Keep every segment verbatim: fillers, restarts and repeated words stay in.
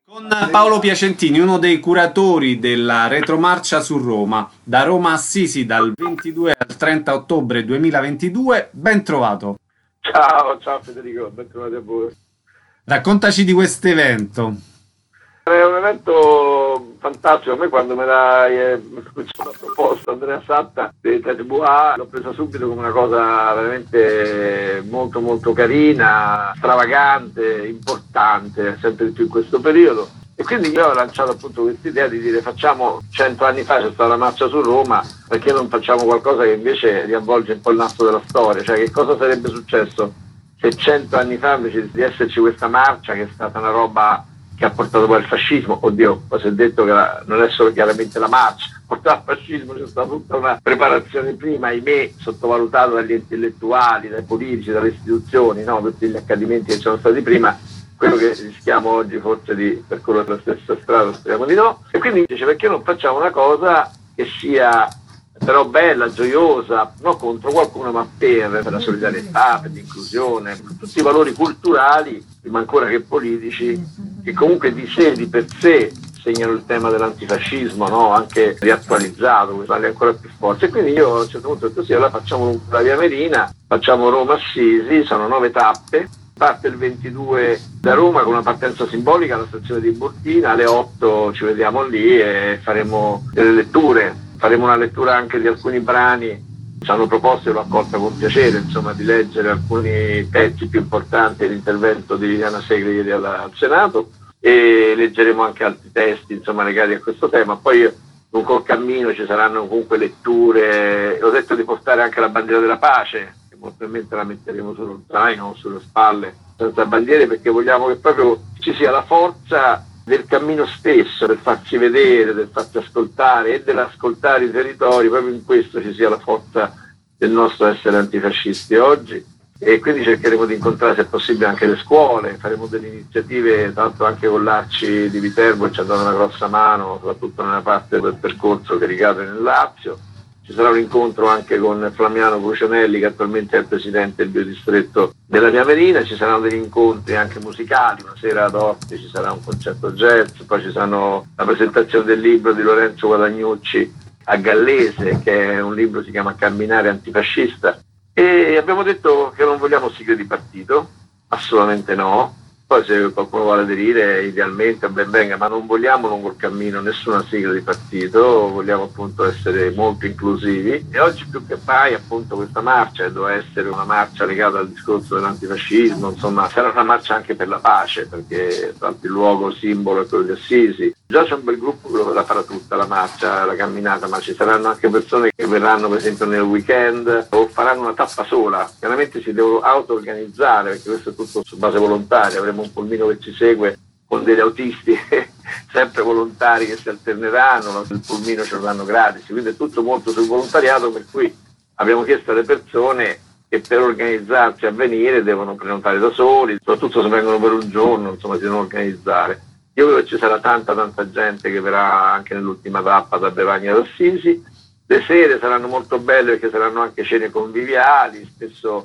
Con Paolo Piacentini, uno dei curatori della retromarcia su Roma, da Roma Assisi dal ventidue al trenta ottobre duemilaventidue, ben trovato. Ciao, ciao Federico, ben trovati a voi. Raccontaci di questo evento. È un evento fantastico. A me quando me l'hai eh, proposto Andrea Satta di T V A l'ho presa subito come una cosa veramente molto molto carina, stravagante, importante, sempre di più in questo periodo. E quindi io ho lanciato appunto questa idea di dire: facciamo cento anni fa c'è stata la marcia su Roma, perché non facciamo qualcosa che invece riavvolge un po' il nastro della storia? Cioè, che cosa sarebbe successo se cento anni fa, invece di esserci questa marcia, che è stata una roba che ha portato poi al fascismo, oddio, poi si è detto che la, non è solo chiaramente la marcia, portata al fascismo, c'è stata tutta una preparazione prima, ahimè, sottovalutata dagli intellettuali, dai politici, dalle istituzioni, no? Tutti gli accadimenti che c'erano stati prima. Quello che rischiamo oggi forse di percorrere la stessa strada, speriamo di no. E quindi dice: perché non facciamo una cosa che sia però bella, gioiosa, non contro qualcuno, ma per, per la solidarietà, per l'inclusione, per tutti i valori culturali, prima ancora che politici, che comunque di sé, di per sé, segnano il tema dell'antifascismo, no? Anche riattualizzato, per dargli ancora più forza. E quindi io a un certo punto ho detto: sì, allora facciamo la via Merina, facciamo Roma Assisi, sono nove tappe. Parte il ventidue da Roma con una partenza simbolica alla stazione di Burtina, alle otto ci vediamo lì e faremo delle letture, faremo una lettura anche di alcuni brani. Ci hanno proposto e l'ho accolta con piacere, insomma, di leggere alcuni pezzi più importanti dell'intervento di Liliana Segre ieri al Senato, e leggeremo anche altri testi, insomma, legati a questo tema. Poi lungo il cammino ci saranno comunque letture. Ho detto di portare anche la bandiera della pace, molto probabilmente la metteremo sullo zaino o sulle spalle, senza bandiere, perché vogliamo che proprio ci sia la forza del cammino stesso, del farsi vedere, del farsi ascoltare e dell'ascoltare i territori. Proprio in questo ci sia la forza del nostro essere antifascisti oggi. E quindi cercheremo di incontrare, se possibile, anche le scuole, faremo delle iniziative, tanto anche con l'Arci di Viterbo ci ha dato una grossa mano, soprattutto nella parte del percorso che ricade nel Lazio. Ci sarà un incontro anche con Flamiano Crucionelli, che attualmente è il presidente del biodistretto della Via Merina. Ci saranno degli incontri anche musicali, una sera ad Orte ci sarà un concerto jazz, poi ci saranno la presentazione del libro di Lorenzo Guadagnucci a Gallese, che è un libro, si chiama Camminare antifascista. E abbiamo detto che non vogliamo sigle di partito, assolutamente no. Poi se qualcuno vuole aderire, idealmente ben venga, ma non vogliamo lungo il cammino nessuna sigla di partito, vogliamo appunto essere molto inclusivi. E oggi più che mai appunto questa marcia, che doveva essere una marcia legata al discorso dell'antifascismo, insomma sarà una marcia anche per la pace, perché tanto il luogo simbolo è quello di Assisi. Già c'è un bel gruppo che la farà tutta la marcia, la camminata, ma ci saranno anche persone che verranno per esempio nel weekend o faranno una tappa sola. Chiaramente si devono auto-organizzare, perché questo è tutto su base volontaria. Avremo un pulmino che ci segue con degli autisti sempre volontari che si alterneranno, il pulmino ce lo danno gratis, quindi è tutto molto sul volontariato, per cui abbiamo chiesto alle persone che per organizzarsi a venire devono prenotare da soli, soprattutto se vengono per un giorno, insomma si devono organizzare. Io credo che ci sarà tanta tanta gente che verrà anche nell'ultima tappa da Bevagna ad Assisi. Le sere saranno molto belle perché saranno anche cene conviviali, spesso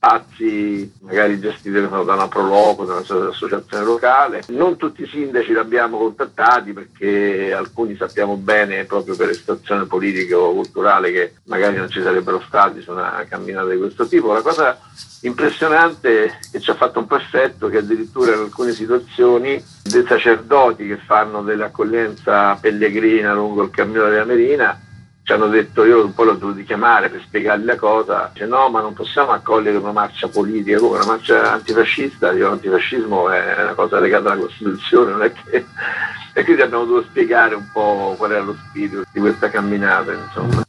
spazi magari gestiti da una Proloco, da un'associazione locale. Non tutti i sindaci li abbiamo contattati, perché alcuni sappiamo bene, proprio per situazione politica o culturale, che magari non ci sarebbero stati su una camminata di questo tipo. La cosa impressionante che ci ha fatto un po' effetto è che addirittura in alcune situazioni dei sacerdoti che fanno dell'accoglienza pellegrina lungo il cammino della Merina ci hanno detto, io un po' l'ho dovuto chiamare per spiegargli la cosa, dice: no, ma non possiamo accogliere una marcia politica, come una marcia antifascista. Io, l'antifascismo è una cosa legata alla Costituzione, non è che... E quindi abbiamo dovuto spiegare un po' qual era lo spirito di questa camminata, insomma.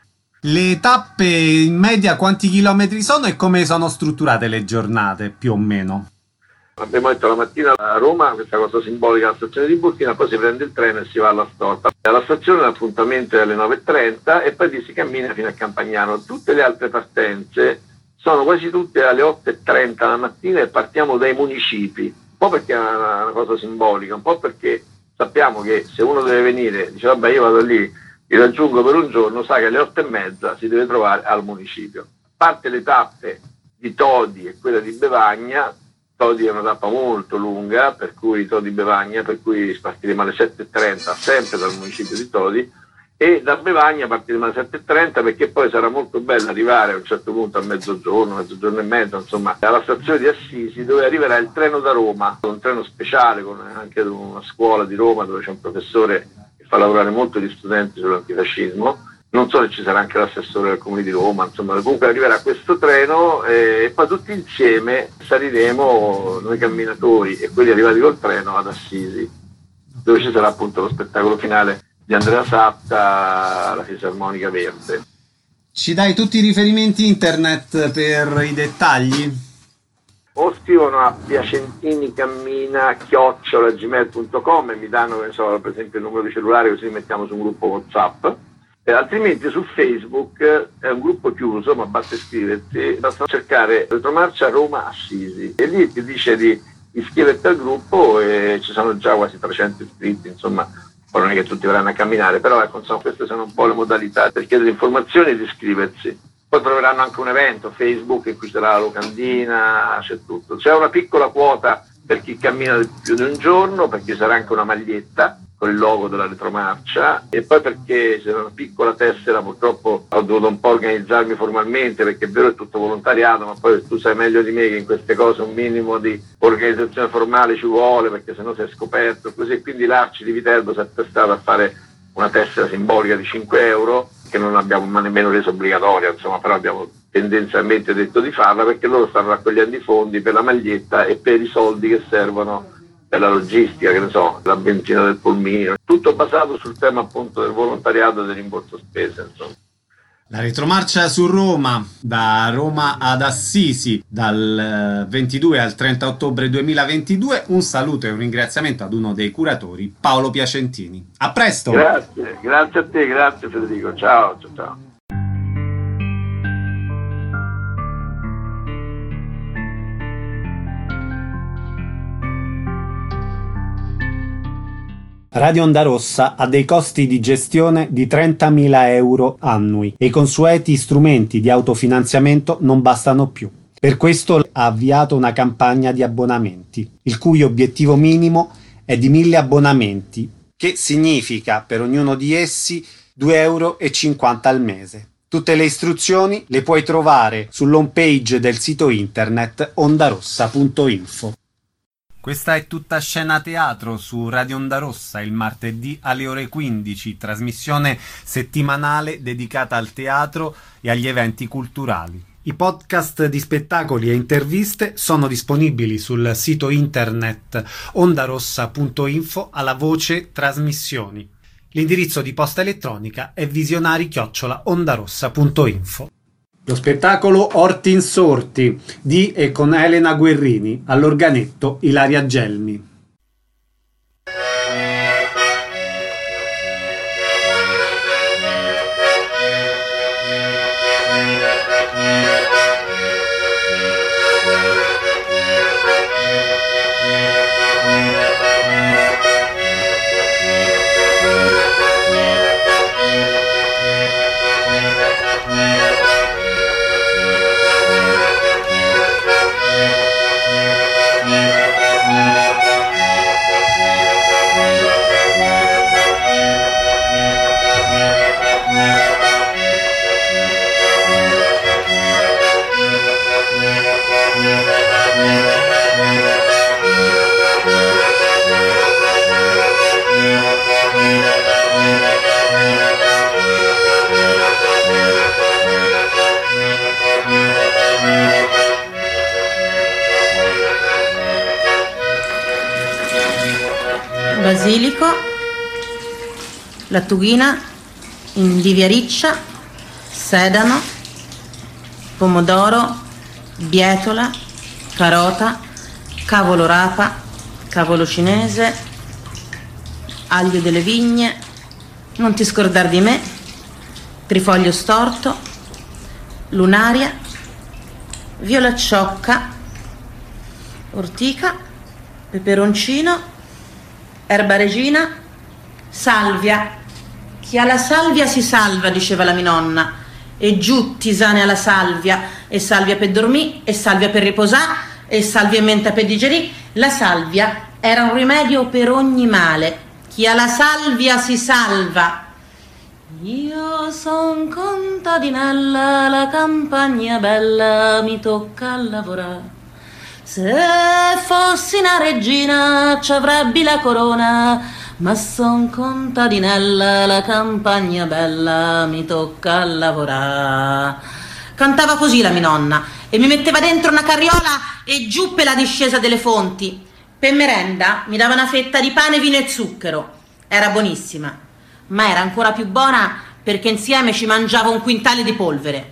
Le tappe in media quanti chilometri sono e come sono strutturate le giornate, più o meno? Abbiamo detto la mattina a Roma, questa cosa simbolica alla stazione di Burtina, poi si prende il treno e si va alla Storta. Alla stazione l'appuntamento è alle nove e trenta e poi si cammina fino a Campagnano. Tutte le altre partenze sono quasi tutte alle otto e trenta la mattina e partiamo dai municipi, un po' perché è una, una cosa simbolica, un po' perché sappiamo che se uno deve venire, dice vabbè io vado lì, li raggiungo per un giorno, sa che alle otto e mezza si deve trovare al municipio. A parte le tappe di Todi e quella di Bevagna, Todi è una tappa molto lunga, per cui Todi Bevagna, per cui partiremo alle sette e trenta sempre dal municipio di Todi, e da Bevagna partiremo alle sette e trenta perché poi sarà molto bello arrivare a un certo punto a mezzogiorno, mezzogiorno e mezzo, insomma, alla stazione di Assisi, dove arriverà il treno da Roma, un treno speciale con anche una scuola di Roma dove c'è un professore che fa lavorare molto gli studenti sull'antifascismo. Non so se ci sarà anche l'assessore del Comune di Roma, insomma, comunque arriverà questo treno eh, e poi tutti insieme saliremo, noi camminatori e quelli arrivati col treno, ad Assisi, dove ci sarà appunto lo spettacolo finale di Andrea Satta alla Fisarmonica Verde. Ci dai tutti i riferimenti internet per i dettagli? O scrivono a piacentinicammina chiocciola gmail punto com e mi danno, ne so, per esempio il numero di cellulare, così li mettiamo su un gruppo WhatsApp. Eh, altrimenti su Facebook eh, è un gruppo chiuso, ma basta iscriversi, basta cercare Retromarcia Roma Assisi e lì ti dice di iscriverti al gruppo e ci sono già quasi trecento iscritti, insomma, poi non è che tutti verranno a camminare, però ecco, insomma, queste sono un po' le modalità per chiedere informazioni e di iscriversi. Poi troveranno anche un evento Facebook in cui c'è la locandina, c'è tutto. C'è una piccola quota per chi cammina più di un giorno, perché sarà anche una maglietta con il logo della retromarcia, e poi perché c'è una piccola tessera, purtroppo ho dovuto un po' organizzarmi formalmente, perché è vero è tutto volontariato, ma poi tu sai meglio di me che in queste cose un minimo di organizzazione formale ci vuole, perché sennò sei scoperto, così. Quindi l'Arci di Viterbo si è prestato a fare una tessera simbolica di cinque euro, che non abbiamo ma nemmeno reso obbligatoria, insomma, però abbiamo tendenzialmente detto di farla, perché loro stanno raccogliendo i fondi per la maglietta e per i soldi che servono per la logistica, che ne so, la benzina del pulmino, tutto basato sul tema appunto del volontariato e del rimborso spese, insomma. La retromarcia su Roma, da Roma ad Assisi, dal ventidue al trenta ottobre duemilaventidue. Un saluto e un ringraziamento ad uno dei curatori, Paolo Piacentini. A presto! Grazie, grazie a te, grazie Federico, ciao, ciao, ciao. Radio Onda Rossa ha dei costi di gestione di trentamila euro annui e i consueti strumenti di autofinanziamento non bastano più. Per questo ha avviato una campagna di abbonamenti, il cui obiettivo minimo è di mille abbonamenti, che significa per ognuno di essi due euro e cinquanta al mese. Tutte le istruzioni le puoi trovare sull'home page del sito internet ondarossa punto info. Questa è Tutta Scena Teatro su Radio Onda Rossa il martedì alle ore quindici, trasmissione settimanale dedicata al teatro e agli eventi culturali. I podcast di spettacoli e interviste sono disponibili sul sito internet ondarossa punto info alla voce trasmissioni. L'indirizzo di posta elettronica è visionari chiocciola ondarossa punto info. Lo spettacolo Orti Insorti di e con Elena Guerrini, all'organetto Ilaria Gelmi. Basilico, lattughina, indivia riccia, sedano, pomodoro, bietola, carota, cavolo rapa, cavolo cinese, aglio delle vigne, non ti scordar di me, trifoglio storto, lunaria, violacciocca, ortica, peperoncino, erba regina, salvia. Chi ha la salvia si salva, diceva la mia nonna. E giù tisane alla salvia, e salvia per dormì, e salvia per riposà, e salvia e menta per digerire. La salvia era un rimedio per ogni male. Chi ha la salvia si salva. Io son contadinella, la campagna bella, mi tocca lavorare. Se fossi una regina ci avrebbe la corona, ma son contadinella, la campagna bella, mi tocca lavorare. Cantava così la mia nonna e mi metteva dentro una carriola e giù per la discesa delle fonti. Per merenda mi dava una fetta di pane, vino e zucchero. Era buonissima, ma era ancora più buona perché insieme ci mangiava un quintale di polvere.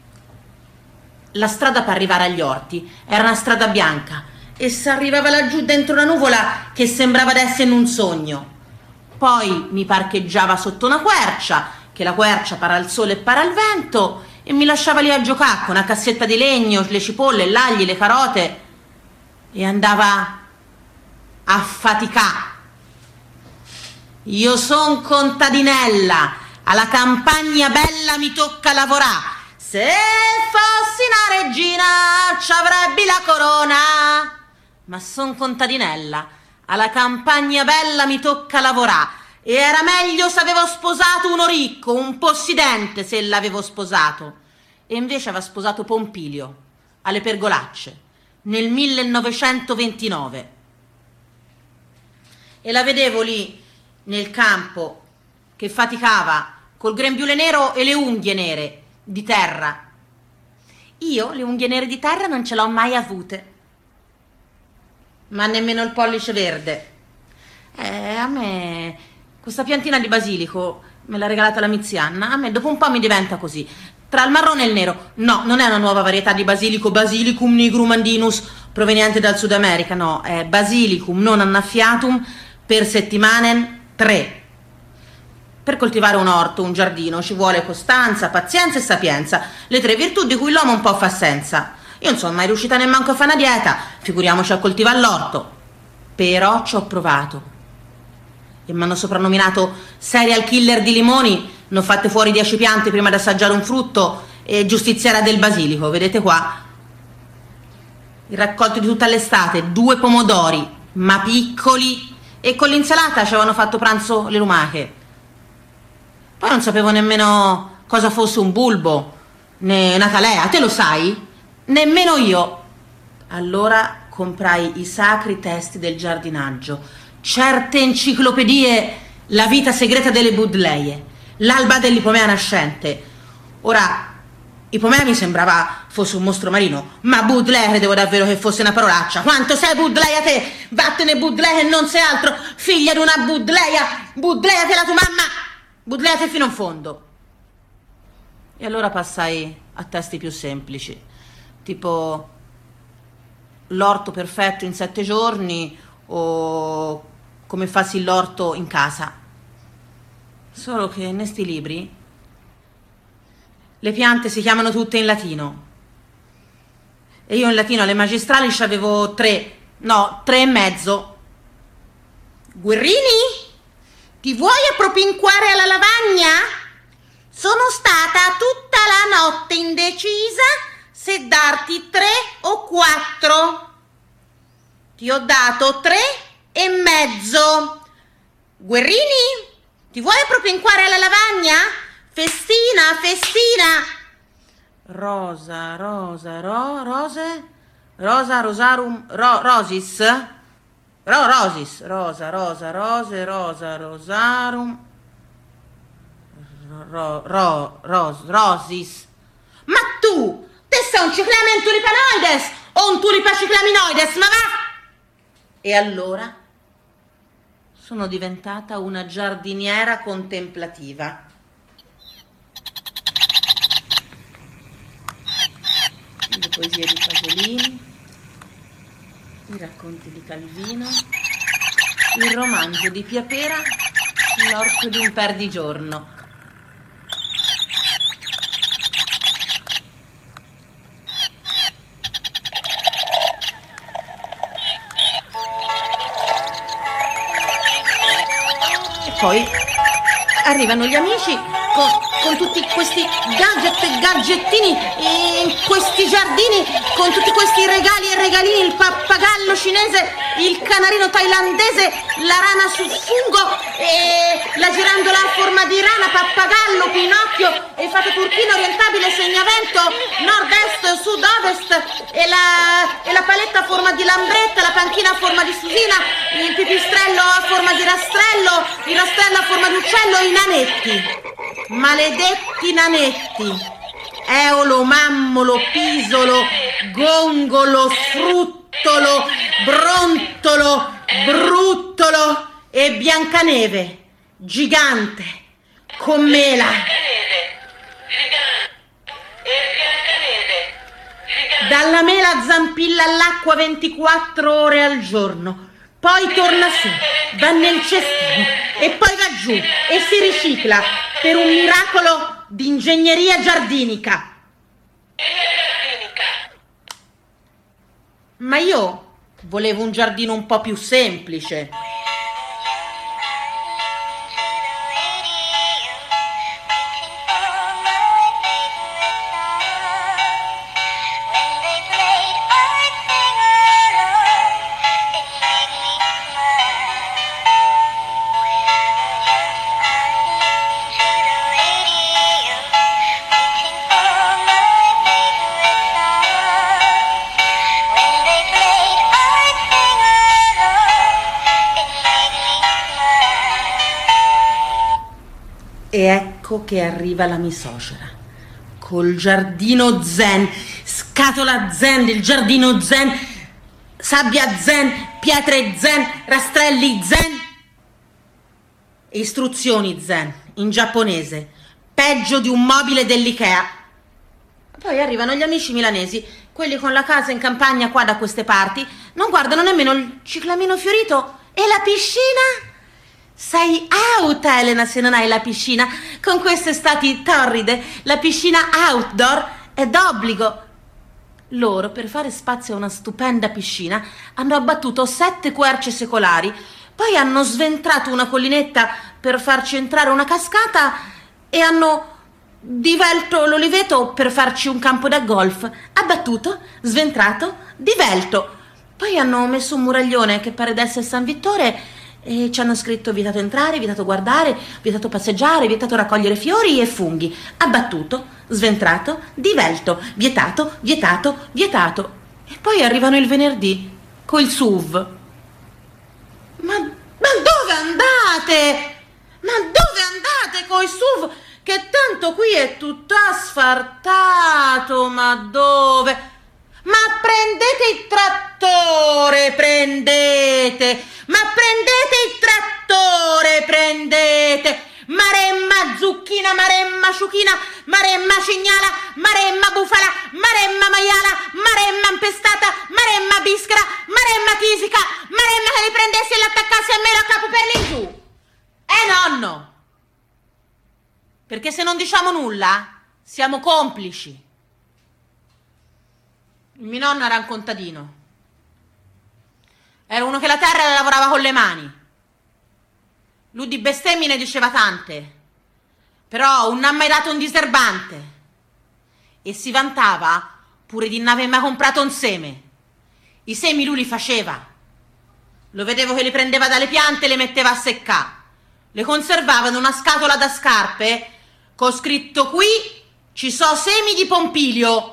La strada per arrivare agli orti era una strada bianca e si arrivava laggiù dentro una nuvola che sembrava d'essere in un sogno. Poi mi parcheggiava sotto una quercia, che la quercia para al sole e para al vento, e mi lasciava lì a giocare con una cassetta di legno, le cipolle, l'agli, le carote, e andava a faticare. Io son contadinella, alla campagna bella mi tocca lavorare. Se fossi una regina ci avrebbe la corona, ma son contadinella, alla campagna bella mi tocca lavorare. E era meglio se avevo sposato uno ricco, un possidente, se l'avevo sposato. E invece aveva sposato Pompilio, alle Pergolacce, nel millenovecentoventinove. E la vedevo lì, nel campo, che faticava, col grembiule nero e le unghie nere, di terra. Io le unghie nere di terra non ce l'ho mai avute, ma nemmeno il pollice verde. Eh, a me questa piantina di basilico me l'ha regalata la mizianna, a me dopo un po' mi diventa così, tra il marrone e il nero. No, non è una nuova varietà di basilico, Basilicum nigrum andinus, proveniente dal Sud America, no, è Basilicum non annaffiatum per settimanen tre. Per coltivare un orto, un giardino, ci vuole costanza, pazienza e sapienza, le tre virtù di cui l'uomo un po' fa senza. Io non sono mai riuscita nemmanco a fare una dieta, figuriamoci a coltivare l'orto. Però ci ho provato. E mi hanno soprannominato serial killer di limoni, ne ho fatte fuori dieci piante prima di assaggiare un frutto, e giustiziera del basilico, vedete qua. Il raccolto di tutta l'estate, due pomodori, ma piccoli, e con l'insalata ci avevano fatto pranzo le lumache. Poi non sapevo nemmeno cosa fosse un bulbo, né una talea, te lo sai? Nemmeno io. Allora comprai i sacri testi del giardinaggio, certe enciclopedie, la vita segreta delle budleie, l'alba dell'ipomea nascente. Ora, ipomea mi sembrava fosse un mostro marino, ma Baudelaire credevo davvero che fosse una parolaccia. Quanto sei Baudelaire te? Vattene Baudelaire e non sei altro, figlia di una Baudelaire, Baudelaire te la tua mamma, Baudelaire te fino in fondo. E allora passai a testi più semplici, tipo l'orto perfetto in sette giorni o come farsi l'orto in casa. Solo che in sti libri le piante si chiamano tutte in latino e io in latino alle magistrali c'avevo tre, no, tre e mezzo. Guerrini? Ti vuoi appropinquare alla lavagna? Sono stata tutta la notte indecisa se darti tre o quattro. Ti ho dato tre e mezzo. Guerrini? Ti vuoi appropinquare alla lavagna? Festina, festina. Rosa, rosa, ro, rose, rosa, rosarum, ro, rosis, ro, rosis, rosa, rosa, rose, rosa, rosarum, ro, ro, ros, rosis. Ma tu, te sei un ciclamen tulipanoides o un tulipaciclaminoides, ma va? E allora sono diventata una giardiniera contemplativa. Le poesie di Pasolini, i racconti di Calvino, il romanzo di Pia Pera, L'orto di un perdigiorno. E poi arrivano gli amici con, con tutti questi gadget e gadgettini, in questi giardini, con tutti questi regali e regalini, il pappagallo cinese, il canarino thailandese, la rana sul fungo, e la girandola a forma di rana, pappagallo, Pinocchio, e il fato turchino orientabile, segnavento, nord-est, sud-ovest, e la, e la paletta a forma di lambretta, la panchina a forma di susina, il pipistrello a forma di rastrello, il rastrello a forma di uccello, i nanetti, maledetti nanetti, eolo, mammolo, pisolo, gongolo, sfruttolo, brontolo, bruttolo e Biancaneve, gigante, con mela. Dalla mela zampilla all'acqua ventiquattro ore al giorno, poi torna su, va nel cestino e poi va giù e si ricicla per un miracolo di ingegneria giardinica. Ma io volevo un giardino un po' più semplice. E ecco che arriva la misocera, col giardino zen, scatola zen, il giardino zen, sabbia zen, pietre zen, rastrelli zen, istruzioni zen, in giapponese, peggio di un mobile dell'Ikea. Poi arrivano gli amici milanesi, quelli con la casa in campagna qua da queste parti, non guardano nemmeno il ciclamino fiorito e la piscina. Sei out, Elena, se non hai la piscina. Con queste estati torride, la piscina outdoor è d'obbligo. Loro, per fare spazio a una stupenda piscina, hanno abbattuto sette querce secolari, poi hanno sventrato una collinetta per farci entrare una cascata e hanno divelto l'oliveto per farci un campo da golf. Abbattuto, sventrato, divelto. Poi hanno messo un muraglione che pare d'essere San Vittore e ci hanno scritto vietato entrare, vietato guardare, vietato passeggiare, vietato raccogliere fiori e funghi. Abbattuto, sventrato, divelto, vietato, vietato, vietato. E poi arrivano il venerdì col S U V. Ma, ma dove andate? Ma dove andate coi S U V? Che tanto qui è tutto asfaltato, ma dove? Ma prendete il trattore, prendete! Ma prendete il trattore, prendete! Maremma zucchina, maremma ciuchina, maremma cignala, maremma bufala, maremma maiala, maremma impestata, maremma biscara, maremma tisica, maremma che li prendessi e l'attaccassi a me a capo per l'ingiù! Eh nonno! Perché se non diciamo nulla, siamo complici. Il mio nonno era un contadino. Era uno che la terra la lavorava con le mani. Lui di bestemmie ne diceva tante, però non ha mai dato un diserbante. E si vantava pure di non aver mai comprato un seme. I semi lui li faceva. Lo vedevo che li prendeva dalle piante e le metteva a seccare. Le conservava in una scatola da scarpe con scritto: qui ci so semi di Pompilio.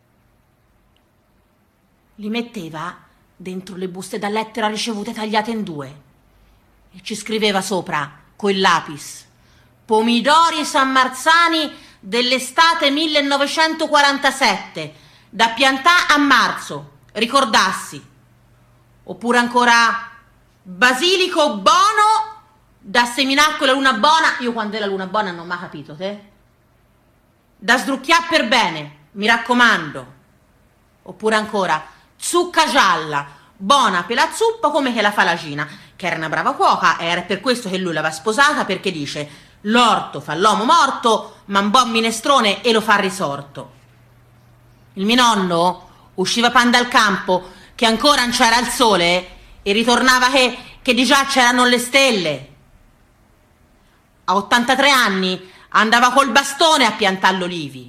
Li metteva dentro le buste da lettera ricevute tagliate in due e ci scriveva sopra col lapis: pomidori sammarzani dell'estate millenovecentoquarantasette, da piantà a marzo, ricordassi. Oppure ancora: basilico buono da seminare con la luna buona. Io quando è la luna buona non ho mai capito, te? Da sdrucchiare per bene, mi raccomando. Oppure ancora: zucca gialla, buona per la zuppa come che la fa la Gina, che era una brava cuoca, e era per questo che lui l'aveva sposata, perché dice: l'orto fa l'uomo morto, ma un buon minestrone e lo fa risorto. Il mio nonno usciva pan dal campo, che ancora non c'era il sole, e ritornava che, che di già c'erano le stelle. A ottantatré anni andava col bastone a piantare l'olivi.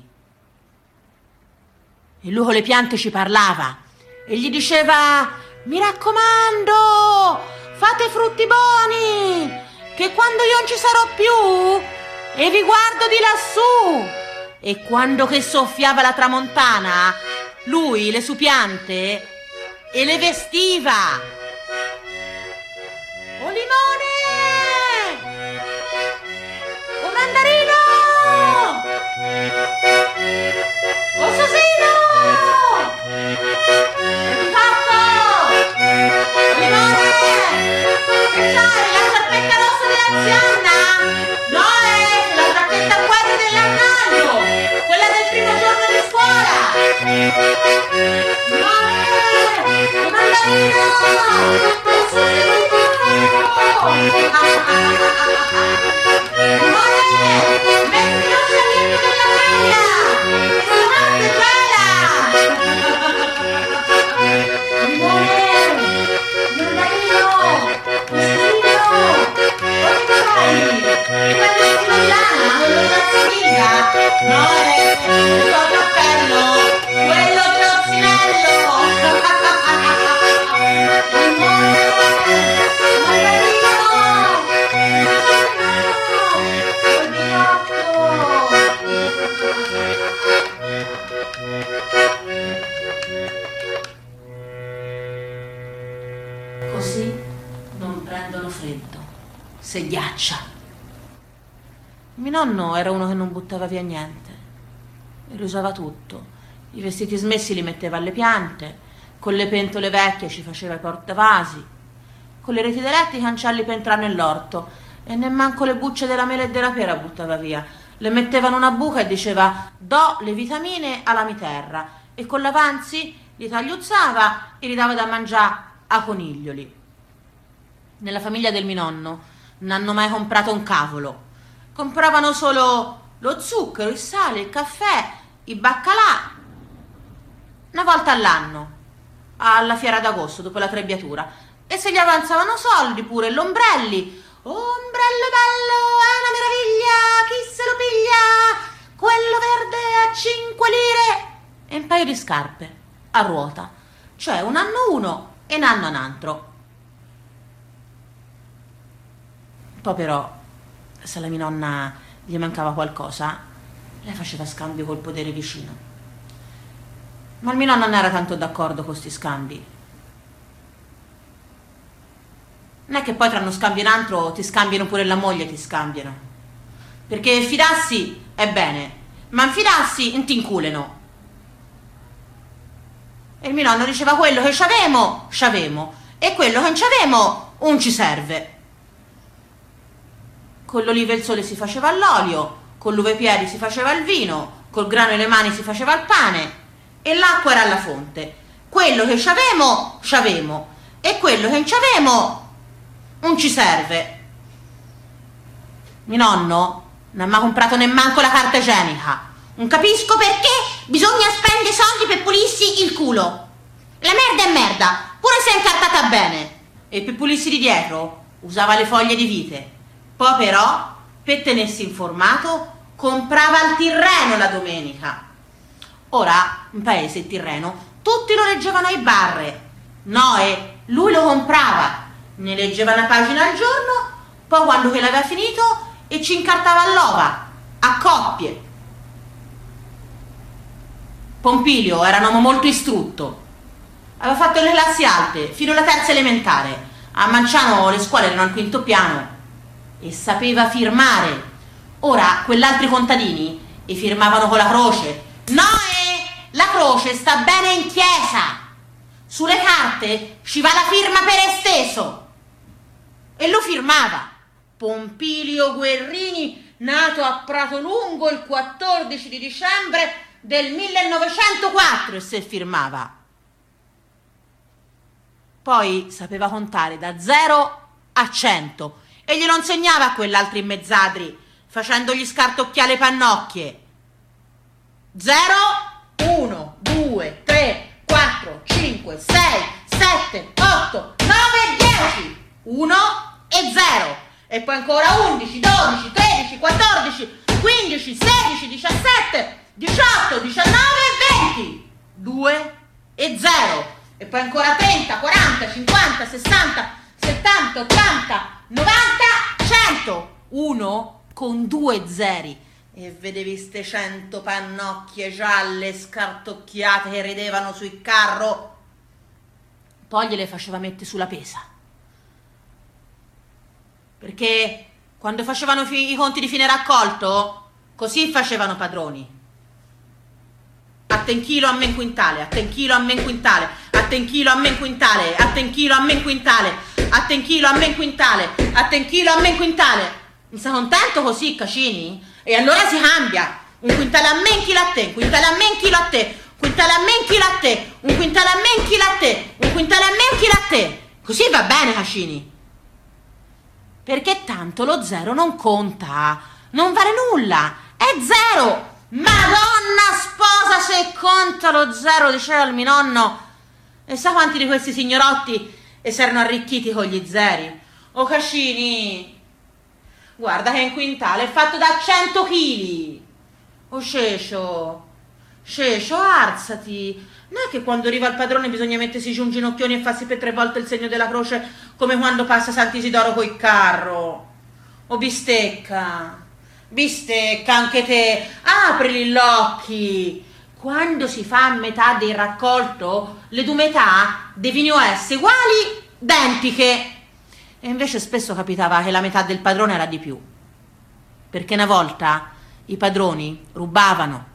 E lui con le piante ci parlava e gli diceva: mi raccomando, fate frutti buoni, che quando io non ci sarò più e vi guardo di lassù. E quando che soffiava la tramontana, lui le sue piante e le vestiva. O limone! O mandarino! O susino! E tu fatto! O limone! Che c'hai? La sciarpetta rossa dell'anziana? No, è la giacchetta a quadri dell'annaio! Quella del primo giorno di scuola! O mandarino! O susino! Limone! Metti lo sciaglietto della griglia! E stanotte gela! Limone! Mandarino! Susino! O che c'hai? Quella vestito di lana? Quello della sfiga? No, è il tuo cappello! Quello dell'ozzinello! Limone! Mandarino! Col binocchio! Così non prendono freddo, se ghiaccia. Mio nonno era uno che non buttava via niente, e riusava tutto. I vestiti smessi li metteva alle piante, con le pentole vecchie ci faceva i portavasi, con le reti dei letti i cancelli per entrare nell'orto, e nemmanco le bucce della mela e della pera buttava via. Le metteva in una buca e diceva: do le vitamine alla miterra, e con l'avanzi li tagliuzzava e li dava da mangiare a coniglioli. Nella famiglia del mio nonno non hanno mai comprato un cavolo, compravano solo lo zucchero, il sale, il caffè, i baccalà, una volta all'anno, alla fiera d'agosto dopo la trebbiatura, e se gli avanzavano soldi pure, l'ombrelli. Oh, ombrello bello, è una meraviglia, chi se lo piglia? Quello verde a cinque lire. E un paio di scarpe a ruota, cioè un anno uno e un anno un altro. Poi però, se alla mia nonna gli mancava qualcosa, lei faceva scambio col podere vicino. Ma il mio nonno non era tanto d'accordo con questi scambi. Non è che poi tra uno scambio e un altro ti scambiano pure la moglie, ti scambiano. Perché fidarsi è bene, ma infidarsi non ti inculeno. E il mio nonno diceva: quello che c'avemo, c'avemo, e quello che non c'avemo, non ci serve. Con l'oliva e il sole si faceva l'olio, con l'uva e i piedi si faceva il vino, col grano e le mani si faceva il pane, e l'acqua era alla fonte. Quello che c'avemo, c'avemo, e quello che non c'avemo non ci serve. Mio nonno non ha mai comprato nemmanco la carta igienica. Non capisco perché bisogna spendere soldi per pulirsi il culo. La merda è merda, pure se è incartata bene. E per pulirsi di dietro usava le foglie di vite. Poi però, per tenersi informato, comprava il Tirreno la domenica. Ora, in paese il Tirreno, tutti lo leggevano ai barre. No, e lui lo comprava. Ne leggeva una pagina al giorno, poi quando che l'aveva finito e ci incartava all'ova, a coppie. Pompilio era un uomo molto istrutto, aveva fatto le classi alte fino alla terza elementare. A Manciano le scuole erano al quinto piano e sapeva firmare. Ora quell'altri contadini e firmavano con la croce. No, eh, la croce sta bene in chiesa, sulle carte ci va la firma per esteso. E lo firmava Pompilio Guerrini, nato a Pratolungo il quattordici di dicembre del millenovecentoquattro, e se firmava. Poi sapeva contare da zero a cento e glielo insegnava a quell'altro in mezzadri, facendogli scartocchiare le pannocchie. Zero, uno, due, tre, quattro, cinque, sei, sette, otto, nove, dieci. uno e zero. E poi ancora undici, dodici, tredici, quattordici, quindici, sedici, diciassette, diciotto, diciannove, venti, due e zero. E poi ancora trenta, quaranta, cinquanta, sessanta, settanta, ottanta, novanta, cento. Uno con due zeri. E vedevi ste cento pannocchie gialle scartocchiate che ridevano sul carro. Poi gliele faceva mettere sulla pesa. Perché quando facevano fi- i conti di fine raccolto, così facevano padroni. A ten chilo a men quintale, a ten chilo a men quintale, a ten chilo a men quintale, a ten chilo a men quintale, a ten chilo a men quintale, a ten chilo a men quintale. Mi sei contento così, Cacini? E allora si cambia. Un quintale a men chilo a te, un quintale a men chilo a te, un quintale a men chilo a te, un quintale a men chilo a te, un quintale a men chilo a te. Così va bene, Cacini. Perché tanto lo zero non conta, non vale nulla, è zero. Madonna sposa, se conta lo zero, diceva il mio nonno. E sa quanti di questi signorotti e si erano arricchiti con gli zeri? Oh Cacini, guarda che un quintale è fatto da cento chili. Oh Cecio, Cecio, alzati. Non è che quando arriva il padrone bisogna mettersi giù un ginocchioni e farsi per tre volte il segno della croce come quando passa Sant'Isidoro col carro. Oh bistecca, bistecca anche te, aprili gli occhi. Quando si fa a metà del raccolto, le due metà devono essere uguali, identiche. E invece spesso capitava che la metà del padrone era di più, perché una volta i padroni rubavano.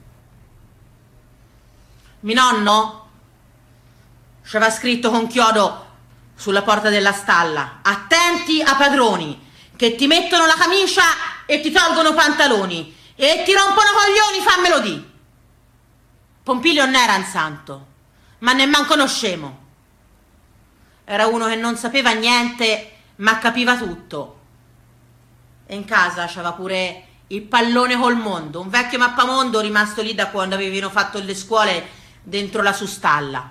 Mi nonno c'aveva scritto con chiodo sulla porta della stalla: attenti a padroni che ti mettono la camicia e ti tolgono i pantaloni e ti rompono coglioni, fammelo di. Pompilio non era un santo, ma nemmeno conoscemo. Era uno che non sapeva niente, ma capiva tutto. E in casa c'aveva pure il pallone col mondo, un vecchio mappamondo rimasto lì da quando avevano fatto le scuole dentro la sustalla.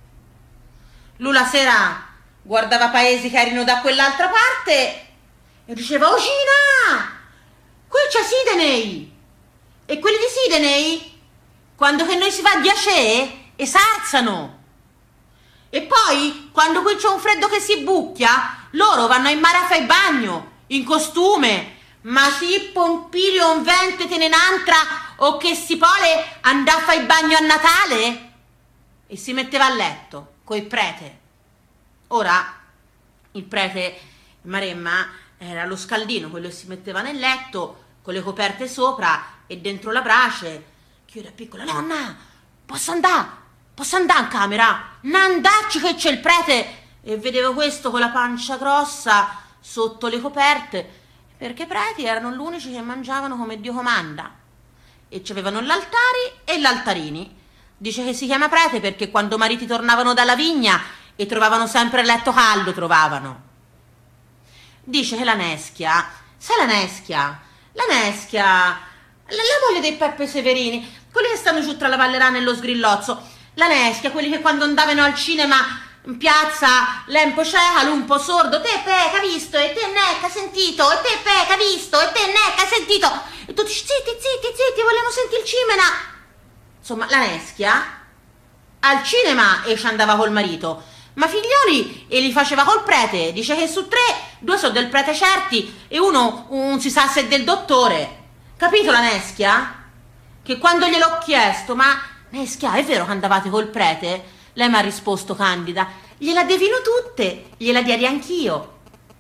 Lui la sera guardava paesi che erano da quell'altra parte e diceva: oh Gina, qui c'è Sidenei. E quelli di Sidenei, quando che noi si va a Diacè, esarzano. E poi, quando qui c'è un freddo che si bucchia, loro vanno in mare a fare il bagno, in costume. Ma sì, Pompilio, un vento te ne n'antra, o che si vuole andare a fare il bagno a Natale? E si metteva a letto coi prete. Ora, il prete Maremma era lo scaldino, quello che si metteva nel letto, con le coperte sopra e dentro la brace. Che io ero piccola: nonna, posso andare? Posso andare in camera? Non andarci che c'è il prete. E vedevo questo con la pancia grossa sotto le coperte, perché i preti erano gli unici che mangiavano come Dio comanda e c'avevano l'altari e l'altarini. Dice che si chiama prete perché quando i mariti tornavano dalla vigna e trovavano sempre il letto caldo, trovavano. Dice che la Neschia, sai la Neschia? La Neschia, la, la moglie dei Peppe Severini, quelli che stanno giù tra la Vallerana e lo Sgrillozzo. La Neschia, quelli che quando andavano al cinema in piazza, lei un po' cieca, lui un po' sordo: te pecca visto, e te necca sentito, e te pecca visto, e te necca sentito. E tutti zitti, zitti, zitti, vogliamo sentire il cinema. Insomma, la Neschia al cinema e ci andava col marito, ma figlioli e li faceva col prete. Dice che su tre, due sono del prete certi e uno un si sa se è del dottore. Capito la Neschia? Che quando gliel'ho chiesto: ma Neschia, è vero che andavate col prete? Lei mi ha risposto candida: gliela devino tutte, gliela diedi anch'io.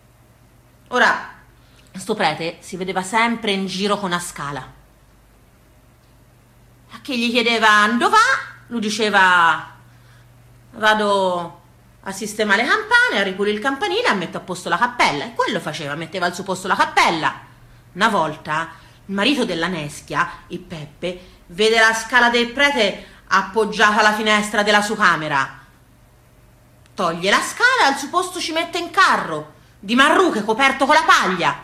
Ora, sto prete si vedeva sempre in giro con una scala. A che gli chiedeva dove va, lui diceva: vado a sistemare le campane, a ripulire il campanile, a mettere a posto la cappella. E quello faceva, metteva al suo posto la cappella. Una volta il marito della Neschia, il Peppe, vede la scala del prete appoggiata alla finestra della sua camera. Toglie la scala e al suo posto ci mette in carro di marruche coperto con la paglia.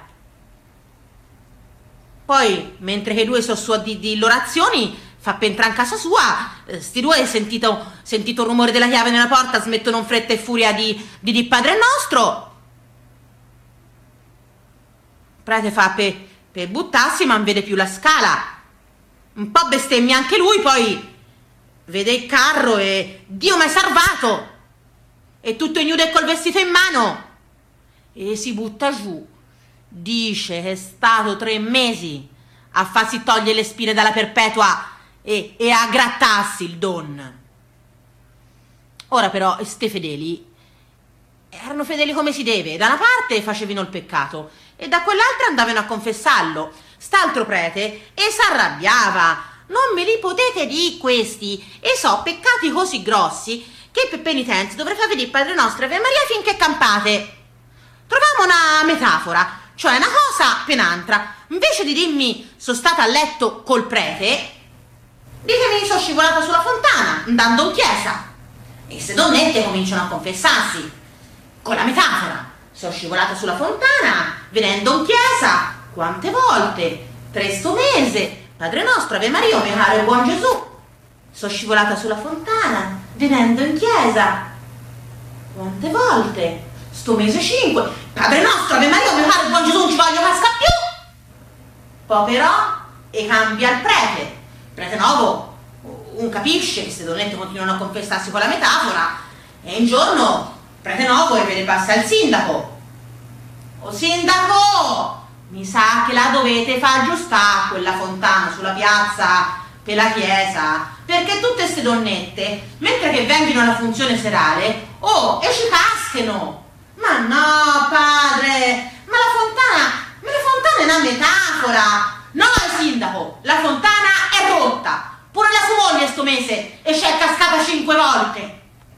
Poi, mentre che i due sono su di, di l'orazioni, fa per entrare in casa sua. eh, sti due, sentito, sentito il rumore della chiave nella porta, smettono in fretta e furia di di, di Padre Nostro. Il prete fa per per buttarsi, ma non vede più la scala. Un po' bestemmia anche lui, poi vede il carro e Dio m'hai salvato! E tutto ignudo e col vestito in mano. E si butta giù. Dice che è stato tre mesi a farsi togliere le spine dalla perpetua e, e a grattarsi il don. Ora però ste fedeli erano fedeli come si deve. Da una parte facevano il peccato e da quell'altra andavano a confessarlo. St'altro prete e s'arrabbiava. Non me li potete dire questi, e so peccati così grossi che per penitenza dovrei far vedere Padre Nostro e Ave Maria finché campate. Troviamo una metafora, cioè una cosa per un'altra. Invece di dirmi sono stata a letto col prete, ditemi sono scivolata sulla fontana andando in chiesa. E se donnette cominciano a confessarsi con la metafora. Sono scivolata sulla fontana venendo in chiesa. Quante volte? Tre sto mese. Padre Nostro, Ave Maria, mio caro e buon Gesù. Sono scivolata sulla fontana venendo in chiesa. Quante volte? Sto mese cinque. Padre Nostro, Ave Maria, mio caro e buon Gesù, non ci voglio casca più. Poi però e cambia il prete. Il prete nuovo un capisce che se donnette continuano a confessarsi con la metafora, e un giorno il prete nuovo e vede passa il sindaco. O sindaco, mi sa che la dovete far aggiustare quella fontana sulla piazza per la chiesa, perché tutte ste donnette, mentre che vengono alla funzione serale, oh, e ci cascano. Ma no, padre, ma la fontana, ma la fontana è una metafora. No, sindaco, la fontana è rotta. Pure la sua moglie sto mese e c'è cascata cinque volte.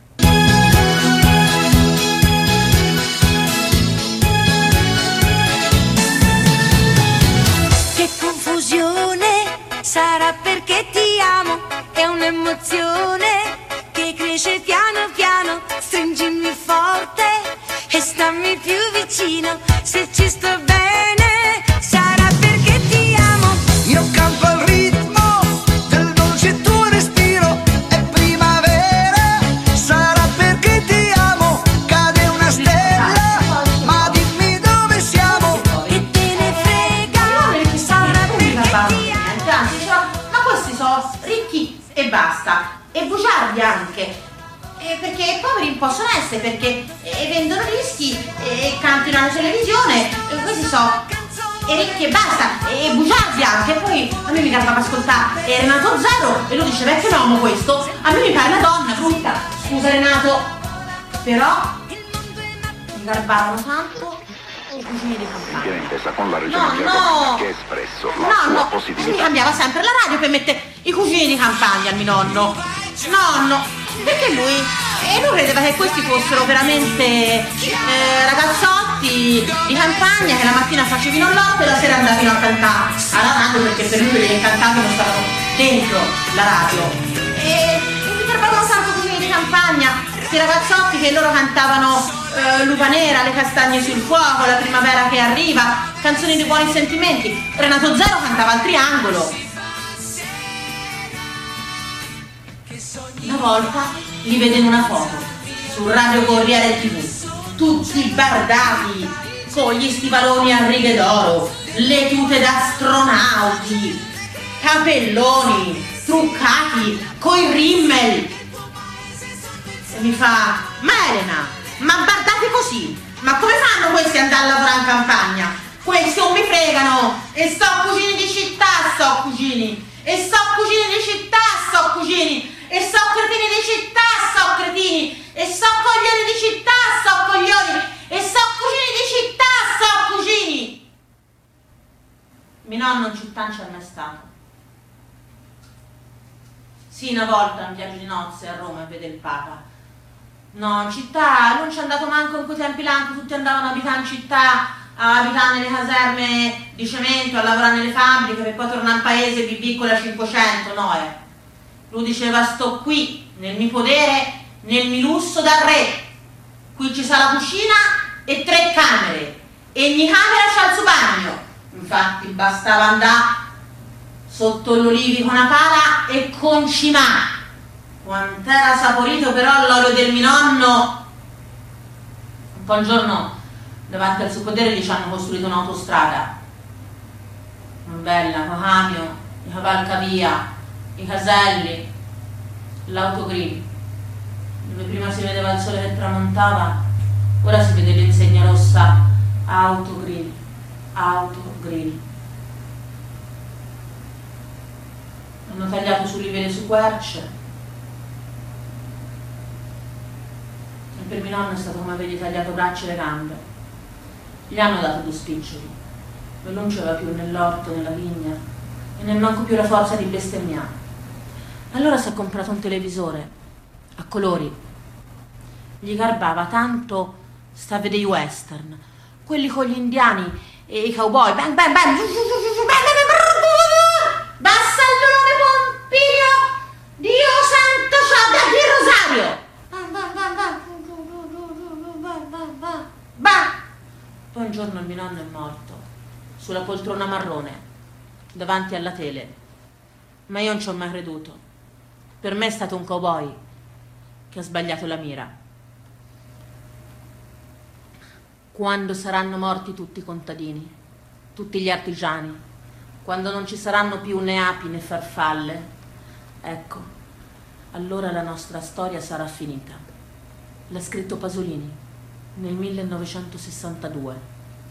Che confusione, sarà perché ti amo, è un'emozione che cresce piano piano, stringimi forte e stammi più vicino, se ci sto bene, sarà perché ti amo. Io campo al ritmo del dolce tuo respiro, è primavera, sarà perché ti amo, cade una stella, ma dimmi dove siamo. Che te ne frega, sarà perché ti amo. Anzi, diceva, ma questi sono ricchi e basta, e bugiardi anche. Eh, perché poveri non possono essere, perché eh, vendono dischi e eh, cantano alla televisione, e questi sono e ricchi e basta, e bugiardi anche. E poi a me mi garbava ascoltare e Renato Zero e lui dice vecchio uomo questo, a me mi pare una donna brutta, scusa Renato, però mi garbavano tanto i cugini di campagna. Viene intesa con la regione No, Giacomina no. che ha espresso la No, sua no, mi positività. cambiava sempre la radio per mettere i cugini di campagna al mio nonno. Nonno, perché lui, e lui credeva che questi fossero veramente eh, ragazzotti di campagna che la mattina facevano l'otto e la sera andavano a cantare alla radio, perché per lui le cantavano stavano dentro la radio. E, e mi trovavano tanto cugini di campagna, questi ragazzotti che loro cantavano eh, Lupa Nera, Le castagne sul fuoco, La primavera che arriva, canzoni di buoni sentimenti. Renato Zero cantava al Triangolo. Una volta li vede in una foto su Radio Corriere tivù, tutti bardati, con gli stivaloni a righe d'oro, le tute da astronauti, capelloni truccati coi rimmel. E mi fa: ma Elena, ma bardati così, ma come fanno questi ad andare a lavorare in campagna? Questi non mi fregano, e sto cugini di città, sto cugini, e sto cugini di città, sto cugini, e so cretini di città, so cretini, e so coglioni di città, so coglioni, e so cugini di città, so cugini. Mio nonno in città non c'è mai stato. Sì, una volta un viaggio di nozze a Roma a vedere il Papa. No, in città non ci è andato manco in quei tempi là, tutti andavano a abitare in città, a abitare nelle caserme di cemento, a lavorare nelle fabbriche per poi tornare in paese e vivere con la cinquecento, no eh. Lui diceva: sto qui, nel mio podere, nel mio lusso da re. Qui ci sta la cucina e tre camere. E ogni camera c'ha il suo bagno. Infatti bastava andare sotto l'olivi con una pala e concimà. Quant'era saporito però l'olio del mio nonno. Un po' un giorno, davanti al suo podere, gli ci hanno costruito un'autostrada. bella, camion, i cavalcavia, i caselli, l'autogrill, dove prima si vedeva il sole che tramontava, ora si vede l'insegna rossa autogrill, autogrill. Hanno tagliato sull'Ivele su Querce e per mio nonno è stato come avergli tagliato braccia e le gambe. Gli hanno dato due spiccioli, lui non c'era più nell'orto, nella vigna e nemmeno più la forza di bestemmiare. Allora si è comprato un televisore a colori, gli garbava tanto sta a vedere i western, quelli con gli indiani e i cowboy, bang bang bang, bassa il nome Pompilio, Dio santo c'ha da Rosario. Poi un giorno il mio nonno è morto sulla poltrona marrone davanti alla tele, ma io non ci ho mai creduto. Per me è stato un cowboy che ha sbagliato la mira. Quando saranno morti tutti i contadini, tutti gli artigiani, quando non ci saranno più né api né farfalle, ecco, allora la nostra storia sarà finita. L'ha scritto Pasolini nel millenovecentosessantadue.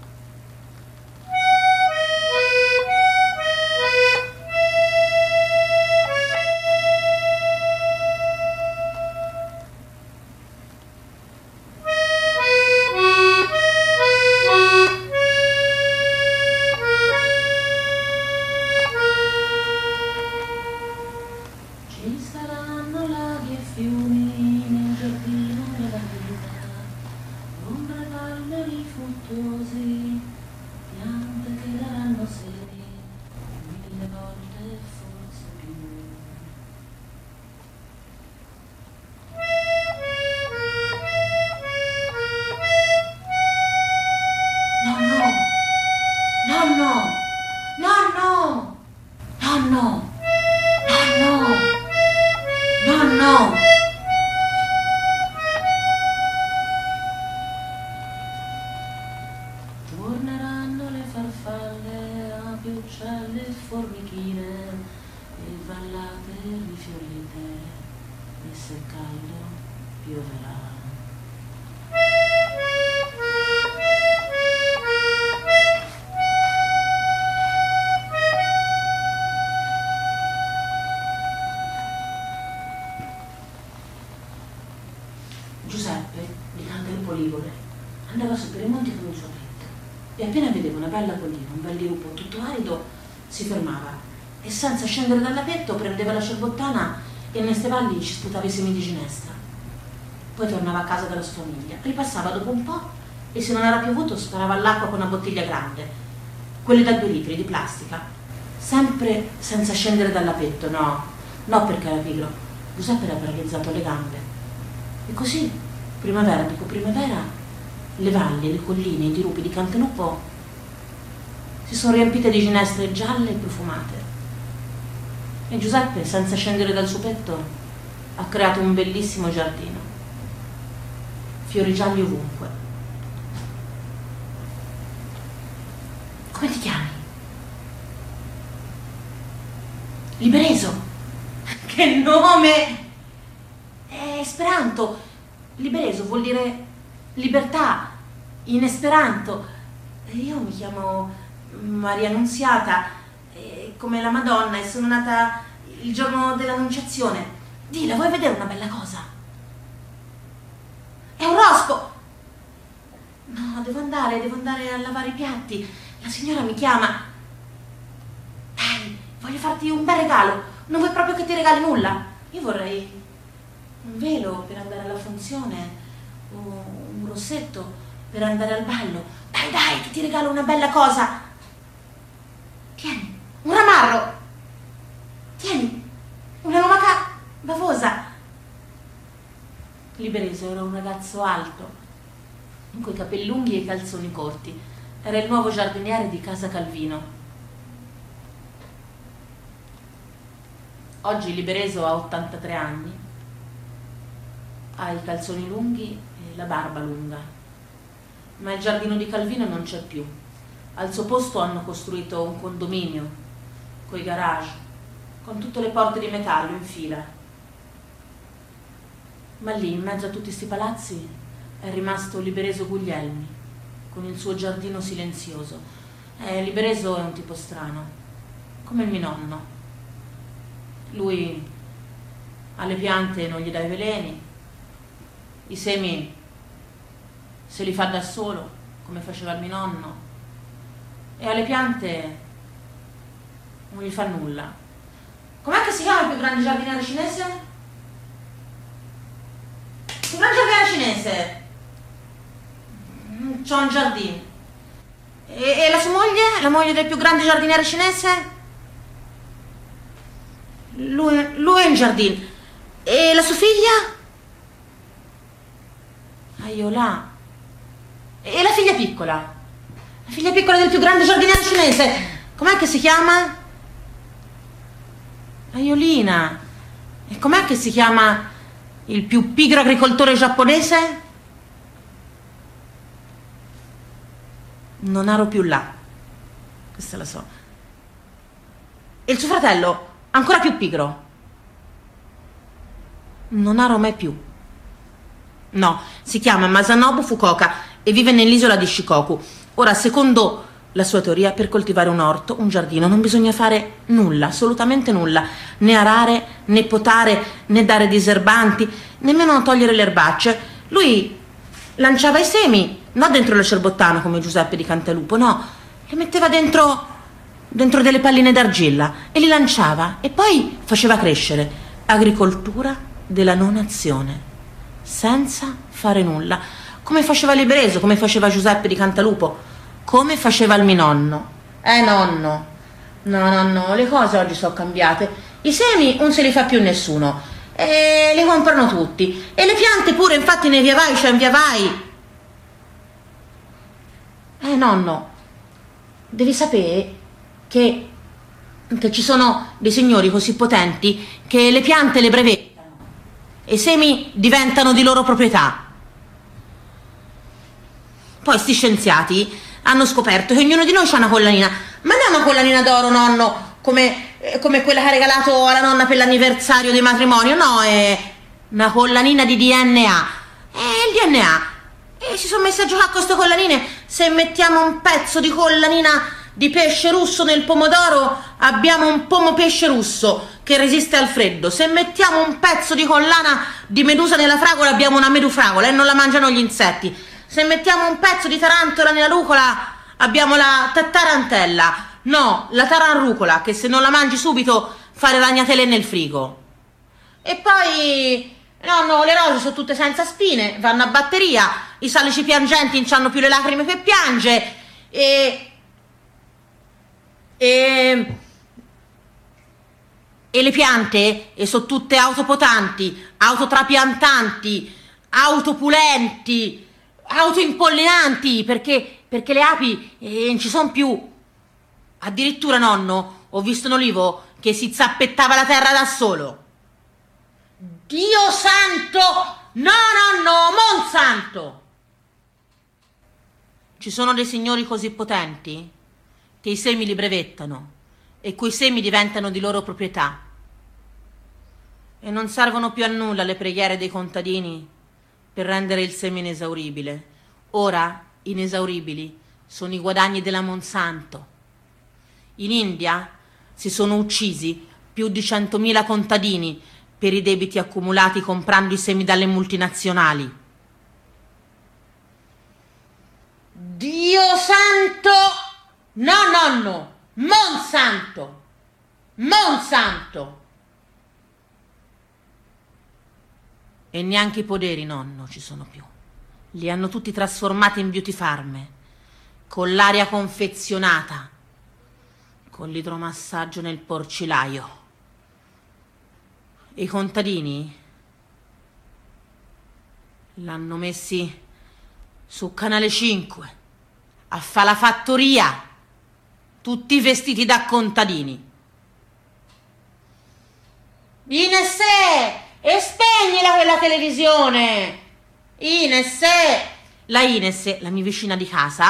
Giuseppe, di Cantelpo Ligure, andava su per i monti con il suo petto e appena vedeva una bella collina, un bel dirupo tutto arido, si fermava e senza scendere dall'apetto prendeva la cerbottana e nei stevalli ci sputava i semi di ginestra. Poi tornava a casa dalla sua famiglia, ripassava dopo un po' e se non era piovuto sparava all'acqua con una bottiglia grande, quelle da due litri di plastica, sempre senza scendere dall'apetto, no, no perché era pigro, Giuseppe era paralizzato alle gambe. E così, primavera dopo primavera, le valli, le colline, i dirupi di Cantelupo si sono riempite di ginestre gialle e profumate. E Giuseppe, senza scendere dal suo petto, ha creato un bellissimo giardino. Fiori gialli ovunque. Come ti chiami? Libereso. Che nome! È esperanto. Libereso vuol dire libertà in esperanto. Io mi chiamo Maria Annunziata, eh, come la Madonna, e sono nata il giorno dell'Annunciazione. Dilla, vuoi vedere una bella cosa? È un rospo! No, devo andare, devo andare a lavare i piatti. La signora mi chiama. Dai, voglio farti un bel regalo. Non vuoi proprio che ti regali nulla? Io vorrei un velo per andare alla funzione, o un rossetto per andare al ballo. Dai, dai, che ti regalo una bella cosa. Tieni, un ramarro. Tieni, una lumaca bavosa. Libereso era un ragazzo alto, con i capelli lunghi e i calzoni corti. Era il nuovo giardiniere di Casa Calvino. Oggi Libereso ha ottantatré anni, ha i calzoni lunghi e la barba lunga, ma il giardino di Calvino non c'è più. Al suo posto hanno costruito un condominio, coi garage, con tutte le porte di metallo in fila. Ma lì, in mezzo a tutti sti palazzi, è rimasto Libereso Guglielmi, con il suo giardino silenzioso. Eh, Libereso è un tipo strano, come il mio nonno. Lui alle piante non gli dà i veleni, i semi se li fa da solo, come faceva il mio nonno, e alle piante non gli fa nulla. Com'è che si chiama il più grande giardiniere cinese? Il più grande giardiniere cinese? C'ho un giardino. E, e la sua moglie? La moglie del più grande giardiniere cinese? Lui, lui è in giardino. E la sua figlia? Ah, io là. E la figlia piccola? La figlia piccola del più grande giardiniere cinese? Com'è che si chiama? Aiolina. E com'è che si chiama il più pigro agricoltore giapponese? Non ero più là. Questa la so. E il suo fratello, ancora più pigro? Non ero mai più. No, si chiama Masanobu Fukuoka e vive nell'isola di Shikoku. Ora, secondo la sua teoria, per coltivare un orto, un giardino, non bisogna fare nulla, assolutamente nulla, né arare, né potare, né dare diserbanti, nemmeno togliere le erbacce. Lui lanciava i semi, non dentro la cerbottana come Giuseppe di Cantalupo, no, li metteva dentro, dentro delle palline d'argilla e li lanciava e poi faceva crescere. Agricoltura della non azione, senza fare nulla, come faceva Libereso, come faceva Giuseppe di Cantalupo, come faceva il mio nonno. Eh nonno, no nonno, le cose oggi sono cambiate, i semi non se li fa più nessuno, e li comprano tutti, e le piante pure, infatti nei via vai c'è un via vai. Eh nonno, devi sapere che, che ci sono dei signori così potenti che le piante le brevettano e i semi diventano di loro proprietà. Poi sti scienziati hanno scoperto che ognuno di noi ha una collanina, ma non una collanina d'oro, nonno, come, eh, come quella che ha regalato alla nonna per l'anniversario del matrimonio, no, è una collanina di D N A. E il D N A, e si sono messi a giocare con queste collanine. Se mettiamo un pezzo di collanina di pesce russo nel pomodoro, abbiamo un pomo pesce russo che resiste al freddo. Se mettiamo un pezzo di collana di medusa nella fragola, abbiamo una medufragola e non la mangiano gli insetti. Se mettiamo un pezzo di tarantola nella rucola, abbiamo la tarantella. No, la taranrucola, che se non la mangi subito fa le ragnatele nel frigo. E poi, no, no, le rose sono tutte senza spine, vanno a batteria, i salici piangenti non hanno più le lacrime per piange, e... e... e le piante e sono tutte autopotanti, autotrapiantanti, autopulenti, autoimpollinanti, perché, perché le api eh, non ci sono più. Addirittura, nonno, ho visto un olivo che si zappettava la terra da solo. Dio santo! No, nonno, monsanto! Ci sono dei signori così potenti che i semi li brevettano e quei semi diventano di loro proprietà. E non servono più a nulla le preghiere dei contadini per rendere il seme inesauribile. Ora inesauribili sono i guadagni della Monsanto. In India si sono uccisi più di centomila contadini per i debiti accumulati comprando i semi dalle multinazionali. Dio santo! No, nonno! Monsanto! Monsanto! E neanche i poderi, nonno, ci sono più. Li hanno tutti trasformati in beauty farm, con l'aria confezionata, con l'idromassaggio nel porcilaio. E i contadini l'hanno messi su Canale cinque a fa la fattoria, tutti vestiti da contadini. Ines, e spegnila quella televisione! Ines, la Ines, la mia vicina di casa,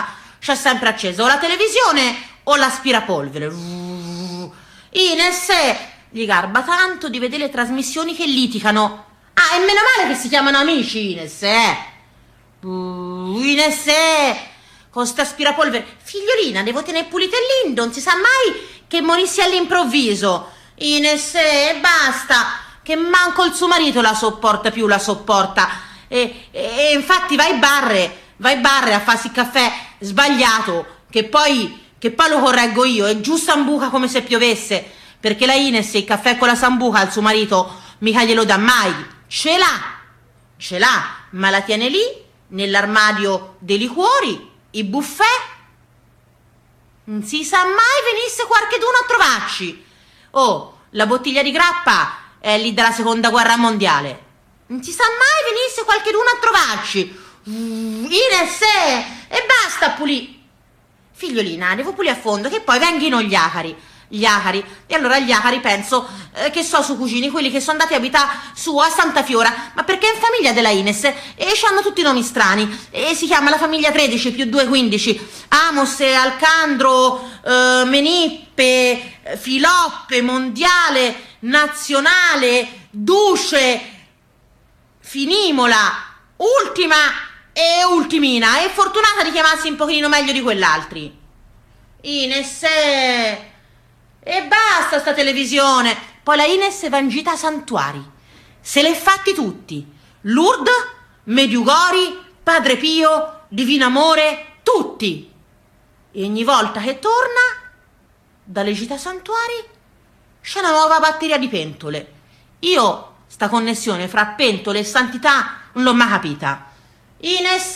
c'è sempre acceso o la televisione o l'aspirapolvere. Ines gli garba tanto di vedere le trasmissioni che litigano. Ah, e meno male che si chiamano amici, Ines, eh. Uh, Ines, con sta aspirapolvere. Figliolina, devo tenere pulito il lindo, non si sa mai che morissi all'improvviso. Ines, e basta, che manco il suo marito la sopporta più, la sopporta. E, e, e infatti vai barre, vai barre a farsi il caffè sbagliato, che poi, che poi lo correggo io, e giù sambuca come se piovesse, perché la Ines il caffè con la sambuca al suo marito mica glielo dà mai. Ce l'ha, ce l'ha, ma la tiene lì, nell'armadio dei liquori, i buffet. Non si sa mai venisse qualcheduno a trovarci. Oh, la bottiglia di grappa è lì dalla seconda guerra mondiale. Non si sa mai venisse qualcheduno a trovarci. Uh, Ines, e basta pulì. Figliolina, devo pulire a fondo, che poi venghino gli acari. Gli acari. E allora gli acari penso eh, che so su cugini, quelli che sono andati a abitare su a Santa Fiora, ma perché è in famiglia della Ines e hanno tutti i nomi strani. E si chiama la famiglia tredici più due, quindici. Amos, Alcandro, eh, Menippe, Filoppe, Mondiale, Nazionale, Duce, Finimola, Ultima e Ultimina. E fortunata di chiamarsi un pochino meglio di quell'altri. Ines, eh, e basta sta televisione. Poi la Ines va in gita a santuari, se l'è fatti tutti: Lourdes, Medjugorje, Padre Pio, Divino Amore, tutti. E ogni volta che torna dalle gite a santuari c'è una nuova batteria di pentole. Io sta connessione fra pentole e santità non l'ho mai capita. Ines,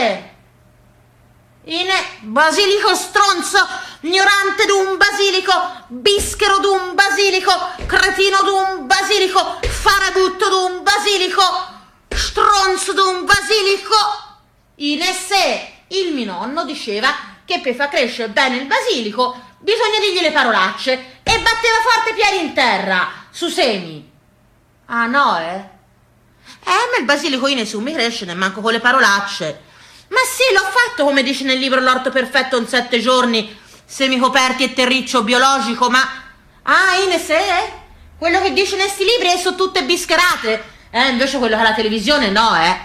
Ines, basilico stronzo, ignorante d'un basilico, bischero d'un basilico, cretino d'un basilico, farabutto d'un basilico, stronzo d'un basilico. Ines, il mio nonno diceva che per far crescere bene il basilico bisogna dirgli le parolacce, e batteva forte i piedi in terra, su semi. Ah no, eh? Eh, ma il basilico, Ines, non mi cresce nemmeno con le parolacce. Ma sì, l'ho fatto, come dice nel libro L'orto perfetto in sette giorni, semicoperti e terriccio biologico, ma... Ah, Ines, eh? Quello che dice nei sti libri sono tutte bischerate. Eh, invece quello che è la televisione no, eh?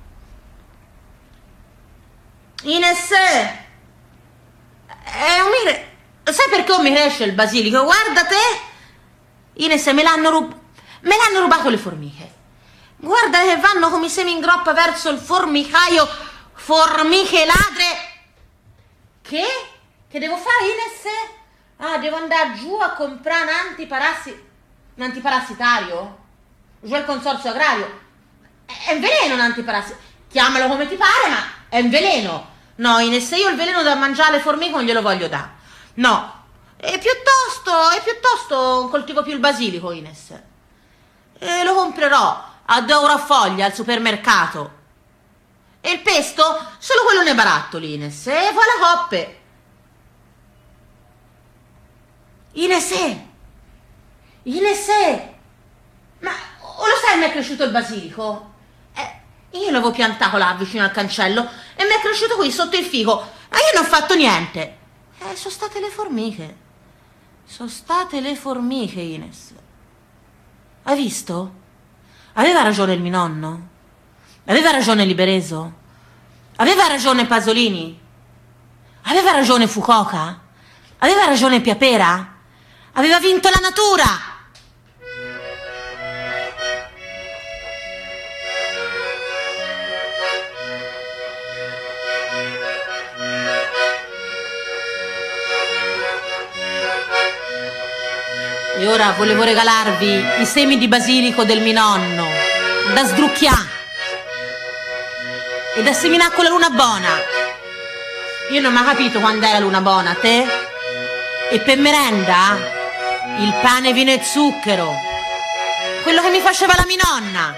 Ines, eh, un mire... Sai perché non mi cresce il basilico? Guarda te! Ines, me l'hanno rub... me l'hanno rubato le formiche. Guarda che vanno come semi in groppa verso il formicaio. Formiche ladre. Che? Che devo fare, Ines? Ah, devo andare giù a comprare un antiparassi... un antiparassitario? Giù al consorzio agrario. È un veleno un antiparassitario. Chiamalo come ti pare, ma è un veleno. No, Ines, io il veleno da mangiare alle formiche non glielo voglio dare. No. E piuttosto, e piuttosto coltivo più il basilico, Ines. E lo comprerò a due euro a foglia al supermercato. E il pesto? Solo quello nei barattoli, Ines. E poi la coppe. Ines, Ines, ma o lo sai, mi è cresciuto il basilico? Eh, io l'avevo piantato là vicino al cancello e mi è cresciuto qui sotto il fico. Ma io non ho fatto niente. Eh, sono state le formiche. Sono state le formiche, Ines. Hai visto? Aveva ragione il mio nonno. Aveva ragione Libereso? Aveva ragione Pasolini? Aveva ragione Fukuoka? Aveva ragione Piapera? Aveva vinto la natura! E ora volevo regalarvi i semi di basilico del mio nonno, da sdrucchiare e da seminare con la luna buona. Io non ho mai capito quando è la luna buona, te? E per merenda il pane, vino e zucchero, quello che mi faceva la mia nonna.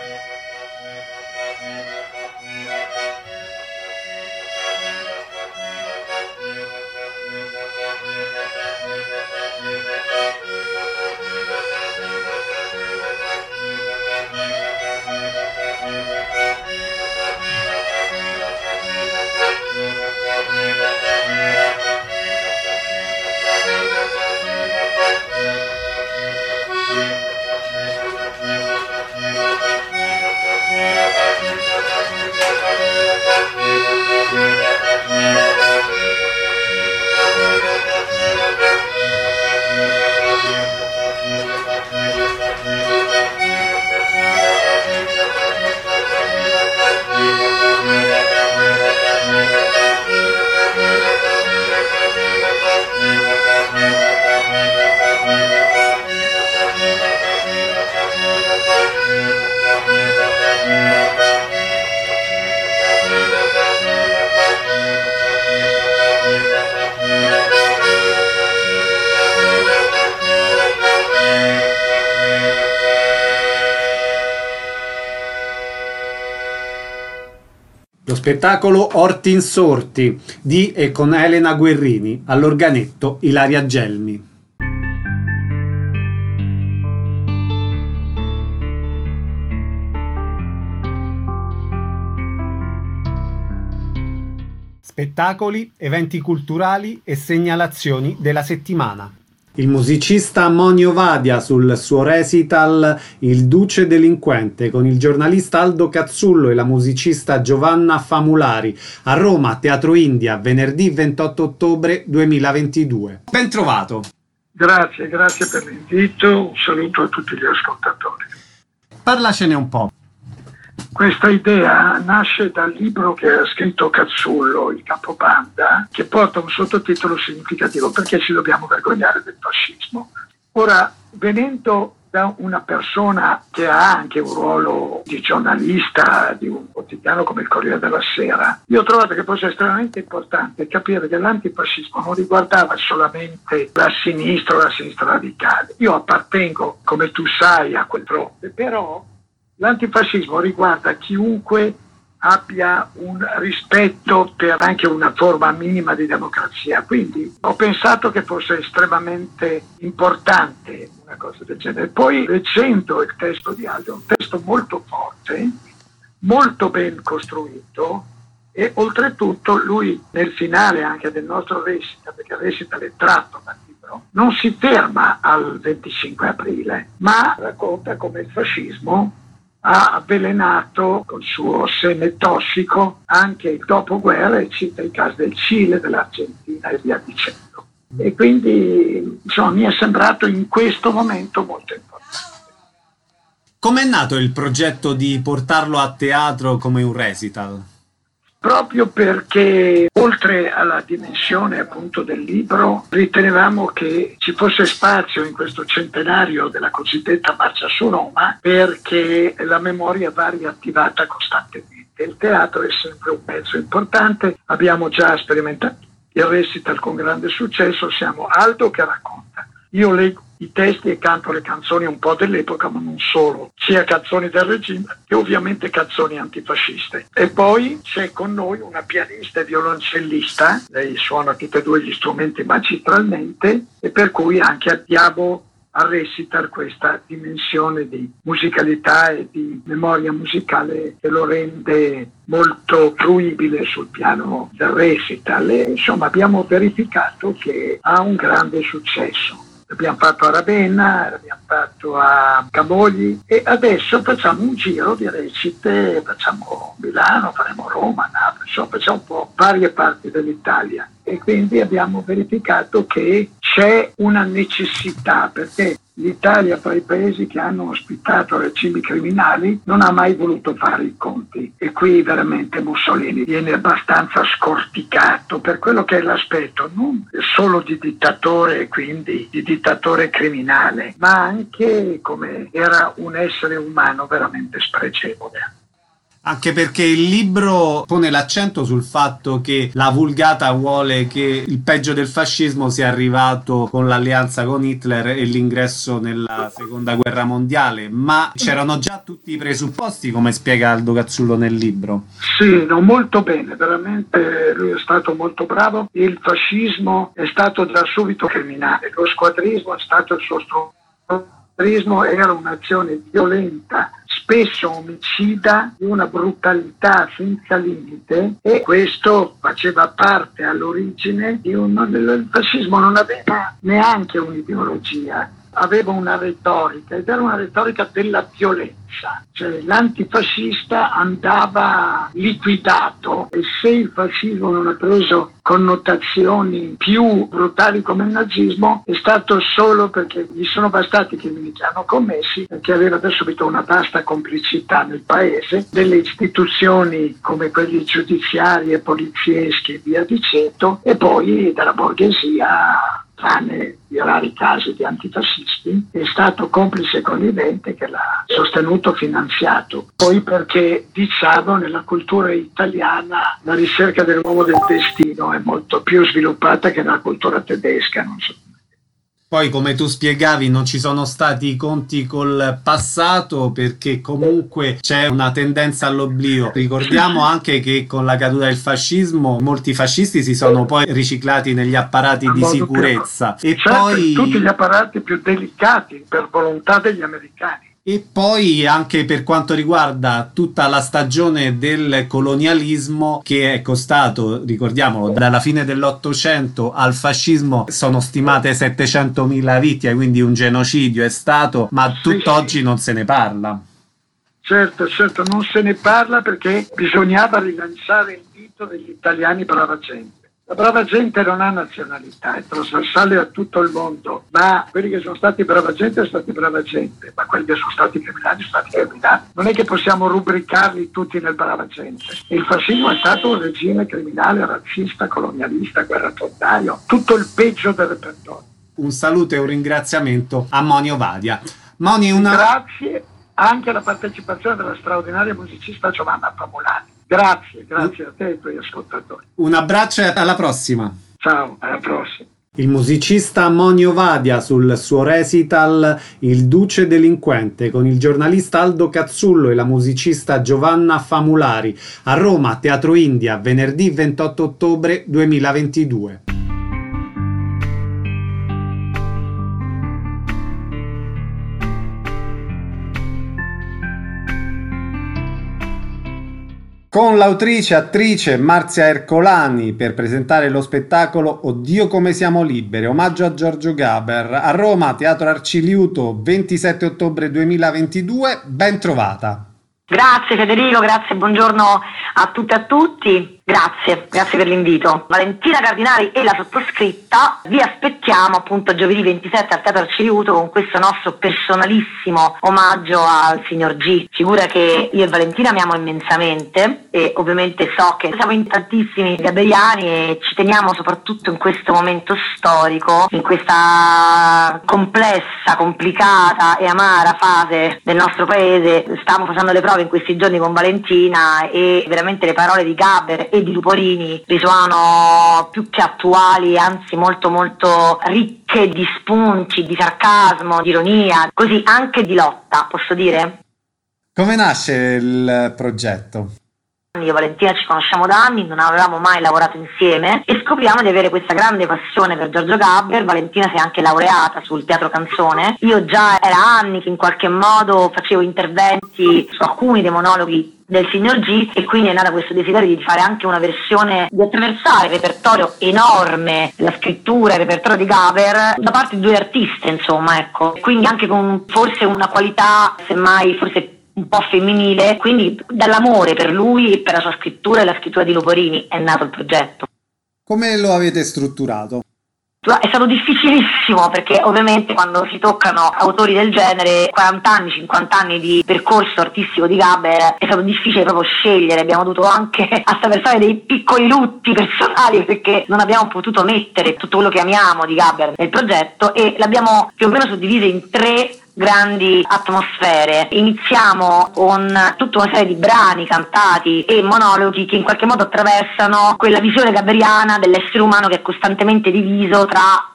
Thank you. Lo spettacolo Orti insorti di e con Elena Guerrini, all'organetto Ilaria Gelmi. Spettacoli, eventi culturali e segnalazioni della settimana. Il musicista Monio Vadia sul suo recital Il Duce Delinquente con il giornalista Aldo Cazzullo e la musicista Giovanna Famulari a Roma, Teatro India, venerdì ventotto ottobre duemilaventidue. Ben trovato! Grazie, grazie per l'invito, un saluto a tutti gli ascoltatori. Parlacene un po'. Questa idea nasce dal libro che ha scritto Cazzullo, Il Capobanda, che porta un sottotitolo significativo: Perché ci dobbiamo vergognare del fascismo. Ora, venendo da una persona che ha anche un ruolo di giornalista di un quotidiano come il Corriere della Sera, io ho trovato che fosse estremamente importante capire che l'antifascismo non riguardava solamente la sinistra o la sinistra radicale. Io appartengo, come tu sai, a quel fronte, però l'antifascismo riguarda chiunque abbia un rispetto per anche una forma minima di democrazia. Quindi ho pensato che fosse estremamente importante una cosa del genere. Poi, leggendo il testo di Aldo, è un testo molto forte, molto ben costruito, e oltretutto lui nel finale anche del nostro recital, perché il recital è tratto dal libro, non si ferma al venticinque aprile, ma racconta come il fascismo ha avvelenato col suo seme tossico anche il dopoguerra, e cita i casi del Cile, dell'Argentina e via dicendo. E quindi insomma, mi è sembrato in questo momento molto importante. Com'è nato il progetto di portarlo a teatro come un recital? Proprio perché, oltre alla dimensione appunto del libro, ritenevamo che ci fosse spazio in questo centenario della cosiddetta Marcia su Roma, perché la memoria va riattivata costantemente. Il teatro è sempre un mezzo importante, abbiamo già sperimentato il recital con grande successo, siamo Aldo che racconta, io leggo i testi e canto le canzoni un po' dell'epoca, ma non solo, sia canzoni del regime che ovviamente canzoni antifasciste. E poi c'è con noi una pianista e violoncellista, lei suona tutti e due gli strumenti magistralmente, e per cui anche abbiamo a recital questa dimensione di musicalità e di memoria musicale che lo rende molto fruibile sul piano del recital. E, insomma, abbiamo verificato che ha un grande successo. L'abbiamo fatto a Ravenna, l'abbiamo fatto a Camogli e adesso facciamo un giro di recite, facciamo Milano, faremo Roma, Napoli, insomma facciamo un po' varie parti dell'Italia, e quindi abbiamo verificato che c'è una necessità, perché l'Italia, fra i paesi che hanno ospitato regimi criminali, non ha mai voluto fare i conti, e qui veramente Mussolini viene abbastanza scorticato per quello che è l'aspetto non solo di dittatore e quindi di dittatore criminale, ma anche come era un essere umano veramente spregevole. Anche perché il libro pone l'accento sul fatto che la Vulgata vuole che il peggio del fascismo sia arrivato con l'alleanza con Hitler e l'ingresso nella seconda guerra mondiale, ma c'erano già tutti i presupposti, come spiega Aldo Cazzullo nel libro. Sì, no, molto bene, veramente lui è stato molto bravo. Il fascismo è stato da subito criminale, lo squadrismo è stato il suo strumento. Il squadrismo era un'azione violenta, spesso omicida, di una brutalità senza limite, e questo faceva parte all'origine di un... il fascismo non aveva neanche un'ideologia, aveva una retorica, ed era una retorica della violenza, cioè l'antifascista andava liquidato, e se il fascismo non ha preso connotazioni più brutali come il nazismo è stato solo perché gli sono bastati i crimini che hanno commessi, perché aveva subito una vasta complicità nel paese delle istituzioni come quelli giudiziari e polizieschi e via dicendo, e poi della borghesia, tranne i rari casi di antifascisti, è stato complice e connivente che l'ha sostenuto, finanziato. Poi perché, diciamo, nella cultura italiana la ricerca dell'uomo del destino è molto più sviluppata che nella cultura tedesca, non so. Poi, come tu spiegavi, non ci sono stati i conti col passato, perché comunque c'è una tendenza all'oblio. Ricordiamo anche che con la caduta del fascismo molti fascisti si sono poi riciclati negli apparati di sicurezza. Più. E certo, poi tutti gli apparati più delicati per volontà degli americani. E poi anche per quanto riguarda tutta la stagione del colonialismo, che è costato, ricordiamolo, dalla fine dell'Ottocento al fascismo sono stimate settecentomila vittime, quindi un genocidio è stato, ma sì, tutt'oggi sì. non se ne parla. Certo, certo, non se ne parla perché bisognava rilanciare il mito degli italiani brava gente. La brava gente non ha nazionalità, è trasversale a tutto il mondo, ma quelli che sono stati brava gente sono stati brava gente, ma quelli che sono stati criminali sono stati criminali. Non è che possiamo rubricarli tutti nel brava gente. Il fascismo è stato un regime criminale, razzista, colonialista, guerrafondaiolo, tutto il peggio del repertorio. Un saluto e un ringraziamento a Moni Ovadia. Moni, una... Grazie anche alla partecipazione della straordinaria musicista Giovanna Famulani. Grazie, grazie a te e ai tuoi ascoltatori. Un abbraccio e alla prossima. Ciao, alla prossima. Il musicista Moni Ovadia sul suo recital Il Duce Delinquente con il giornalista Aldo Cazzullo e la musicista Giovanna Famulari a Roma, Teatro India, venerdì ventotto ottobre duemilaventidue. Con l'autrice attrice Marzia Ercolani per presentare lo spettacolo Oddio come siamo libere, omaggio a Giorgio Gaber, a Roma, Teatro Arciliuto, ventisette ottobre duemilaventidue. Ben trovata. Grazie Federico, grazie, buongiorno a tutte e a tutti. Grazie, grazie per l'invito. Valentina Cardinali e la sottoscritta vi aspettiamo appunto giovedì ventisette al Teatro Arciliuto con questo nostro personalissimo omaggio al signor G, figura che io e Valentina amiamo immensamente, e ovviamente so che siamo in tantissimi gaberiani e ci teniamo soprattutto in questo momento storico, in questa complessa, complicata e amara fase del nostro paese. Stiamo facendo le prove in questi giorni con Valentina e veramente le parole di Gaber e di Luporini risuonano più che attuali, anzi molto molto ricche di spunti, di sarcasmo, di ironia, così anche di lotta, posso dire? Come nasce il progetto? Io e Valentina ci conosciamo da anni, non avevamo mai lavorato insieme e scopriamo di avere questa grande passione per Giorgio Gaber. Valentina si è anche laureata sul teatro canzone. Io già era anni che in qualche modo facevo interventi su alcuni dei monologhi del signor G, e quindi è nata questo desiderio di fare anche una versione, di attraversare il repertorio enorme della scrittura, il repertorio di Gaber da parte di due artiste, insomma, ecco, quindi anche con forse una qualità semmai forse un po' femminile, quindi dall'amore per lui e per la sua scrittura e la scrittura di Luporini è nato il progetto. Come lo avete strutturato? È stato difficilissimo perché ovviamente quando si toccano autori del genere, quaranta anni, cinquanta anni di percorso artistico di Gaber, è stato difficile proprio scegliere. Abbiamo dovuto anche attraversare dei piccoli lutti personali perché non abbiamo potuto mettere tutto quello che amiamo di Gaber nel progetto, e l'abbiamo più o meno suddiviso in tre grandi atmosfere. Iniziamo con tutta una serie di brani cantati e monologhi che in qualche modo attraversano quella visione gaberiana dell'essere umano che è costantemente diviso tra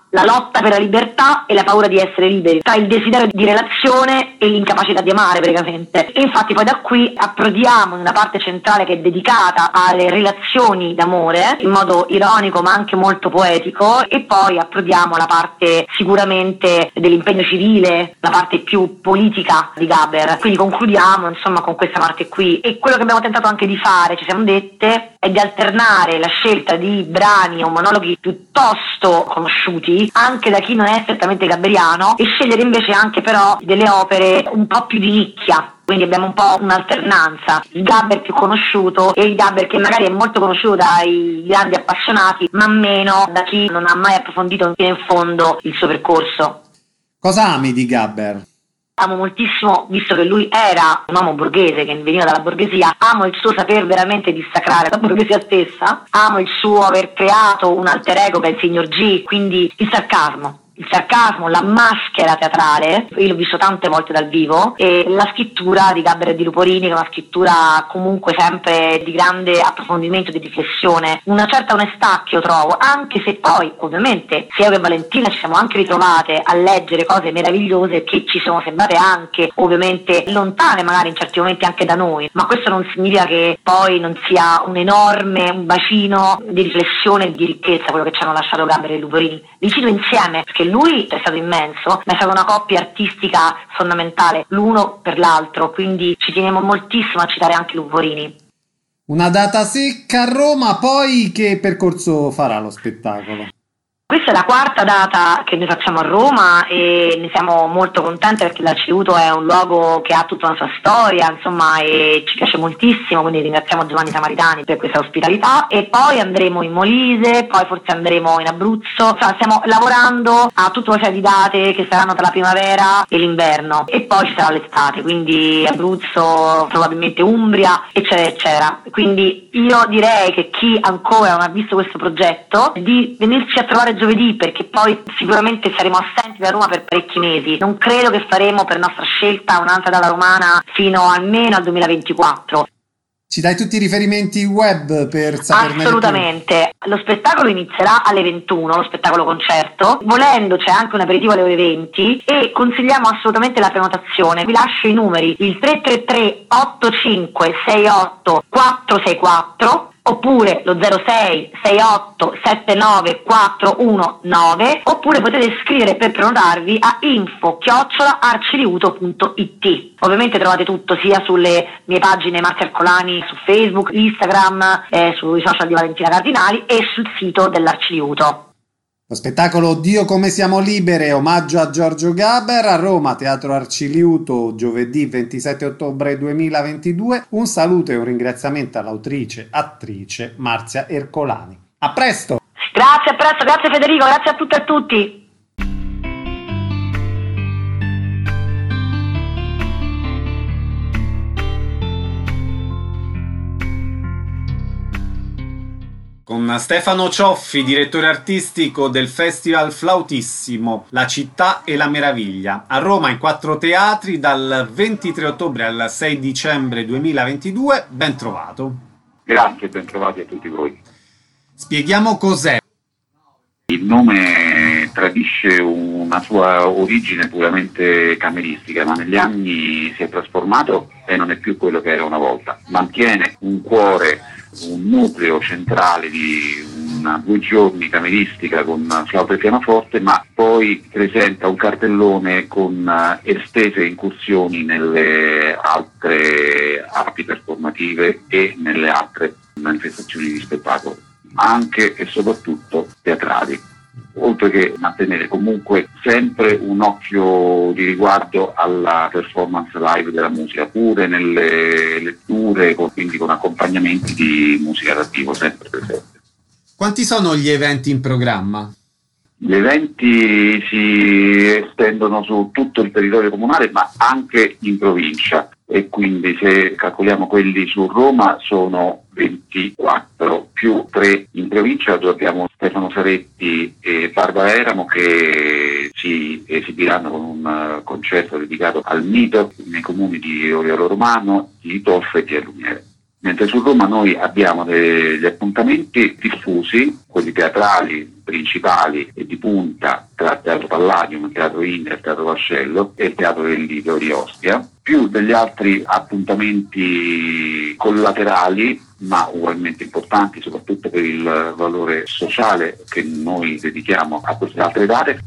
la lotta per la libertà e la paura di essere liberi, tra il desiderio di relazione e l'incapacità di amare praticamente. E infatti poi da qui approdiamo in una parte centrale che è dedicata alle relazioni d'amore, in modo ironico ma anche molto poetico, e poi approdiamo alla parte sicuramente dell'impegno civile, la parte più politica di Gaber. Quindi concludiamo insomma con questa parte qui, e quello che abbiamo tentato anche di fare, ci siamo dette, è di alternare la scelta di brani o monologhi piuttosto conosciuti anche da chi non è strettamente gaberiano, e scegliere invece anche però delle opere un po' più di nicchia. Quindi abbiamo un po' un'alternanza, il Gaber più conosciuto e il Gaber che magari è molto conosciuto dai grandi appassionati, ma meno da chi non ha mai approfondito fino in fondo il suo percorso. Cosa ami di Gaber? Amo moltissimo, visto che lui era un uomo borghese che veniva dalla borghesia, amo il suo saper veramente dissacrare la borghesia stessa, amo il suo aver creato un alter ego che è il signor G, quindi il sarcasmo. Il sarcasmo, la maschera teatrale, io l'ho visto tante volte dal vivo, e la scrittura di Gaber e di Luporini, che è una scrittura comunque sempre di grande approfondimento, di riflessione, una certa onestà che io trovo, anche se poi ovviamente sia io che Valentina ci siamo anche ritrovate a leggere cose meravigliose che ci sono sembrate anche ovviamente lontane magari in certi momenti anche da noi, ma questo non significa che poi non sia un enorme, un bacino di riflessione e di ricchezza quello che ci hanno lasciato Gaber e Luporini. Li cito insieme perché lui è stato immenso, ma è stata una coppia artistica fondamentale l'uno per l'altro, quindi ci teniamo moltissimo a citare anche Luporini. Una data secca a Roma, poi che percorso farà lo spettacolo? Questa è la quarta data che noi facciamo a Roma e ne siamo molto contenti perché l'Arciduto è un luogo che ha tutta una sua storia, insomma, e ci piace moltissimo, quindi ringraziamo Giovanni Samaritani per questa ospitalità. E poi andremo in Molise, poi forse andremo in Abruzzo, insomma stiamo lavorando a tutta una serie di date che saranno tra la primavera e l'inverno, e poi ci sarà l'estate, quindi Abruzzo, probabilmente Umbria, eccetera eccetera. Quindi io direi che chi ancora non ha visto questo progetto di venirci a trovare giovedì, perché poi sicuramente saremo assenti da Roma per parecchi mesi. Non credo che faremo per nostra scelta un'altra data romana fino almeno al duemilaventiquattro. Ci dai tutti i riferimenti web per saperne? Assolutamente. Lo spettacolo inizierà alle ventuno, lo spettacolo concerto. Volendo c'è anche un aperitivo alle ore venti e consigliamo assolutamente la prenotazione. Vi lascio i numeri: il tre tre tre otto cinque sei otto quattro sei quattro oppure lo zero sei sei otto sette nove quattro uno nove, oppure potete scrivere per prenotarvi a info chiocciola arciliuto punto it. Ovviamente trovate tutto sia sulle mie pagine Marzia Ercolani su Facebook, Instagram, eh, sui social di Valentina Cardinali e sul sito dell'Arciliuto. Lo spettacolo Dio come siamo libere, omaggio a Giorgio Gaber, a Roma, Teatro Arciliuto, giovedì ventisette ottobre duemilaventidue. Un saluto e un ringraziamento all'autrice, attrice Marzia Ercolani. A presto! Grazie, a presto, grazie Federico, grazie a tutte e a tutti. Con Stefano Cioffi, direttore artistico del Festival Flautissimo, La città e la meraviglia, a Roma in quattro teatri dal ventitré ottobre al sei dicembre duemilaventidue. Ben trovato. Grazie, ben trovati a tutti voi. Spieghiamo cos'è. Il nome tradisce una sua origine puramente cameristica, ma negli anni si è trasformato e non è più quello che era una volta. Mantiene un cuore, un nucleo centrale di una due giorni cameristica con flauto e pianoforte, ma poi presenta un cartellone con uh, estese incursioni nelle altre arti performative e nelle altre manifestazioni di spettacolo, anche e soprattutto teatrali, oltre che mantenere comunque sempre un occhio di riguardo alla performance live della musica, pure nelle letture, quindi con accompagnamenti di musica dal vivo sempre presente. Quanti sono gli eventi in programma? Gli eventi si estendono su tutto il territorio comunale, ma anche in provincia, e quindi se calcoliamo quelli su Roma sono ventiquattro più tre in provincia, dove abbiamo Stefano Saretti e Barbara Eramo che si esibiranno con un concerto dedicato al mito nei comuni di Oriolo Romano, di Toffa e di Allumiere. Mentre su Roma noi abbiamo degli appuntamenti diffusi, quelli teatrali principali e di punta tra il Teatro Palladium, il Teatro India, il Teatro Vascello e il Teatro del Lido di Ostia, più degli altri appuntamenti collaterali ma ugualmente importanti, soprattutto per il valore sociale che noi dedichiamo a queste altre date,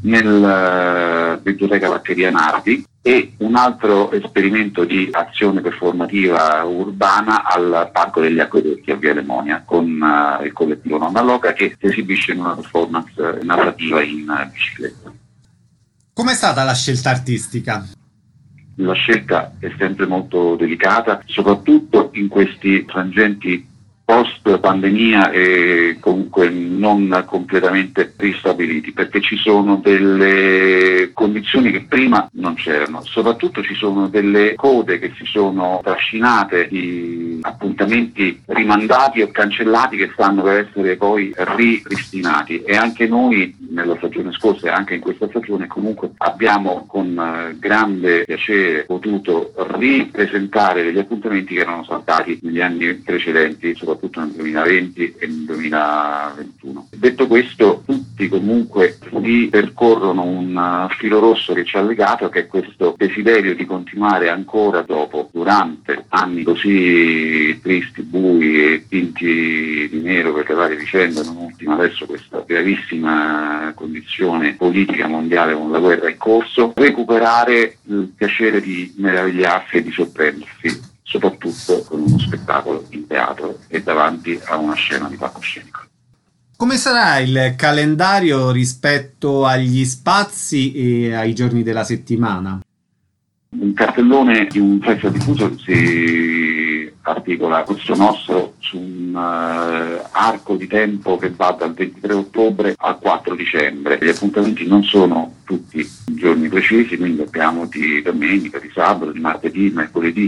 nel Biblioteca Vaccheria Nardi, e un altro esperimento di azione performativa urbana al Parco degli Acquedotti a Via Lemonia con uh, il collettivo Nonna Loca, che si esibisce in una performance narrativa in uh, bicicletta. Com'è stata la scelta artistica? La scelta è sempre molto delicata, soprattutto in questi frangenti post pandemia e comunque non completamente ristabiliti, perché ci sono delle condizioni che prima non c'erano, soprattutto ci sono delle code che si sono trascinate di appuntamenti rimandati o cancellati che stanno per essere poi ripristinati, e anche noi nella stagione scorsa e anche in questa stagione comunque abbiamo con eh, grande piacere potuto ripresentare degli appuntamenti che erano saltati negli anni precedenti, soprattutto nel duemilaventi e nel duemilaventuno. Detto questo, tutti comunque ripercorrono un uh, filo rosso che ci ha legato, che è questo desiderio di continuare ancora dopo, durante anni così tristi, bui e tinti di nero per le varie vicende, non ultima adesso questa gravissima condizione politica mondiale con la guerra in corso, recuperare il piacere di meravigliarsi e di sorprendersi, soprattutto con uno spettacolo in teatro e davanti a una scena di palcoscenico. Come sarà il calendario rispetto agli spazi e ai giorni della settimana? Un cartellone di un festival diffuso si articola questo nostro su un uh, arco di tempo che va dal ventitré ottobre al quattro dicembre. Gli appuntamenti non sono tutti giorni precisi, quindi abbiamo di domenica, di sabato, di martedì, mercoledì.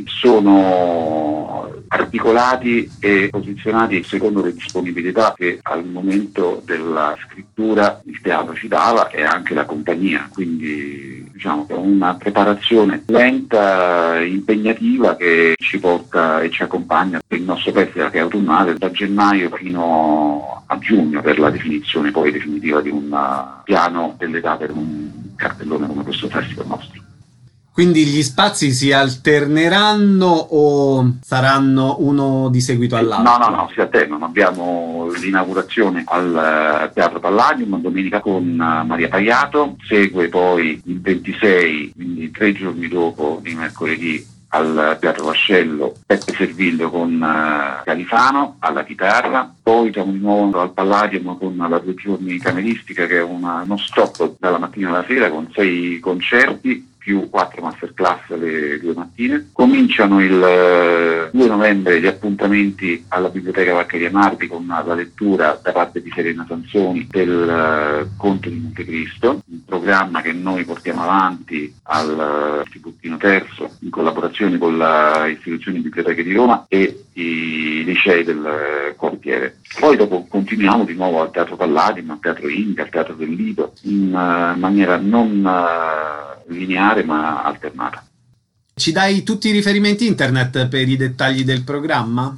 Sono articolati e posizionati secondo le disponibilità che al momento della scrittura il teatro ci dava e anche la compagnia, quindi diciamo che è una preparazione lenta, impegnativa, che ci porta e ci accompagna per il nostro festival, che è autunnale, da gennaio fino a giugno, per la definizione poi definitiva di un piano delle date con un cartellone come questo festival nostro. Quindi gli spazi si alterneranno o saranno uno di seguito all'altro? No, no, no, si alternano. Abbiamo l'inaugurazione al Teatro Palladium domenica con Maria Paiato, segue poi il ventisei, quindi tre giorni dopo, di mercoledì, al Teatro Vascello, Peppe Servillo con uh, Califano alla chitarra, poi siamo di nuovo al Palladium con la due giorni cameristica, che è una, uno stop dalla mattina alla sera con sei concerti più quattro masterclass alle due mattine. Cominciano il uh, due novembre gli appuntamenti alla Biblioteca Vaccheria Nardi con la lettura da parte di Serena Sansoni del uh, Conte di Montecristo, un programma che noi portiamo avanti al uh, Tiburtino Terzo in collaborazione con l'istituzione Biblioteche di Roma e i licei del uh, quartiere. Poi dopo continuiamo di nuovo al Teatro Palladium, al Teatro India, al Teatro del Lido, in uh, maniera non uh, lineare ma alternata. Ci dai tutti i riferimenti internet per i dettagli del programma?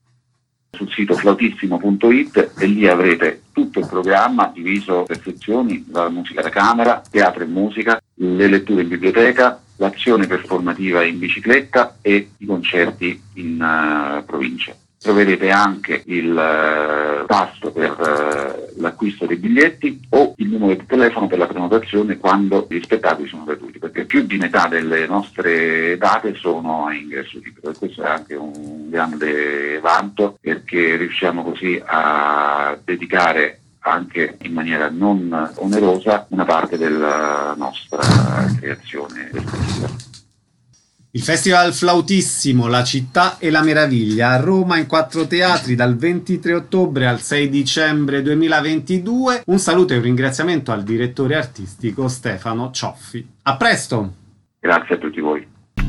Sul sito flautissimo punto it, e lì avrete tutto il programma diviso per sezioni: la musica da camera, teatro e musica, le letture in biblioteca, l'azione performativa in bicicletta e i concerti in uh, provincia. Troverete anche il uh, tasto per uh, l'acquisto dei biglietti o il numero di telefono per la prenotazione quando gli spettacoli sono gratuiti, perché più di metà delle nostre date sono a ingresso libero, e questo è anche un grande vanto, perché riusciamo così a dedicare anche in maniera non onerosa una parte della nostra creazione espressiva. Il Festival Flautissimo, La città e la meraviglia, a Roma in quattro teatri dal ventitré ottobre al sei dicembre duemilaventidue. Un saluto e un ringraziamento al direttore artistico Stefano Cioffi. A presto! Grazie a tutti voi.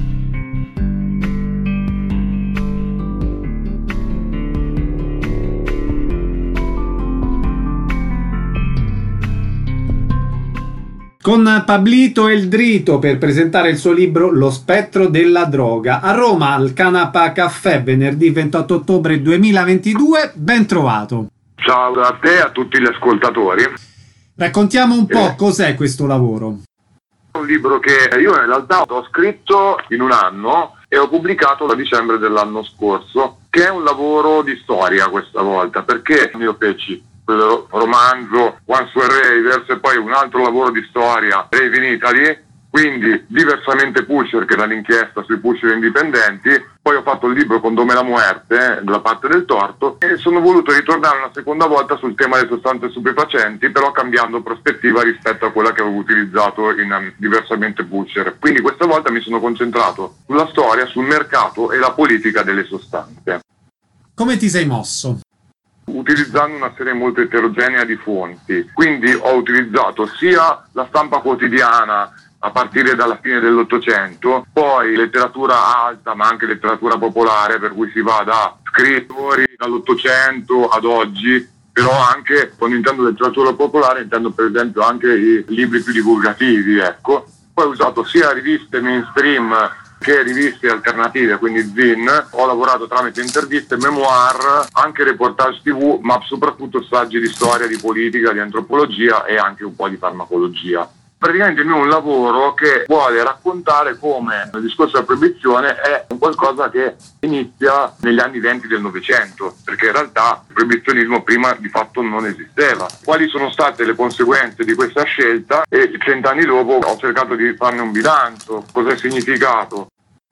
Con Pablito Eldrito per presentare il suo libro Lo spettro della droga, a Roma al Canapa Caffè venerdì ventotto ottobre duemilaventidue. Ben trovato. Ciao a te e a tutti gli ascoltatori. Raccontiamo un po' Eh. cos'è questo lavoro. Un libro che io in realtà ho scritto in un anno e ho pubblicato a dicembre dell'anno scorso, che è un lavoro di storia questa volta, perché io feci quel romanzo Once Were Raiders e poi un altro lavoro di storia, Rave in Italy, quindi diversamente Pusher, che era l'inchiesta sui pusher indipendenti. Poi ho fatto il libro Condome la Muerte, dalla parte del torto, e sono voluto ritornare una seconda volta sul tema delle sostanze stupefacenti, però cambiando prospettiva rispetto a quella che avevo utilizzato in um, diversamente Pusher. Quindi questa volta mi sono concentrato sulla storia, sul mercato e la politica delle sostanze, Come ti sei mosso? utilizzando una serie molto eterogenea di fonti. Quindi ho utilizzato sia la stampa quotidiana a partire dalla fine dell'Ottocento, poi letteratura alta ma anche letteratura popolare, per cui si va da scrittori dall'Ottocento ad oggi, però anche, quando intendo letteratura popolare, intendo per esempio anche i libri più divulgativi, ecco. Poi ho usato sia riviste mainstream che riviste alternative, quindi zin. Ho lavorato tramite interviste, memoir, anche reportage tivù, ma soprattutto saggi di storia, di politica, di antropologia e anche un po' di farmacologia. Praticamente il mio è un lavoro che vuole raccontare come il discorso della proibizione è un qualcosa che inizia negli anni venti del Novecento, perché in realtà il proibizionismo prima di fatto non esisteva. Quali sono state le conseguenze di questa scelta? E cent'anni dopo ho cercato di farne un bilancio, cosa è significato.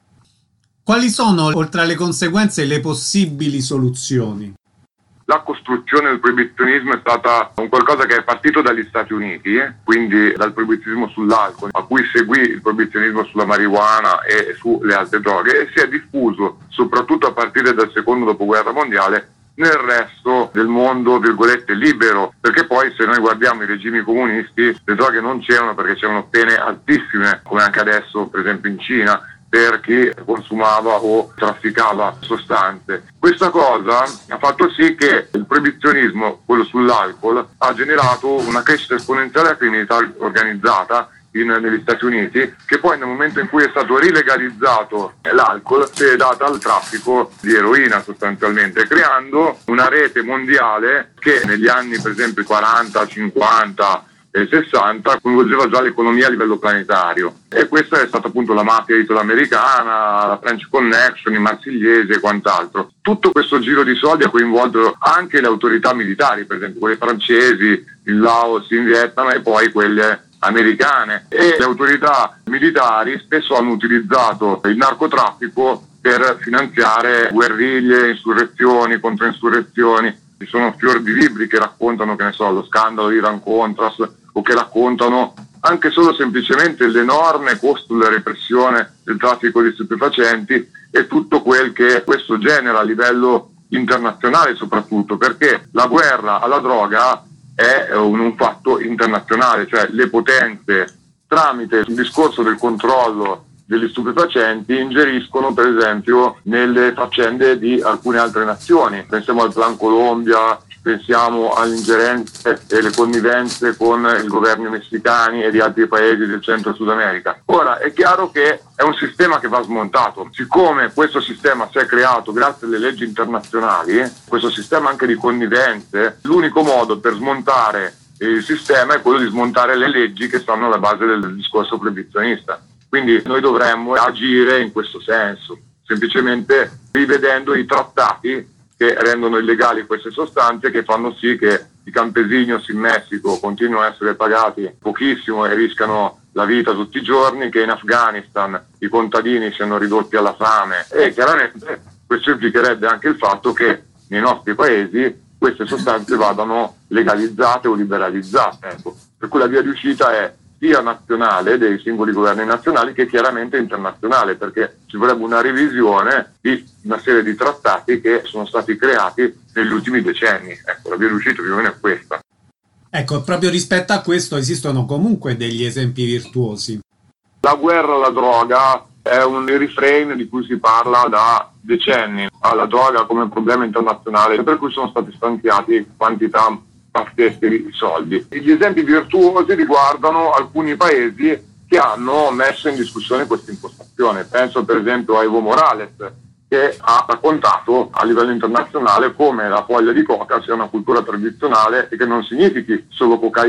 Quali sono, oltre alle conseguenze, le possibili soluzioni? La costruzione del proibizionismo è stata un qualcosa che è partito dagli Stati Uniti, eh? quindi dal proibizionismo sull'alcol, a cui seguì il proibizionismo sulla marijuana e sulle altre droghe, e si è diffuso soprattutto a partire dal secondo dopoguerra mondiale nel resto del mondo, virgolette, libero, perché poi se noi guardiamo i regimi comunisti le droghe non c'erano, perché c'erano pene altissime, come anche adesso per esempio in Cina, per chi consumava o trafficava sostanze. Questa cosa ha fatto sì che il proibizionismo, quello sull'alcol, ha generato una crescita esponenziale della criminalità organizzata in, negli Stati Uniti, che poi nel momento in cui è stato rilegalizzato l'alcol si è data al traffico di eroina sostanzialmente, creando una rete mondiale che negli anni per esempio quaranta, cinquanta e sessanta coinvolgeva già l'economia a livello planetario, e questa è stata appunto la mafia italo-americana, la French Connection, i marsigliesi e quant'altro. Tutto questo giro di soldi ha coinvolto anche le autorità militari, per esempio quelle francesi, in Laos, in Vietnam e poi quelle americane, e le autorità militari spesso hanno utilizzato il narcotraffico per finanziare guerriglie, insurrezioni, controinsurrezioni. Ci sono fior di libri che raccontano, che ne so, lo scandalo Iran Contras, o che raccontano anche solo semplicemente l'enorme costo della repressione del traffico di stupefacenti e tutto quel che questo genera a livello internazionale, soprattutto perché la guerra alla droga è un, un fatto internazionale, cioè le potenze tramite il discorso del controllo degli stupefacenti ingeriscono per esempio nelle faccende di alcune altre nazioni. Pensiamo al Plan Colombia, pensiamo alle ingerenze e le connivenze con i governi messicani e di altri paesi del Centro Sud America. Ora è chiaro che è un sistema che va smontato. Siccome questo sistema si è creato grazie alle leggi internazionali, questo sistema anche di connivenze, l'unico modo per smontare il sistema è quello di smontare le leggi che stanno alla base del discorso proibizionista. Quindi noi dovremmo agire in questo senso, semplicemente rivedendo i trattati che rendono illegali queste sostanze, che fanno sì che i campesinos in Messico continuino a essere pagati pochissimo e rischiano la vita tutti i giorni, che in Afghanistan i contadini siano ridotti alla fame, e chiaramente questo implicherebbe anche il fatto che nei nostri paesi queste sostanze vadano legalizzate o liberalizzate. Ecco. Per cui la via di uscita è sia nazionale dei singoli governi nazionali che chiaramente internazionale, perché ci vorrebbe una revisione di una serie di trattati che sono stati creati negli ultimi decenni. Ecco, la via d'uscita più o meno è questa. Ecco, proprio rispetto a questo esistono comunque degli esempi virtuosi. La guerra alla droga è un refrain di cui si parla da decenni, alla droga come problema internazionale, per cui sono stati stanziati quantità pazzesche di soldi. Gli esempi virtuosi riguardano alcuni paesi che hanno messo in discussione questa impostazione. Penso per esempio a Evo Morales, che ha raccontato a livello internazionale come la foglia di coca sia una cultura tradizionale e che non significhi solo cocaina,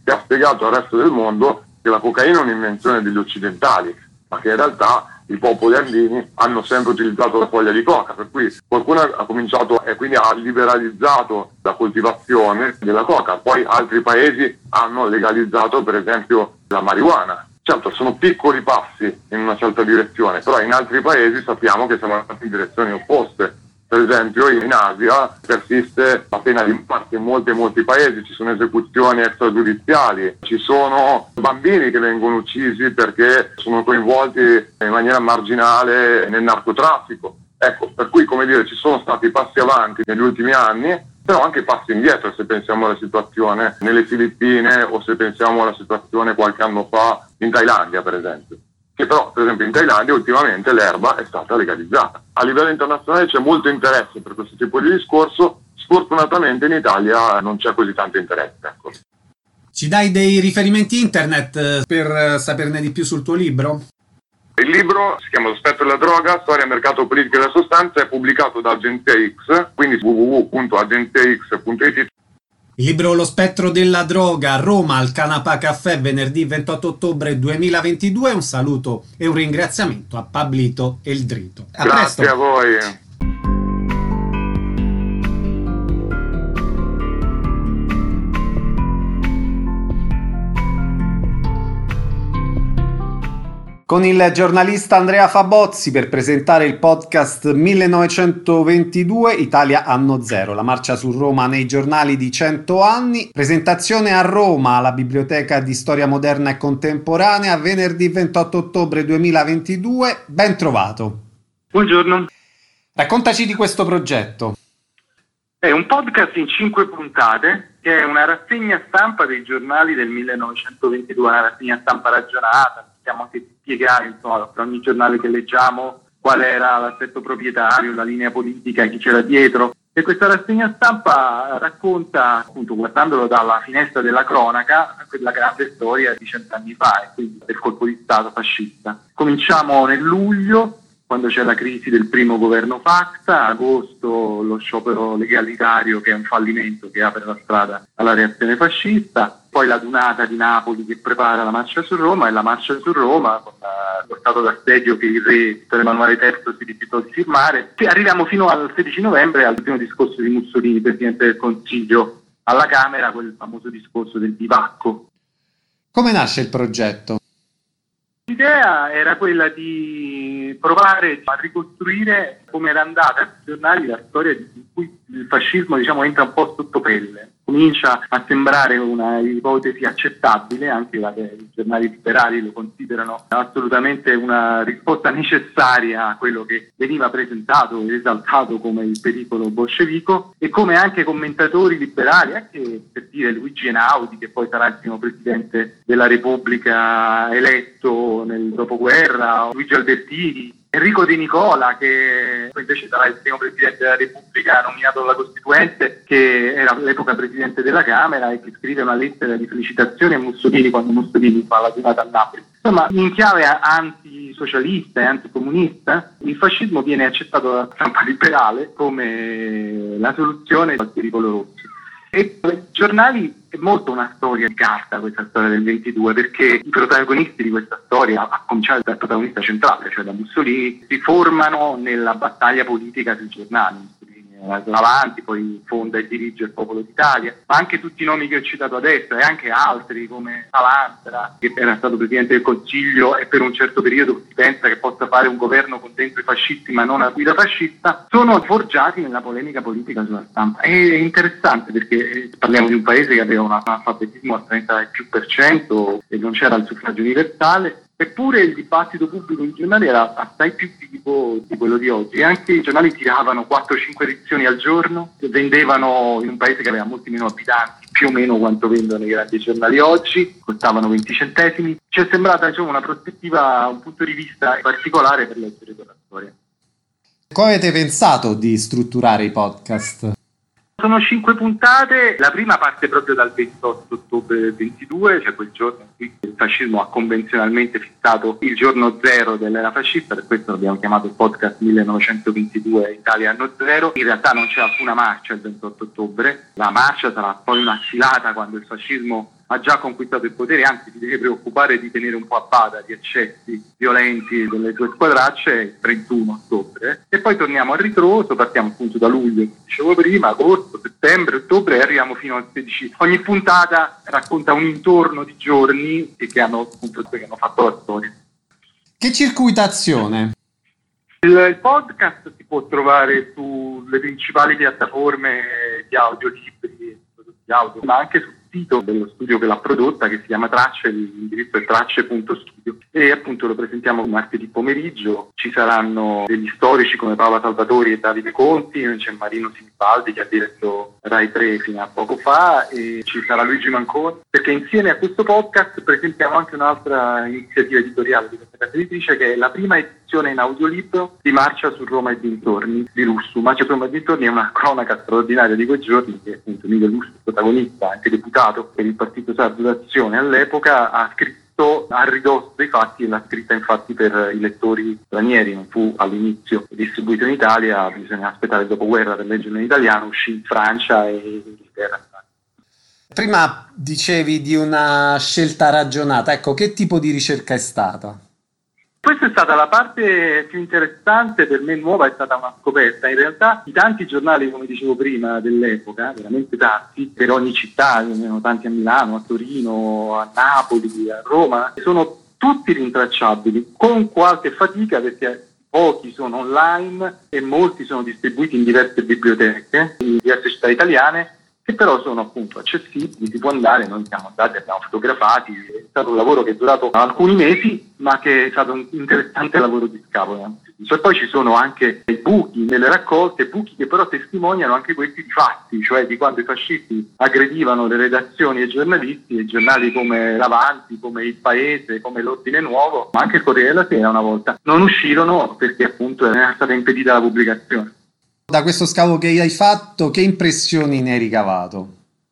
che ha spiegato al resto del mondo che la cocaina è un'invenzione degli occidentali, ma che in realtà i popoli andini hanno sempre utilizzato la foglia di coca, per cui qualcuno ha cominciato e quindi ha liberalizzato la coltivazione della coca, poi altri paesi hanno legalizzato per esempio la marijuana. Certo, sono piccoli passi in una certa direzione, però in altri paesi sappiamo che siamo andati in direzioni opposte. Per esempio in Asia persiste la pena di morte in molti molti paesi, ci sono esecuzioni extragiudiziali, ci sono bambini che vengono uccisi perché sono coinvolti in maniera marginale nel narcotraffico. Ecco, per cui come dire ci sono stati passi avanti negli ultimi anni, però anche passi indietro se pensiamo alla situazione nelle Filippine o se pensiamo alla situazione qualche anno fa in Thailandia per esempio. Che però, per esempio, in Thailandia ultimamente l'erba è stata legalizzata. A livello internazionale c'è molto interesse per questo tipo di discorso, sfortunatamente in Italia non c'è così tanto interesse. Ecco. Ci dai dei riferimenti internet per saperne di più sul tuo libro? Il libro si chiama Lo spettro della droga, storia, mercato, politica della sostanza, è pubblicato da Agenzia X, quindi w w w punto agenzia x punto i t. Il libro Lo spettro della droga, a Roma al Canapa Caffè, venerdì ventotto ottobre duemilaventidue. Un saluto e un ringraziamento a Pablito Eldrito. A Grazie presto. a voi. Con il giornalista Andrea Fabozzi per presentare il podcast millenovecentoventidue Italia anno zero, la marcia su Roma nei giornali di cento anni. Presentazione a Roma alla Biblioteca di Storia Moderna e Contemporanea venerdì ventotto ottobre duemilaventidue. Ben trovato. Buongiorno. Raccontaci di questo progetto. È un podcast in cinque puntate che è una rassegna stampa dei giornali del millenovecentoventidue, una rassegna stampa ragionata. Stiamo anche spiegare insomma, per ogni giornale che leggiamo qual era l'assetto proprietario, la linea politica, chi c'era dietro. E questa rassegna stampa racconta, appunto, guardandolo dalla finestra della cronaca, quella grande storia di cent'anni fa, e quindi del colpo di Stato fascista. Cominciamo nel luglio, quando c'è la crisi del primo governo Facta, agosto lo sciopero legalitario che è un fallimento che apre la strada alla reazione fascista, poi la dunata di Napoli che prepara la marcia su Roma e la marcia su Roma con lo stato d'assedio che il re Vittorio Emanuele terzo si rifiutò di firmare. E arriviamo fino al sedici novembre al primo discorso di Mussolini, Presidente del Consiglio, alla Camera, quel famoso discorso del bivacco. Come nasce il progetto? L'idea era quella di provare a ricostruire come era andata ai giornali la storia in cui il fascismo, diciamo, entra un po' sotto pelle. Comincia a sembrare una ipotesi accettabile, anche i giornali liberali lo considerano assolutamente una risposta necessaria a quello che veniva presentato e esaltato come il pericolo bolscevico, e come anche commentatori liberali, anche per dire Luigi Einaudi, che poi sarà il primo presidente della Repubblica eletto nel dopoguerra, Luigi Albertini, Enrico De Nicola, che invece sarà il primo presidente della Repubblica nominato dalla Costituente, che era all'epoca presidente della Camera e che scrive una lettera di felicitazione a Mussolini quando Mussolini fa la giornata a Napoli. Insomma, in chiave antisocialista e anticomunista, il fascismo viene accettato dalla stampa liberale come la soluzione al pericolo rosso. E per i giornali è molto una storia di carta, questa storia del ventidue, perché i protagonisti di questa storia, a cominciare dal protagonista centrale, cioè da Mussolini, si formano nella battaglia politica sui giornali. Mussolini va avanti, poi fonda e dirige il Popolo d'Italia, ma anche tutti i nomi che ho citato adesso e anche altri come Salantra, che era stato Presidente del Consiglio e per un certo periodo si pensa che possa fare un governo con dentro i fascisti ma non a guida fascista, sono forgiati nella polemica politica sulla stampa. È interessante perché parliamo di un paese che aveva un analfabetismo al trenta più per cento e non c'era il suffragio universale. Eppure il dibattito pubblico in giornali era assai più vivo di quello di oggi, e anche i giornali tiravano quattro cinque edizioni al giorno, vendevano in un paese che aveva molti meno abitanti, più o meno quanto vendono i grandi giornali oggi, costavano venti centesimi. Ci è sembrata, diciamo, una prospettiva, un punto di vista particolare per leggere quella storia. Come avete pensato di strutturare i podcast? Sono cinque puntate, la prima parte proprio dal ventotto ottobre del ventidue, cioè quel giorno in cui il fascismo ha convenzionalmente fissato il giorno zero dell'era fascista, per questo l'abbiamo chiamato il podcast millenovecentoventidue Italia anno zero. In realtà non c'è alcuna marcia il ventotto ottobre, la marcia sarà poi una sfilata quando il fascismo ha già conquistato il potere, anzi si deve preoccupare di tenere un po' a bada gli eccessi violenti delle sue squadracce il trentuno ottobre, e poi torniamo a ritroso, partiamo appunto da luglio, come dicevo prima, agosto, settembre, ottobre, e arriviamo fino al sedici. Ogni puntata racconta un intorno di giorni che hanno appunto che hanno fatto la storia. Che circuitazione? Il, il podcast si può trovare sulle principali piattaforme di audiolibri, di audio, ma anche sul sito dello studio che l'ha prodotta, che si chiama Tracce, l'indirizzo è tracce punto studio, e appunto lo presentiamo martedì pomeriggio. Ci saranno degli storici come Paola Salvatori e Davide Conti, c'è Marino Sinibaldi che ha diretto Rai tre fino a poco fa, e ci sarà Luigi Manconi, perché insieme a questo podcast presentiamo anche un'altra iniziativa editoriale di questa casa editrice, che è la prima edizione in audiolibro di Marcia su Roma e dintorni di Lussu. Marcia su Roma e dintorni è una cronaca straordinaria di quei giorni che appunto Emilio Lussu, protagonista, anche deputato per il Partito Sardo d'Azione all'epoca, ha scritto a ridosso dei fatti, e l'ha scritta infatti per i lettori stranieri, non fu all'inizio distribuito in Italia, bisogna aspettare il dopoguerra per leggerlo in italiano, uscì in Francia e in Inghilterra. Prima dicevi di una scelta ragionata, ecco, che tipo di ricerca è stata? Questa è stata la parte più interessante, per me nuova, è stata una scoperta. In realtà i tanti giornali, come dicevo prima, dell'epoca, veramente tanti, per ogni città, ne erano tanti a Milano, a Torino, a Napoli, a Roma, sono tutti rintracciabili, con qualche fatica perché pochi sono online e molti sono distribuiti in diverse biblioteche, in diverse città italiane, che però sono appunto accessibili, si può andare, noi siamo andati, abbiamo fotografati, è stato un lavoro che è durato alcuni mesi, ma che è stato un interessante lavoro di scavo. E poi ci sono anche dei buchi nelle raccolte, buchi che però testimoniano anche questi di fatti, cioè di quando i fascisti aggredivano le redazioni e i giornalisti, e giornali come l'Avanti, come Il Paese, come l'Ordine Nuovo, ma anche il Corriere della Sera una volta, non uscirono perché appunto era stata impedita la pubblicazione. Da questo scavo che hai fatto, che impressioni ne hai ricavato?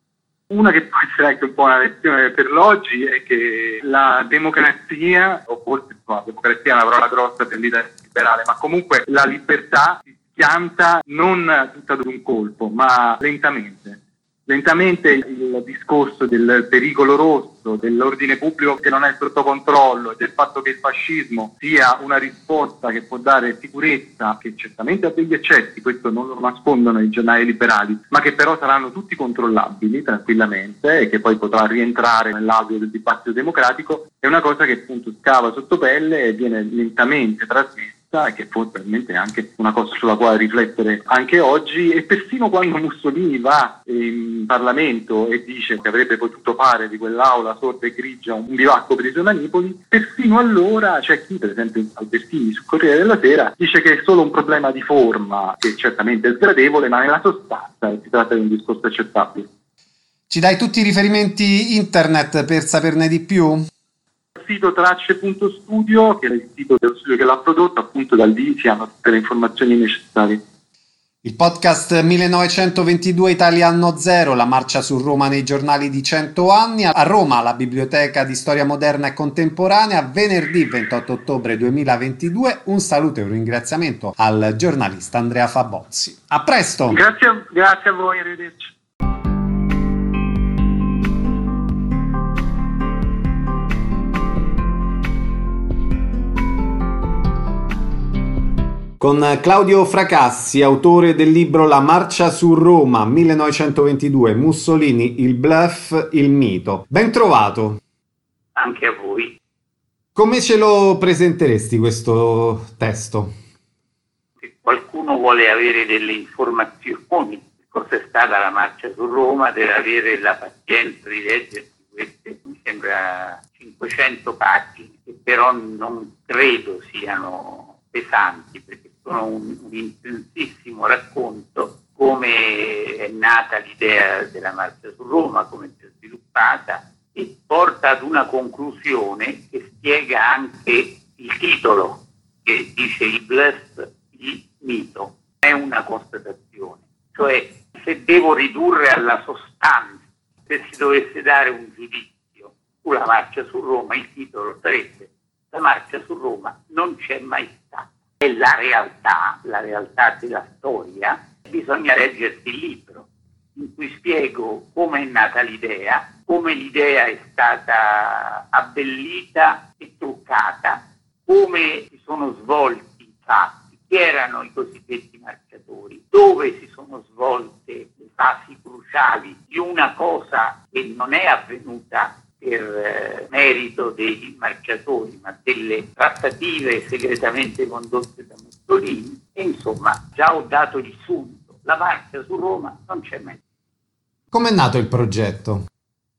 Una che può essere anche un po' una lezione per l'oggi è che la democrazia, o forse no, la democrazia è una parola grossa per l'idea liberale, ma comunque la libertà si pianta non tutta d'un colpo, ma lentamente. Lentamente il discorso del pericolo rosso, dell'ordine pubblico che non è sotto controllo, e del fatto che il fascismo sia una risposta che può dare sicurezza, che certamente ha degli eccessi, questo non lo nascondono i giornali liberali, ma che però saranno tutti controllabili tranquillamente e che poi potrà rientrare nell'audio del dibattito democratico, è una cosa che appunto scava sotto pelle e viene lentamente trasmessa, e che forse probabilmente è anche una cosa sulla quale riflettere anche oggi. E persino quando Mussolini va in Parlamento e dice che avrebbe potuto fare di quell'aula sorda e grigia un bivacco per i suoi manipoli, persino allora c'è chi, per esempio Albertini sul Corriere della Sera, dice che è solo un problema di forma, che certamente è sgradevole, ma nella sostanza si tratta di un discorso accettabile. Ci dai tutti i riferimenti internet per saperne di più? Sito tracce punto studio, che è il sito dello studio che l'ha prodotto, appunto da lì si hanno tutte le informazioni necessarie. Il podcast millenovecentoventidue Italia anno zero, la marcia su Roma nei giornali di cento anni, a Roma la Biblioteca di Storia Moderna e Contemporanea, venerdì ventotto ottobre duemilaventidue. Un saluto e un ringraziamento al giornalista Andrea Fabozzi. A presto! Grazie, grazie a voi, arrivederci. Con Claudio Fracassi, autore del libro La marcia su Roma, millenovecentoventidue, Mussolini, il bluff, il mito. Ben trovato. Anche a voi. Come ce lo presenteresti questo testo? Se qualcuno vuole avere delle informazioni di cosa è stata la marcia su Roma, deve avere la pazienza di leggersi queste, mi sembra cinquecento pagine, che però non credo siano pesanti, perché sono un, un intensissimo racconto come è nata l'idea della marcia su Roma, come si è sviluppata, e porta ad una conclusione che spiega anche il titolo, che dice il bluff, il mito. È una constatazione, cioè se devo ridurre alla sostanza, se si dovesse dare un giudizio sulla marcia su Roma, il titolo sarebbe: la marcia su Roma non c'è mai stata. È la realtà, la realtà della storia. Bisogna leggersi il libro in cui spiego come è nata l'idea come l'idea è stata abbellita e truccata, come si sono svolti i fatti, chi erano i cosiddetti marciatori, dove si sono svolte le fasi cruciali di una cosa che non è avvenuta per eh, merito dei marciatori, ma delle trattative segretamente condotte da Mussolini. E insomma, già ho dato il sunto, la marcia su Roma non c'è mai. Com'è nato il progetto?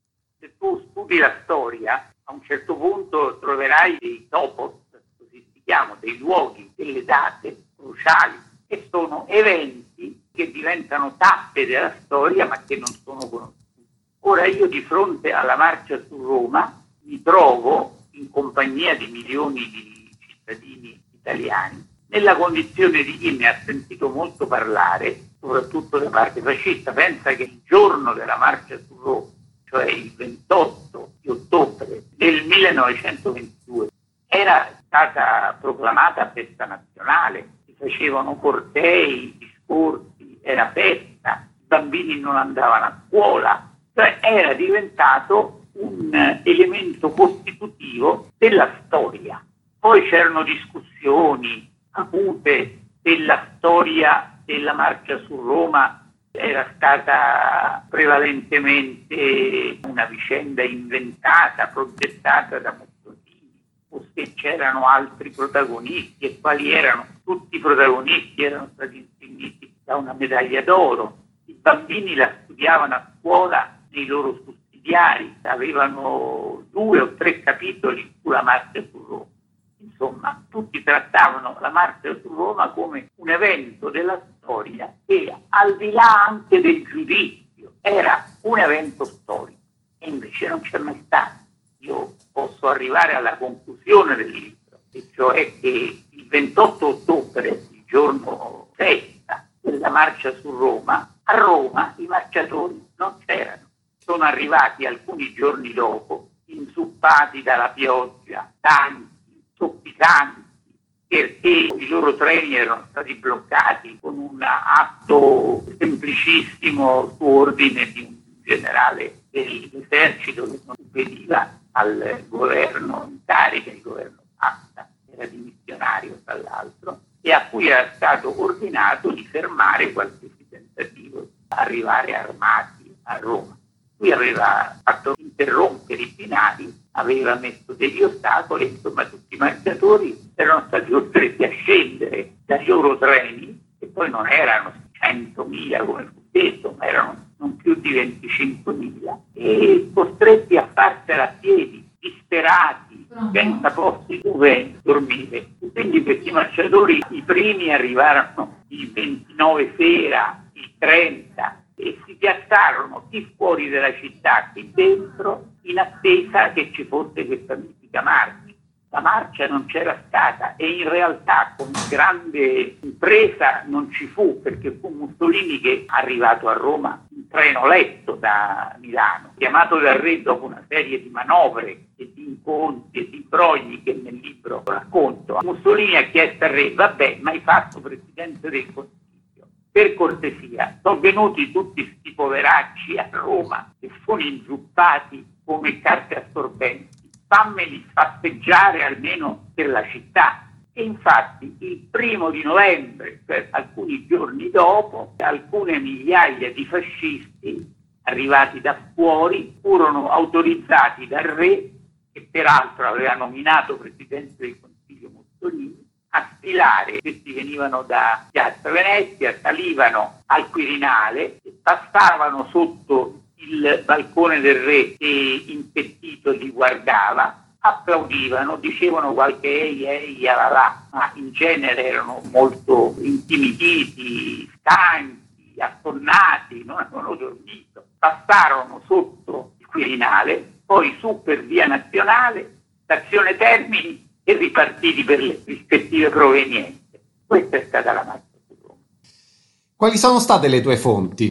Se tu studi la storia, a un certo punto troverai dei topos, così si chiamano, dei luoghi, delle date cruciali, che sono eventi che diventano tappe della storia ma che non sono conosciuti. Ora io di fronte alla marcia su Roma mi trovo in compagnia di milioni di cittadini italiani nella condizione di chi ne ha sentito molto parlare, soprattutto da parte fascista. Pensa che il giorno della marcia su Roma, cioè il ventotto di ottobre del millenovecentoventidue, era stata proclamata festa nazionale, si facevano cortei, discorsi, era festa, i bambini non andavano a scuola, cioè era diventato un elemento costitutivo della storia. Poi c'erano discussioni acute della storia della marcia su Roma, era stata prevalentemente una vicenda inventata, progettata da Mussolini, o se c'erano altri protagonisti, e quali erano. Tutti i protagonisti erano stati insigniti da una medaglia d'oro, i bambini la studiavano a scuola nei loro sussidiari, avevano due o tre capitoli sulla marcia su Roma. Insomma, tutti trattavano la marcia su Roma come un evento della storia che, al di là anche del giudizio, era un evento storico, e invece non c'è mai stato. Io posso arrivare alla conclusione del libro, e cioè che il ventotto ottobre, il giorno festa della marcia su Roma, a Roma i marciatori non c'erano. Sono arrivati alcuni giorni dopo, inzuppati dalla pioggia, tanti, sofficanti, perché i loro treni erano stati bloccati con un atto semplicissimo su ordine di un generale dell'esercito che non obbediva al governo in carica, il governo Pasta, era dimissionario tra l'altro, e a cui era stato ordinato di fermare qualsiasi tentativo di arrivare armati a Roma. Lui aveva fatto interrompere i binari, aveva messo degli ostacoli, insomma tutti i marciatori erano stati costretti a scendere dai loro treni, che poi non erano centomila come fu detto, ma erano non più di venticinquemila, e costretti a farsela a piedi, disperati, senza posti dove dormire. Quindi questi marciatori, i primi arrivarono il ventinove sera, il trenta, e si piazzarono chi fuori della città, chi dentro, in attesa che ci fosse questa mitica marcia. La marcia non c'era stata, e in realtà con grande impresa non ci fu, perché fu Mussolini che, arrivato a Roma in treno letto da Milano, chiamato dal re dopo una serie di manovre e di incontri e di brogli che nel libro racconto, Mussolini ha chiesto al re: vabbè, ma hai fatto presidente del Consiglio, per cortesia, sono venuti tutti sti poveracci a Roma che sono inzuppati come carte assorbenti, fammeli passeggiare almeno per la città. E infatti il primo di novembre, cioè alcuni giorni dopo, alcune migliaia di fascisti arrivati da fuori furono autorizzati dal re, che peraltro aveva nominato presidente del Consiglio Mussolini, a sfilare. Questi venivano da Piazza Venezia, salivano al Quirinale, passavano sotto il balcone del re che impettito li guardava, applaudivano, dicevano qualche ehi ehi là, là, ma in genere erano molto intimiditi, stanchi, assonnati, non avevano dormito. Passarono sotto il Quirinale, poi su per via Nazionale, stazione Termini, e ripartiti per le rispettive provenienze. Questa è stata la marcia su Roma. Quali sono state le tue fonti?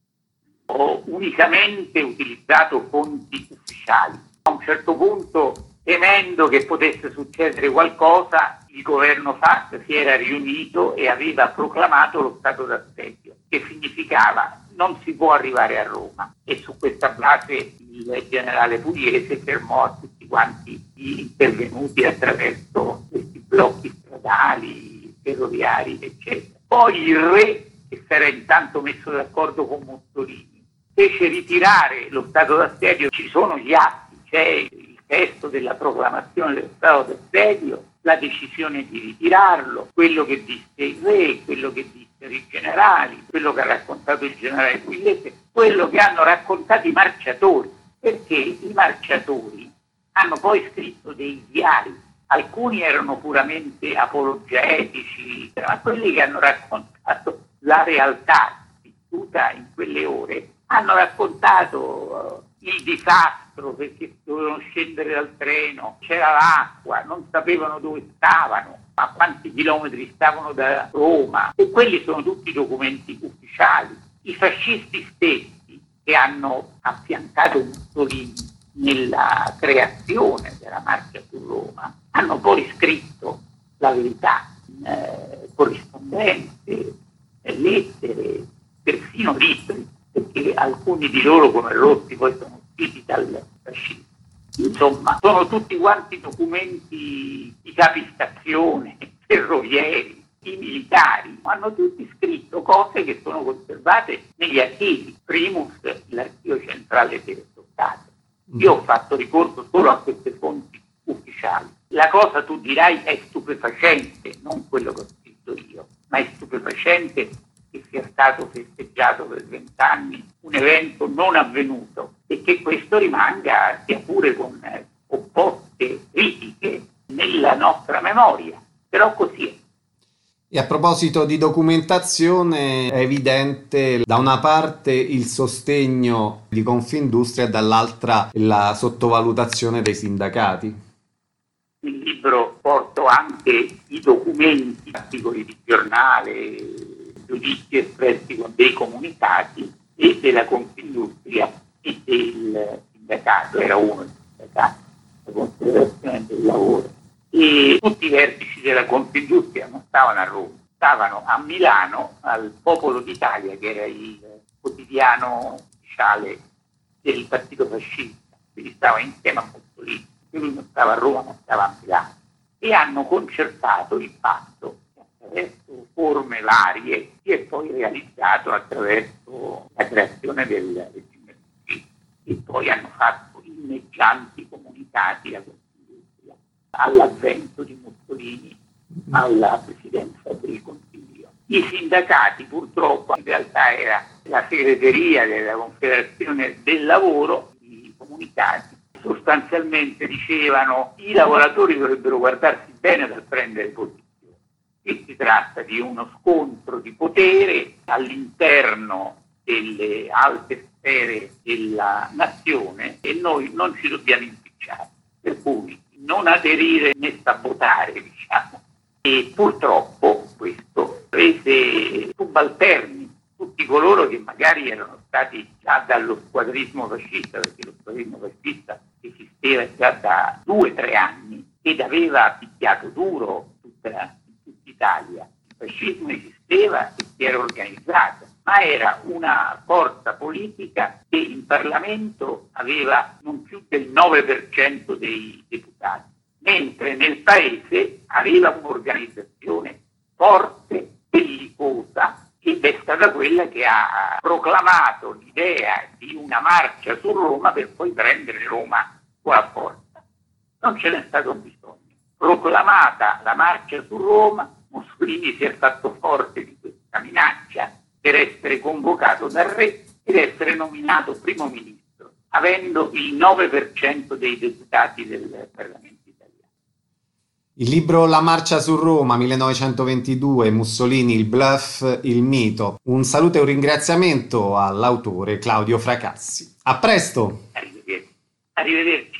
Ho unicamente utilizzato fonti ufficiali. A un certo punto, temendo che potesse succedere qualcosa, il governo Fast si era riunito e aveva proclamato lo stato d'assedio, che significava non si può arrivare a Roma, e su questa base il il generale Pugliese fermò tutti quanti gli intervenuti attraverso questi blocchi stradali, ferroviari, eccetera. Poi il re, che si era intanto messo d'accordo con Mussolini, fece ritirare lo stato d'assedio. Ci sono gli atti, c'è il testo della proclamazione dello stato d'assedio, la decisione di ritirarlo, quello che disse il re, quello che dissero i generali, quello che ha raccontato il generale Pugliese, quello che hanno raccontato i marciatori, perché i marciatori hanno poi scritto dei diari, alcuni erano puramente apologetici, ma quelli che hanno raccontato la realtà vissuta in quelle ore hanno raccontato uh, il disastro, perché dovevano scendere dal treno, c'era l'acqua, non sapevano dove stavano, a quanti chilometri stavano da Roma, e quelli sono tutti documenti ufficiali. I fascisti stessi, che hanno affiancato Mussolini nella creazione della marcia su Roma, hanno poi scritto la verità, eh, corrispondenze, lettere, persino libri, perché alcuni di loro, come Rossi, poi sono usciti dal fascismo. Insomma, sono tutti quanti documenti di capistazione, ferrovieri, i militari, hanno tutti scritto cose che sono conservate negli archivi, primus l'archivio centrale dello Stato. Io ho fatto ricorso solo a queste fonti ufficiali. La cosa, tu dirai, è stupefacente, non quello che ho scritto io, ma è stupefacente che sia stato festeggiato per vent'anni un evento non avvenuto e che questo rimanga, sia pure con eh, opposte critiche, nella nostra memoria. Però così è. E a proposito di documentazione, è evidente da una parte il sostegno di Confindustria e dall'altra la sottovalutazione dei sindacati. Nel libro porto anche i documenti, articoli di giornale, giudizi espressi con dei comunicati e della Confindustria e del sindacato, era uno il sindacato, la Confederazione del Lavoro. E tutti i vertici della Confindustria non stavano a Roma, stavano a Milano al Popolo d'Italia, che era il quotidiano ufficiale del partito fascista, quindi stava insieme a Mussolini, lui non stava a Roma ma stava a Milano, e hanno concertato il fatto che attraverso forme varie si è poi realizzato attraverso la creazione del regime fascista, e poi hanno fatto inneggianti comunicati a all'avvento di Mussolini alla presidenza del Consiglio. I sindacati, purtroppo, in realtà era la segreteria della Confederazione del Lavoro, i comunicati sostanzialmente dicevano i lavoratori dovrebbero guardarsi bene dal prendere posizione. E si tratta di uno scontro di potere all'interno delle alte sfere della nazione e noi non ci dobbiamo impicciare. Per cui non aderire né sabotare, diciamo. E purtroppo questo rese subalterni tutti coloro che magari erano stati già dallo squadrismo fascista, perché lo squadrismo fascista esisteva già da due o tre anni ed aveva picchiato duro tutta, in tutta Italia. Il fascismo esisteva e si era organizzato, ma era una forza politica che in Parlamento aveva non più del nove per cento dei deputati, mentre nel paese aveva un'organizzazione forte, bellicosa, ed è stata quella che ha proclamato l'idea di una marcia su Roma per poi prendere Roma con la forza. Non ce n'è stato bisogno. Proclamata la marcia su Roma, Mussolini si è fatto forte di questa minaccia per essere convocato dal re ed essere nominato primo ministro, avendo il nove per cento dei deputati del Parlamento italiano. Il libro La marcia su Roma, millenovecentoventidue, Mussolini, il bluff, il mito. Un saluto e un ringraziamento all'autore Claudio Fracassi. A presto! Arrivederci. Arrivederci.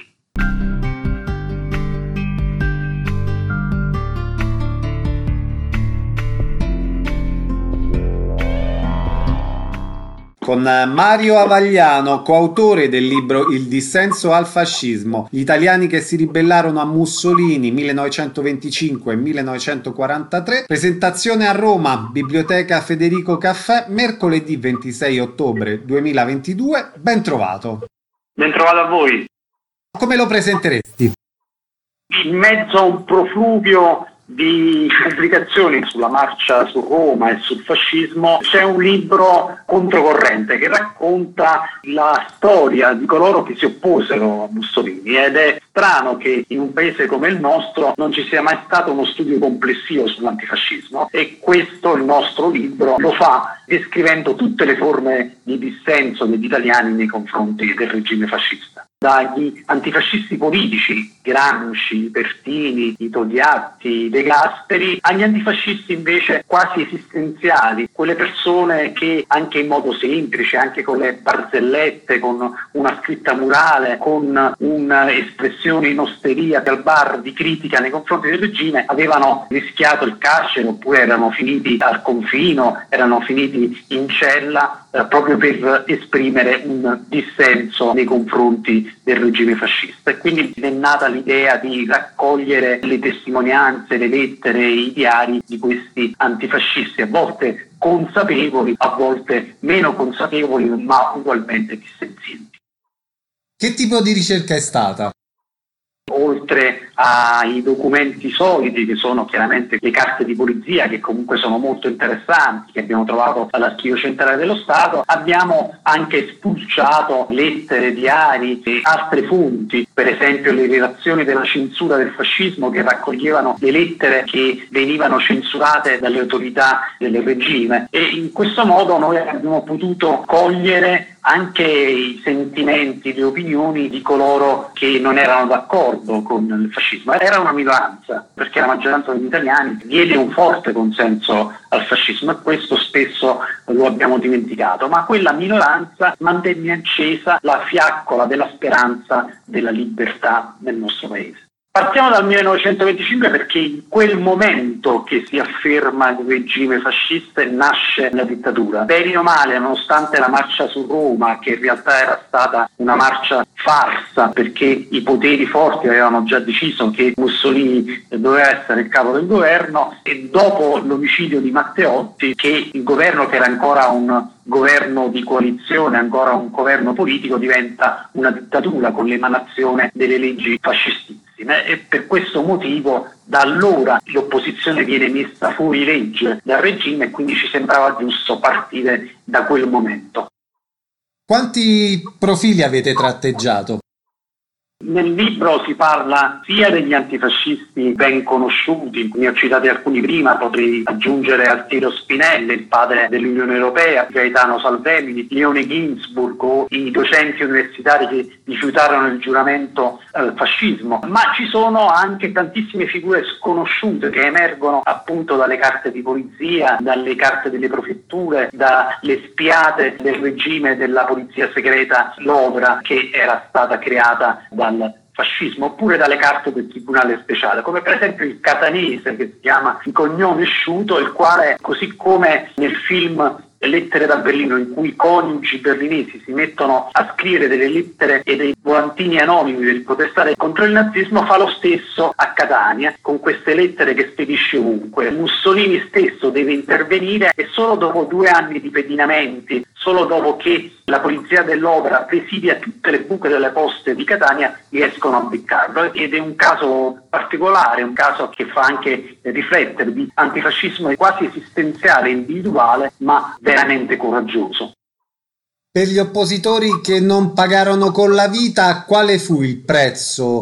Con Mario Avagliano, coautore del libro Il dissenso al fascismo, gli italiani che si ribellarono a Mussolini millenovecentoventicinque millenovecentoquarantatré, presentazione a Roma, Biblioteca Federico Caffè, mercoledì ventisei ottobre duemilaventidue, ben trovato. Ben trovato a voi. Come lo presenteresti? In mezzo a un profluvio di pubblicazioni sulla marcia su Roma e sul fascismo c'è un libro controcorrente che racconta la storia di coloro che si opposero a Mussolini, ed è strano che in un paese come il nostro non ci sia mai stato uno studio complessivo sull'antifascismo, e questo il nostro libro lo fa descrivendo tutte le forme di dissenso degli italiani nei confronti del regime fascista. Dagli antifascisti politici, Gramsci, Pertini, i Togliatti, De Gasperi, agli antifascisti invece quasi esistenziali, quelle persone che anche in modo semplice, anche con le barzellette, con una scritta murale, con un'espressione in osteria al bar di critica nei confronti del regime, avevano rischiato il carcere oppure erano finiti al confino, erano finiti in cella eh, proprio per esprimere un dissenso nei confronti del regime fascista. E quindi è nata l'idea di raccogliere le testimonianze, le lettere, i diari di questi antifascisti, a volte consapevoli, a volte meno consapevoli, ma ugualmente dissenzienti. Che tipo di ricerca è stata? Oltre ai documenti solidi, che sono chiaramente le carte di polizia, che comunque sono molto interessanti, che abbiamo trovato all'Archivio Centrale dello Stato, abbiamo anche spulciato lettere, diari e altre fonti, per esempio le relazioni della censura del fascismo, che raccoglievano le lettere che venivano censurate dalle autorità del regime, e in questo modo noi abbiamo potuto cogliere anche i sentimenti, le opinioni di coloro che non erano d'accordo con il fascismo. Era una minoranza, perché la maggioranza degli italiani diede un forte consenso al fascismo, e questo spesso lo abbiamo dimenticato, ma quella minoranza mantenne accesa la fiaccola della speranza della libertà nel nostro paese. Partiamo dal millenovecentoventicinque, perché in quel momento che si afferma il regime fascista e nasce la dittatura. Bene o male, nonostante la marcia su Roma, che in realtà era stata una marcia farsa, perché i poteri forti avevano già deciso che Mussolini doveva essere il capo del governo, e dopo l'omicidio di Matteotti, che il governo, che era ancora un governo di coalizione, ancora un governo politico, diventa una dittatura con l'emanazione delle leggi fascistissime, e per questo motivo da allora l'opposizione viene messa fuori legge dal regime, e quindi ci sembrava giusto partire da quel momento. Quanti profili avete tratteggiato? Nel libro si parla sia degli antifascisti ben conosciuti, ne ho citati alcuni prima, potrei aggiungere Altiero Spinelli, il padre dell'Unione Europea, Gaetano Salvemini, Leone Ginzburg, o i docenti universitari che rifiutarono il giuramento al fascismo, ma ci sono anche tantissime figure sconosciute che emergono appunto dalle carte di polizia, dalle carte delle prefetture, dalle spiate del regime della polizia segreta Lodra, che era stata creata dal fascismo, oppure dalle carte del Tribunale Speciale, come per esempio il catanese, che si chiama il cognome Sciuto, il quale, così come nel film Lettere da Berlino, in cui i coniugi berlinesi si mettono a scrivere delle lettere e dei volantini anonimi per protestare contro il nazismo, fa lo stesso a Catania con queste lettere che spedisce ovunque. Mussolini stesso deve intervenire, e solo dopo due anni di pedinamenti, solo dopo che la polizia dell'opera presidia tutte le buche delle poste di Catania, riescono a beccarlo. Ed è un caso particolare, un caso che fa anche riflettere di antifascismo quasi esistenziale, individuale, ma veramente coraggioso. Per gli oppositori che non pagarono con la vita, quale fu il prezzo?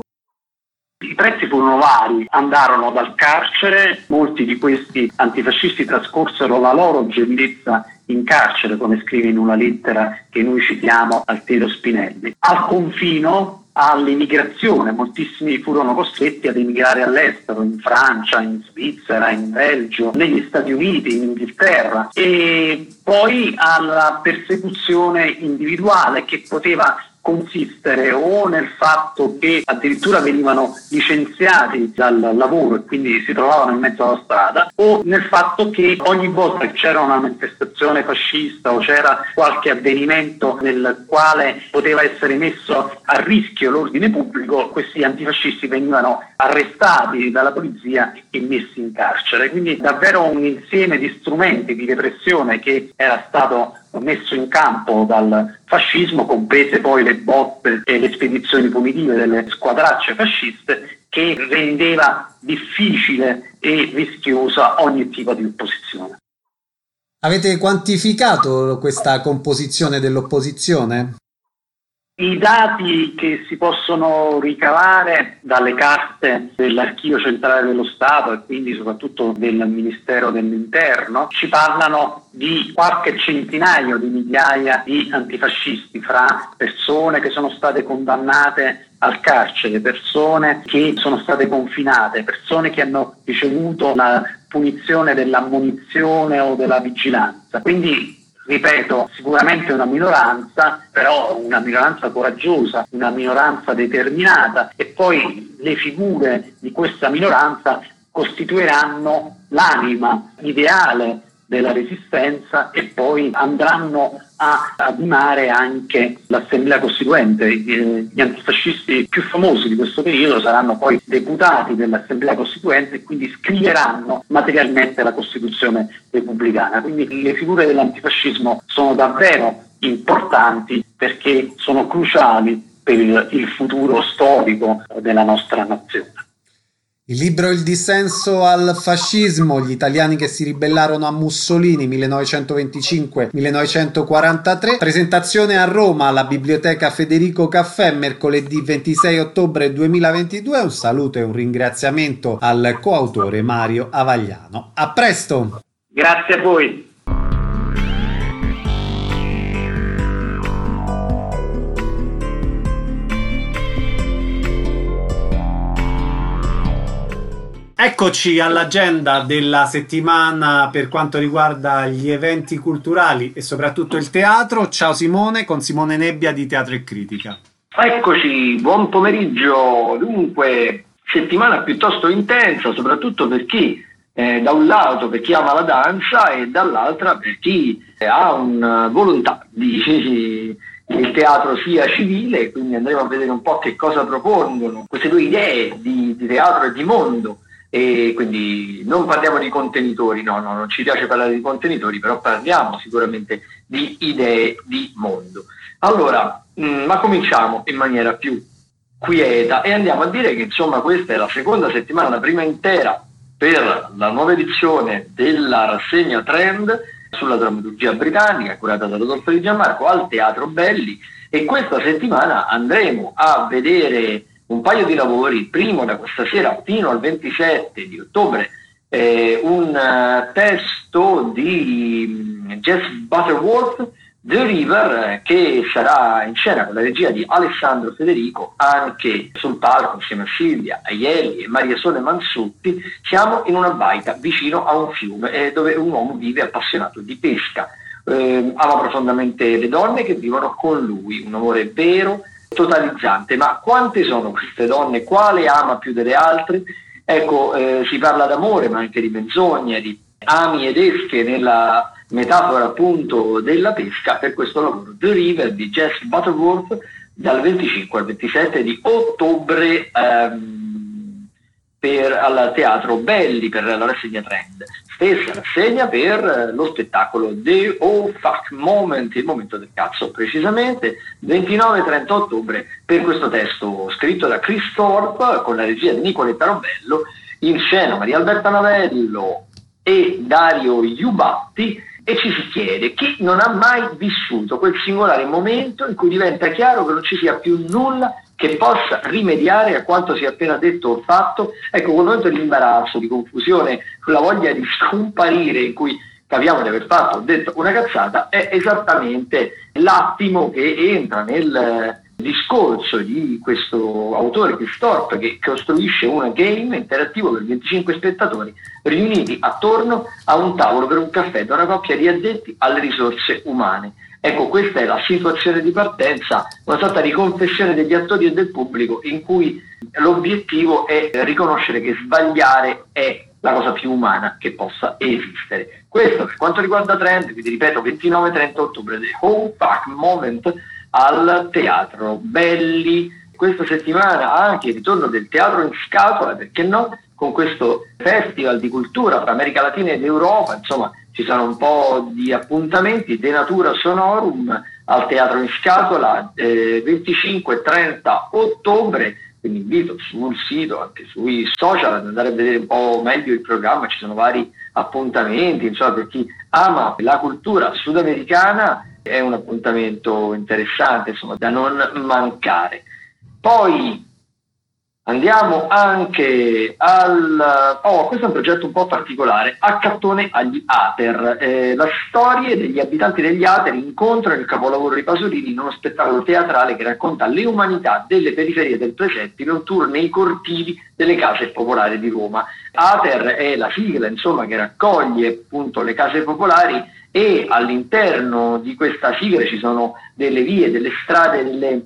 I prezzi furono vari, andarono dal carcere, molti di questi antifascisti trascorsero la loro giovinezza in carcere, come scrive in una lettera che noi citiamo Altiero Spinelli, al confino, all'emigrazione. Moltissimi furono costretti ad emigrare all'estero, in Francia, in Svizzera, in Belgio, negli Stati Uniti, in Inghilterra, e poi alla persecuzione individuale, che poteva consistere o nel fatto che addirittura venivano licenziati dal lavoro e quindi si trovavano in mezzo alla strada, o nel fatto che ogni volta che c'era una manifestazione fascista o c'era qualche avvenimento nel quale poteva essere messo a rischio l'ordine pubblico, questi antifascisti venivano arrestati dalla polizia e messi in carcere. Quindi davvero un insieme di strumenti di repressione che era stato messo in campo dal fascismo, comprese poi le botte e le spedizioni punitive delle squadracce fasciste, che rendeva difficile e rischiosa ogni tipo di opposizione. Avete quantificato questa composizione dell'opposizione? I dati che si possono ricavare dalle carte dell'Archivio Centrale dello Stato e quindi soprattutto del Ministero dell'Interno ci parlano di qualche centinaio di migliaia di antifascisti, fra persone che sono state condannate al carcere, persone che sono state confinate, persone che hanno ricevuto la punizione dell'ammonizione o della vigilanza. Quindi, ripeto, sicuramente una minoranza, però una minoranza coraggiosa, una minoranza determinata, e poi le figure di questa minoranza costituiranno l'anima ideale della resistenza e poi andranno a animare anche l'Assemblea Costituente. Gli antifascisti più famosi di questo periodo saranno poi deputati dell'Assemblea Costituente e quindi scriveranno materialmente la Costituzione repubblicana. Quindi le figure dell'antifascismo sono davvero importanti perché sono cruciali per il futuro storico della nostra nazione. Il libro Il dissenso al fascismo, gli italiani che si ribellarono a Mussolini millenovecentoventicinque millenovecentoquarantatré, presentazione a Roma alla Biblioteca Federico Caffè mercoledì ventisei ottobre duemilaventidue. Un saluto e un ringraziamento al coautore Mario Avagliano. A presto! Grazie a voi! Eccoci all'agenda della settimana per quanto riguarda gli eventi culturali e soprattutto il teatro. Ciao Simone, con Simone Nebbia di Teatro e Critica. Eccoci, buon pomeriggio. Dunque, settimana piuttosto intensa, soprattutto per chi, eh, da un lato per chi ama la danza e dall'altra per chi eh, ha una volontà di che il teatro sia civile, quindi andremo a vedere un po' che cosa propongono queste due idee di, di teatro e di mondo. E quindi non parliamo di contenitori, no, no, non ci piace parlare di contenitori, però parliamo sicuramente di idee di mondo. Allora, mh, ma cominciamo in maniera più quieta e andiamo a dire che insomma questa è la seconda settimana, la prima intera per la nuova edizione della rassegna Trend sulla drammaturgia britannica, curata da Rodolfo Di Gianmarco, al Teatro Belli, e questa settimana andremo a vedere un paio di lavori. Il primo, da questa sera fino al ventisette di ottobre, eh, un uh, testo di um, Jess Butterworth, The River, che sarà in scena con la regia di Alessandro Federico, anche sul palco insieme a Silvia Aielli e Maria Sole Mansutti. Siamo in una baita vicino a un fiume eh, dove un uomo vive appassionato di pesca, eh, ama profondamente le donne che vivono con lui, un amore vero, totalizzante. Ma quante sono queste donne? Quale ama più delle altre? Ecco, eh, si parla d'amore, ma anche di menzogne, di ami ed esche nella metafora appunto della pesca per questo lavoro The River di Jess Butterworth, dal venticinque al ventisette di ottobre ehm, per, al Teatro Belli, per la rassegna Trend. Stessa rassegna per lo spettacolo The Oh Fuck Moment, il momento del cazzo precisamente, ventinove e trenta ottobre, per questo testo scritto da Chris Thorpe con la regia di Nicoletta Robello, in scena Maria Alberta Navello e Dario Iubatti, e ci si chiede chi non ha mai vissuto quel singolare momento in cui diventa chiaro che non ci sia più nulla che possa rimediare a quanto si è appena detto o fatto. Ecco, quel momento di imbarazzo, di confusione, quella voglia di scomparire in cui capiamo di aver fatto o detto una cazzata, è esattamente l'attimo che entra nel discorso di questo autore Chris Thorpe, che costruisce un game interattivo per venticinque spettatori riuniti attorno a un tavolo per un caffè da una coppia di addetti alle risorse umane. Ecco, questa è la situazione di partenza, una sorta di confessione degli attori e del pubblico, in cui l'obiettivo è riconoscere che sbagliare è la cosa più umana che possa esistere. Questo per quanto riguarda Trend, quindi ripeto, ventinove e trenta ottobre, The Oh Fuck Moment al Teatro Belli. Questa settimana anche il ritorno del teatro in scatola, perché no, con questo festival di cultura fra America Latina ed Europa. Insomma, ci sono un po' di appuntamenti. De Natura Sonorum al Teatro in Scatola, eh, venticinque e trenta ottobre, quindi invito sul sito, anche sui social, ad andare a vedere un po' meglio il programma. Ci sono vari appuntamenti, insomma, per chi ama la cultura sudamericana è un appuntamento interessante, insomma, da non mancare. Poi andiamo anche al... Oh, questo è un progetto un po' particolare, Accattone agli Ater. Eh, la storia degli abitanti degli Ater incontrano il capolavoro di Pasolini in uno spettacolo teatrale che racconta le umanità delle periferie del presente, un tour nei cortili delle case popolari di Roma. Ater è la sigla, insomma, che raccoglie appunto le case popolari, e all'interno di questa sigla ci sono delle vie, delle strade, delle,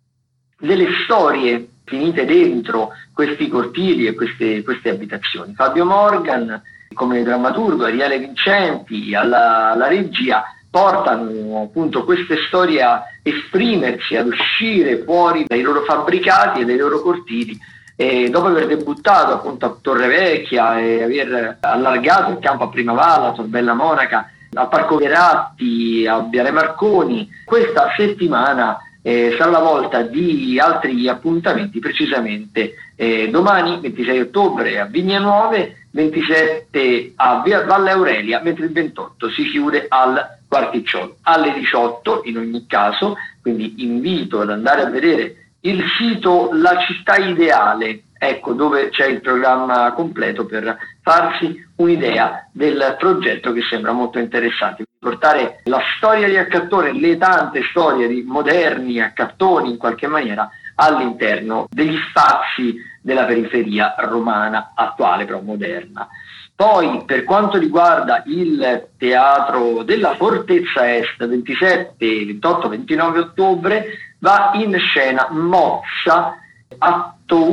delle storie finite dentro questi cortili e queste, queste abitazioni. Fabio Morgan come drammaturgo, Ariele Vincenti alla, alla regia portano appunto queste storie a esprimersi, ad uscire fuori dai loro fabbricati e dai loro cortili. E dopo aver debuttato appunto a Torrevecchia e aver allargato il campo a Primavalle, a Torbella Monaca, al Parco Veratti, a Viale Marconi, questa settimana eh, sarà la volta di altri appuntamenti, precisamente eh, domani ventisei ottobre a Vignanuove, ventisette a Via Valle Aurelia, mentre il ventotto si chiude al Quarticciolo alle diciotto in ogni caso, quindi invito ad andare a vedere il sito La Città Ideale, ecco dove c'è il programma completo per farsi un'idea del progetto, che sembra molto interessante. Portare la storia di Accattone, le tante storie di moderni accattoni in qualche maniera all'interno degli spazi della periferia romana attuale, però moderna. Poi per quanto riguarda il Teatro della Fortezza Est, ventisette, ventotto, ventinove ottobre va in scena Mozza, atto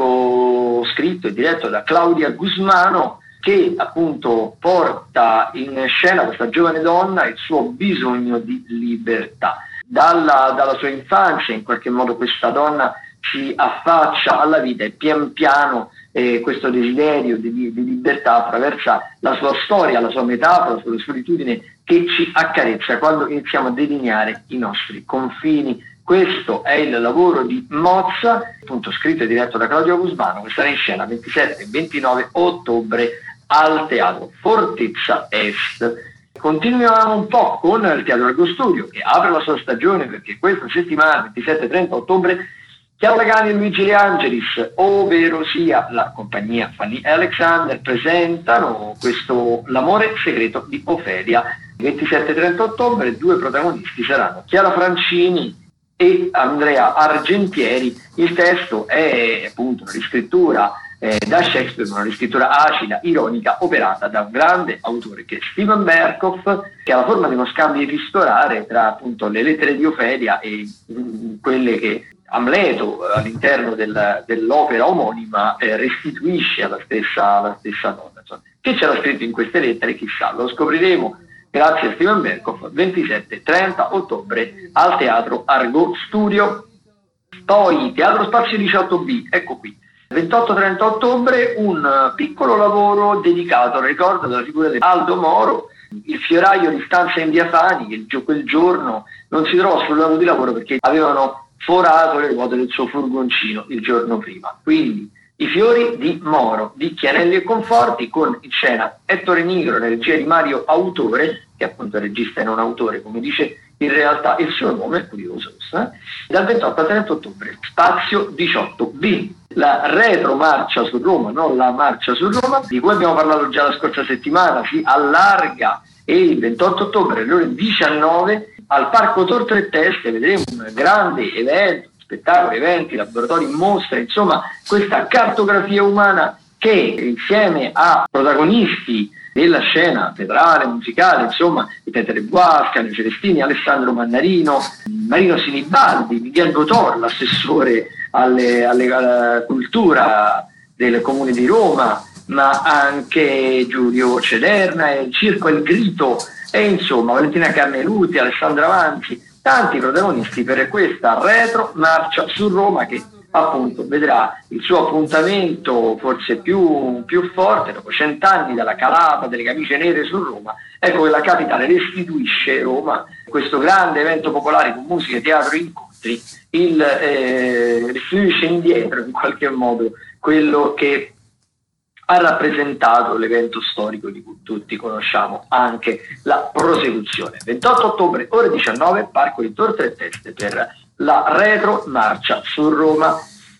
unico scritto e diretto da Claudia Gusmano, che appunto porta in scena questa giovane donna e il suo bisogno di libertà. Dalla, dalla sua infanzia in qualche modo questa donna si affaccia alla vita e pian piano eh, questo desiderio di, di libertà attraversa la sua storia, la sua metafora, la sua solitudine che ci accarezza quando iniziamo a delineare i nostri confini. Questo è il lavoro di Mozza, appunto scritto e diretto da Claudio Gusmano, che sarà in scena ventisette e ventinove ottobre al Teatro Fortezza Est. Continuiamo un po' con il Teatro Argo Studio, che apre la sua stagione, perché questa settimana, ventisette e trenta ottobre, Chiara Lagani e Luigi De Angelis, ovvero sia la compagnia Fanny e Alexander, presentano questo L'amore segreto di Ofelia. ventisette e trenta ottobre, due protagonisti saranno Chiara Francini e Andrea Argentieri. Il testo è appunto una riscrittura eh, da Shakespeare, una riscrittura acida, ironica, operata da un grande autore che è Steven Berkoff, che ha la forma di uno scambio epistolare tra appunto le lettere di Ofelia e mh, quelle che Amleto all'interno del, dell'opera omonima eh, restituisce alla stessa, alla stessa donna. Insomma, che c'era scritto in queste lettere, chissà, lo scopriremo grazie a Steven Berkoff. ventisette e trenta ottobre al Teatro Argo Studio. Poi Teatro Spazio diciotto B, ecco qui, ventotto e trenta ottobre un piccolo lavoro dedicato al ricordo della figura di Aldo Moro, il fioraio di stanza in via Fani, che quel giorno non si trovò sul luogo di lavoro perché avevano forato le ruote del suo furgoncino il giorno prima. Quindi i fiori di Moro di Chianelli e Conforti, con in scena Ettore Nigro, la regia di Mario Autore, che appunto è regista e non autore, come dice in realtà il suo nome, è curioso. Eh? Dal ventotto al trenta ottobre Spazio diciotto B, la retromarcia su Roma, non la marcia su Roma, di cui abbiamo parlato già la scorsa settimana, si allarga, e il ventotto ottobre alle ore diciannove al Parco Tor Tre Teste vedremo un grande evento, spettacoli, eventi, laboratori, mostre, insomma questa cartografia umana che insieme a protagonisti della scena teatrale, musicale, insomma i Tete Bois, Canio Celestini, Alessandro Mannarino, Marino Sinibaldi, Miguel Gotor, l'assessore alle, alle, alla cultura del Comune di Roma, ma anche Giulio Cederna, il Circo El Grito, e insomma Valentina Carneluti, Alessandra Avanzi, tanti protagonisti per questa retro marcia su Roma che appunto vedrà il suo appuntamento forse più, più forte dopo cent'anni dalla calata delle camicie nere su Roma. Ecco che la Capitale restituisce Roma, questo grande evento popolare con musica, teatro e incontri, il, eh, restituisce indietro in qualche modo quello che ha rappresentato l'evento storico di cui tutti conosciamo anche la prosecuzione. ventotto ottobre, ore diciannove, Parco di Tor Tre Teste per la retro marcia su Roma.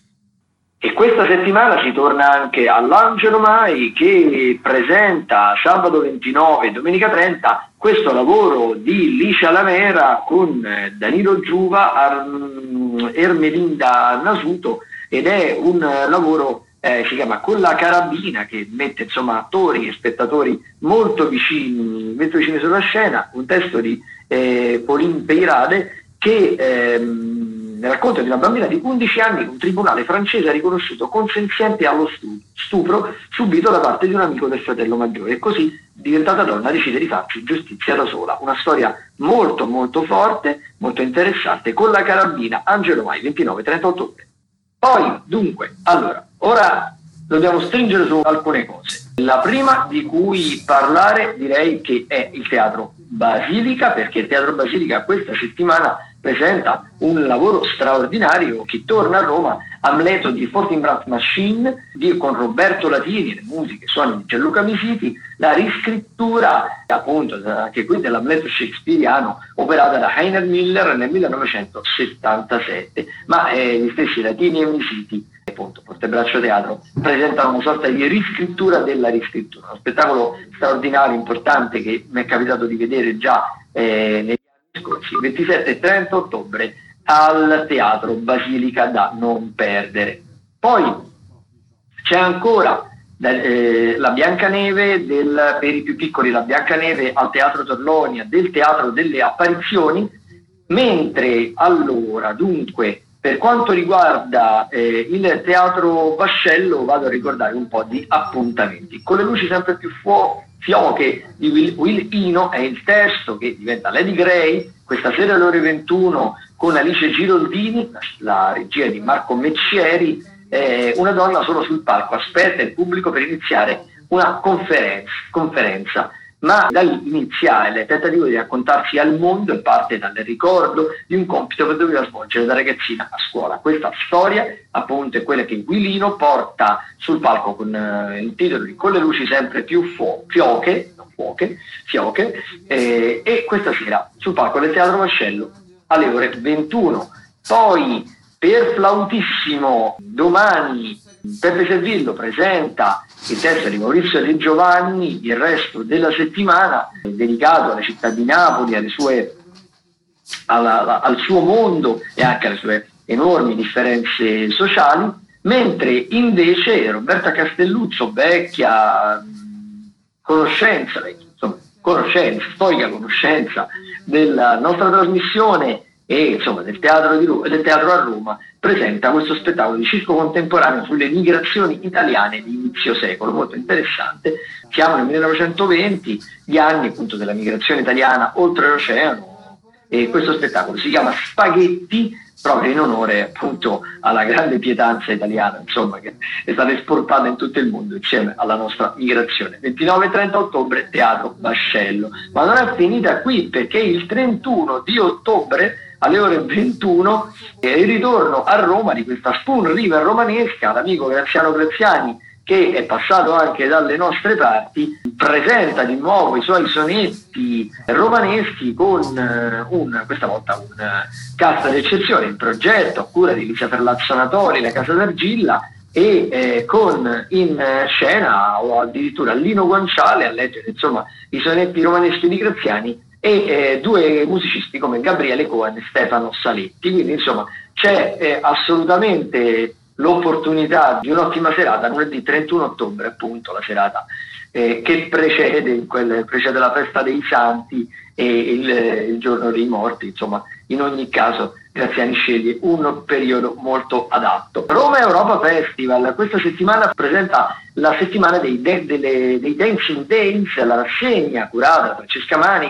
E questa settimana si torna anche all'Angelo Mai, che presenta sabato ventinove e domenica trenta questo lavoro di Licia Lamera con Danilo Giuva, Ar- Ermelinda Nasuto, ed è un lavoro Eh, si chiama Con la carabina, che mette insomma attori e spettatori molto vicini, molto vicini sulla scena, un testo di eh, Pauline Peyrade che ehm, racconta di una bambina di undici anni che un tribunale francese ha riconosciuto consenziente allo stupro subito da parte di un amico del fratello maggiore, e così diventata donna decide di farci giustizia da sola. Una storia molto molto forte, molto interessante. Con la carabina, Angelo Mai, ventinove trenta ottobre. Poi, dunque, allora, ora dobbiamo stringere su alcune cose. La prima di cui parlare direi che è il Teatro Basilica, perché il Teatro Basilica questa settimana presenta un lavoro straordinario che torna a Roma, Amleto di fourteen Brass Machine, di, con Roberto Latini, le musiche, suoni di Gianluca Misiti, la riscrittura appunto anche qui dell'Amleto shakespeariano operata da Heiner Müller nel millenovecentosettantasette, ma eh, gli stessi Latini e Misiti, appunto Fortebraccio Teatro, presentano una sorta di riscrittura della riscrittura, uno spettacolo straordinario, importante, che mi è capitato di vedere già eh, negli anni scorsi, ventisette e trenta ottobre al Teatro Basilica, da non perdere. Poi c'è ancora eh, la Biancaneve, del, per i più piccoli, la Biancaneve al Teatro Torlonia del Teatro delle Apparizioni, mentre allora dunque per quanto riguarda eh, il Teatro Vascello vado a ricordare un po' di appuntamenti. Con le luci sempre più fuo- fioche di Will, Will Ino è il testo che diventa Lady Grey, questa sera alle ore ventuno con Alice Giroldini, la, la regia di Marco Meccieri, eh, una donna solo sul palco, aspetta il pubblico per iniziare una conferenza, conferenza. Ma da lì inizia il tentativo di raccontarsi al mondo e parte dal ricordo di un compito che doveva svolgere da ragazzina a scuola. Questa storia appunto è quella che Guilino porta sul palco con eh, il titolo di Con le luci sempre più fo- fioche, non fuoche, fioche, eh, e questa sera sul palco del Teatro Vascello alle ore ventuno. Poi per flautissimo domani Peppe Servillo presenta il testo di Maurizio De Giovanni, il resto della settimana è dedicato alla città di Napoli, alle sue, alla, al suo mondo e anche alle sue enormi differenze sociali, mentre invece Roberta Castelluzzo, vecchia mh, conoscenza, vecchia, insomma, conoscenza, storica conoscenza della nostra trasmissione e insomma del teatro, di Roma, del teatro a Roma, presenta questo spettacolo di circo contemporaneo sulle migrazioni italiane di inizio secolo, molto interessante. Siamo nel millenovecentoventi, gli anni appunto della migrazione italiana oltre l'oceano, e questo spettacolo si chiama Spaghetti, proprio in onore appunto alla grande pietanza italiana, insomma, che è stata esportata in tutto il mondo insieme alla nostra migrazione. ventinove e trenta ottobre, Teatro Vascello. Ma non è finita qui, perché il trentuno di ottobre alle ore ventuno è il ritorno a Roma di questa Spoon River romanesca. L'amico Graziano Graziani, che è passato anche dalle nostre parti, presenta di nuovo i suoi sonetti romaneschi con uh, un, questa volta un uh, cast d'eccezione, in progetto a cura di Licia Ferlazzo Natori, la Casa d'Argilla, e eh, con in uh, scena o addirittura Lino Guanciale a leggere insomma i sonetti romaneschi di Graziani, e eh, due musicisti come Gabriele Cohen e Stefano Saletti. Quindi insomma c'è eh, assolutamente l'opportunità di un'ottima serata lunedì trentuno ottobre, appunto la serata eh, che precede, quel, precede la festa dei santi e il, il giorno dei morti. Insomma, in ogni caso Graziani sceglie un periodo molto adatto. Roma Europa Festival questa settimana presenta la settimana dei, de- delle, dei Dancing Days, la rassegna curata da Francesca Manica,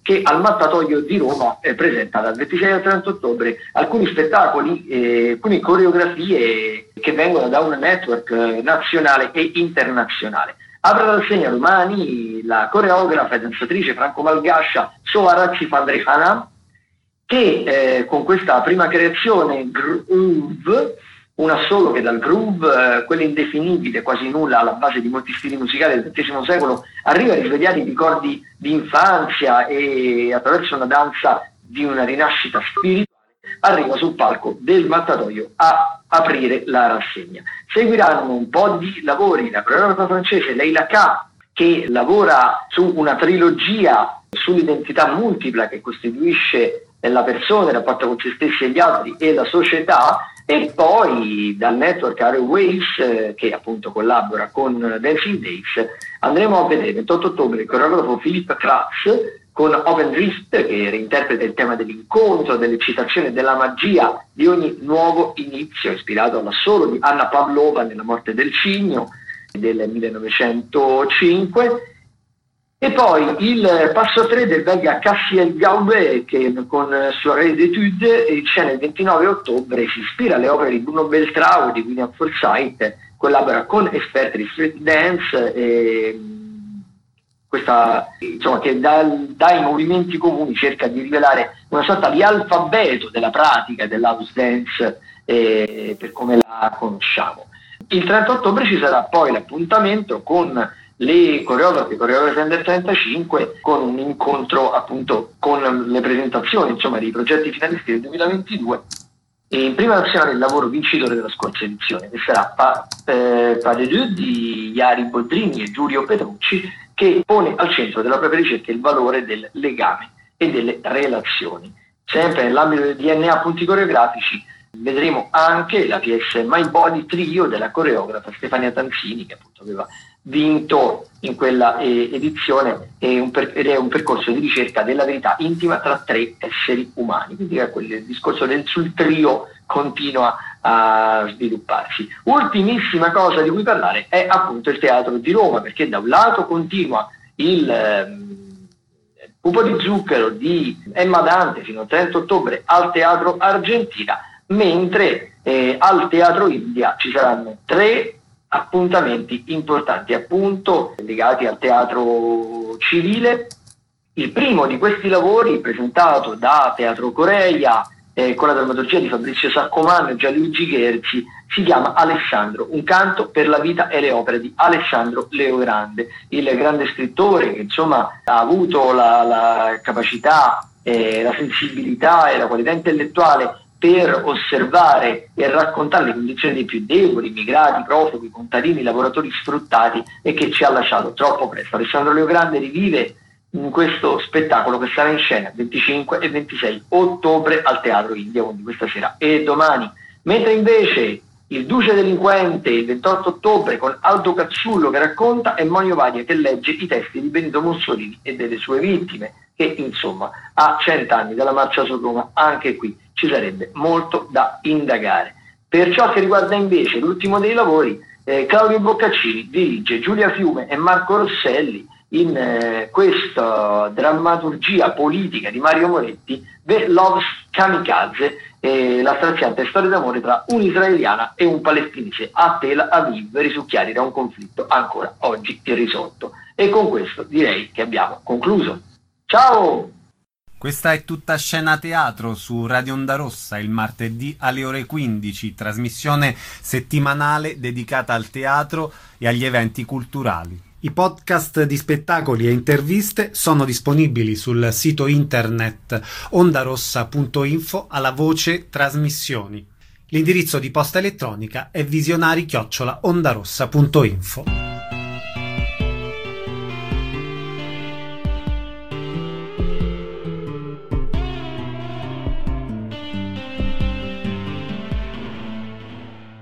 che al Mattatoio di Roma eh, presenta dal ventisei al trenta ottobre alcuni spettacoli e alcune coreografie che vengono da un network eh, nazionale e internazionale. Apre la rassegna domani la coreografa e danzatrice franco-malgascia Soarazzi Fandrihana, che eh, con questa prima creazione groove, una solo che dal groove, eh, quello indefinibile, quasi nulla alla base di molti stili musicali del ventesimo secolo, arriva a risvegliare i ricordi di infanzia e attraverso una danza di una rinascita spirituale arriva sul palco del Mattatoio a aprire la rassegna. Seguiranno un po' di lavori, la coreografa francese Leila K, che lavora su una trilogia sull'identità multipla che costituisce la persona, il rapporto con se stessi e gli altri e la società, e poi dal network Airwaves eh, che appunto collabora con Dancing Days andremo a vedere il ventotto ottobre il coreografo Philippe Kratz con Open Drift, che reinterpreta il tema dell'incontro, dell'eccitazione e della magia di ogni nuovo inizio, ispirato all'assolo di Anna Pavlova nella Morte del cigno del millenovecentocinque. E poi il passo tre del belga Cassiel Gaube, che con Soirée d'études in scena il ventinove ottobre si ispira alle opere di Bruno Beltrao, di William Forsythe, collabora con esperti di street dance e questa, insomma, che dai, dai movimenti comuni cerca di rivelare una sorta di alfabeto della pratica dell'house dance eh, per come la conosciamo. Il trenta ottobre ci sarà poi l'appuntamento con le coreografe, coreografe under trentacinque, con un incontro appunto con le presentazioni, insomma, dei progetti finalisti del duemilaventidue, e in prima nazionale il lavoro vincitore della scorsa edizione, che sarà Pa, eh, Pas de Deux di Iari Boldrini e Giulio Petrucci, che pone al centro della propria ricerca il valore del legame e delle relazioni. Sempre nell'ambito del D N A punti coreografici vedremo anche la P S My Body Trio della coreografa Stefania Tanzini, che appunto aveva vinto in quella eh, edizione, è un per- ed è un percorso di ricerca della verità intima tra tre esseri umani, quindi è quel, il discorso del sul trio continua a svilupparsi. Ultimissima cosa di cui parlare è appunto il Teatro di Roma, perché da un lato continua il ehm, Pupo di Zucchero di Emma Dante fino al trenta ottobre al Teatro Argentina, mentre eh, al Teatro India ci saranno tre appuntamenti importanti appunto legati al teatro civile. Il primo di questi lavori, presentato da Teatro Coreia eh, con la drammaturgia di Fabrizio Saccomanno e Gianluigi Gherzi, si chiama Alessandro, un canto per la vita e le opere di Alessandro Leogrande, il grande scrittore che insomma ha avuto la, la capacità, eh, la sensibilità e la qualità intellettuale per osservare e raccontare le condizioni dei più deboli, immigrati, profughi, contadini, lavoratori sfruttati, e che ci ha lasciato troppo presto. Alessandro Leogrande rivive in questo spettacolo che sarà in scena venticinque e ventisei ottobre al Teatro India, quindi questa sera e domani. Mentre invece Il Duce Delinquente il ventotto ottobre con Aldo Cazzullo che racconta e Monio Vadia che legge i testi di Benito Mussolini e delle sue vittime, che insomma a cent'anni dalla marcia su Roma anche qui ci sarebbe molto da indagare. Per ciò che riguarda invece l'ultimo dei lavori, eh, Claudio Boccaccini dirige Giulia Fiume e Marco Rosselli in eh, questa drammaturgia politica di Mario Moretti, The Love's Kamikaze, eh, la straziante storia d'amore tra un'israeliana e un palestinese a Tel Aviv, risucchiati da un conflitto ancora oggi irrisolto. E con questo direi che abbiamo concluso. Ciao! Questa è Tutta Scena Teatro su Radio Onda Rossa il martedì alle ore quindici, trasmissione settimanale dedicata al teatro e agli eventi culturali. I podcast di spettacoli e interviste sono disponibili sul sito internet ondarossa punto info alla voce trasmissioni. L'indirizzo di posta elettronica è visionari chiocciola ondarossa punto info.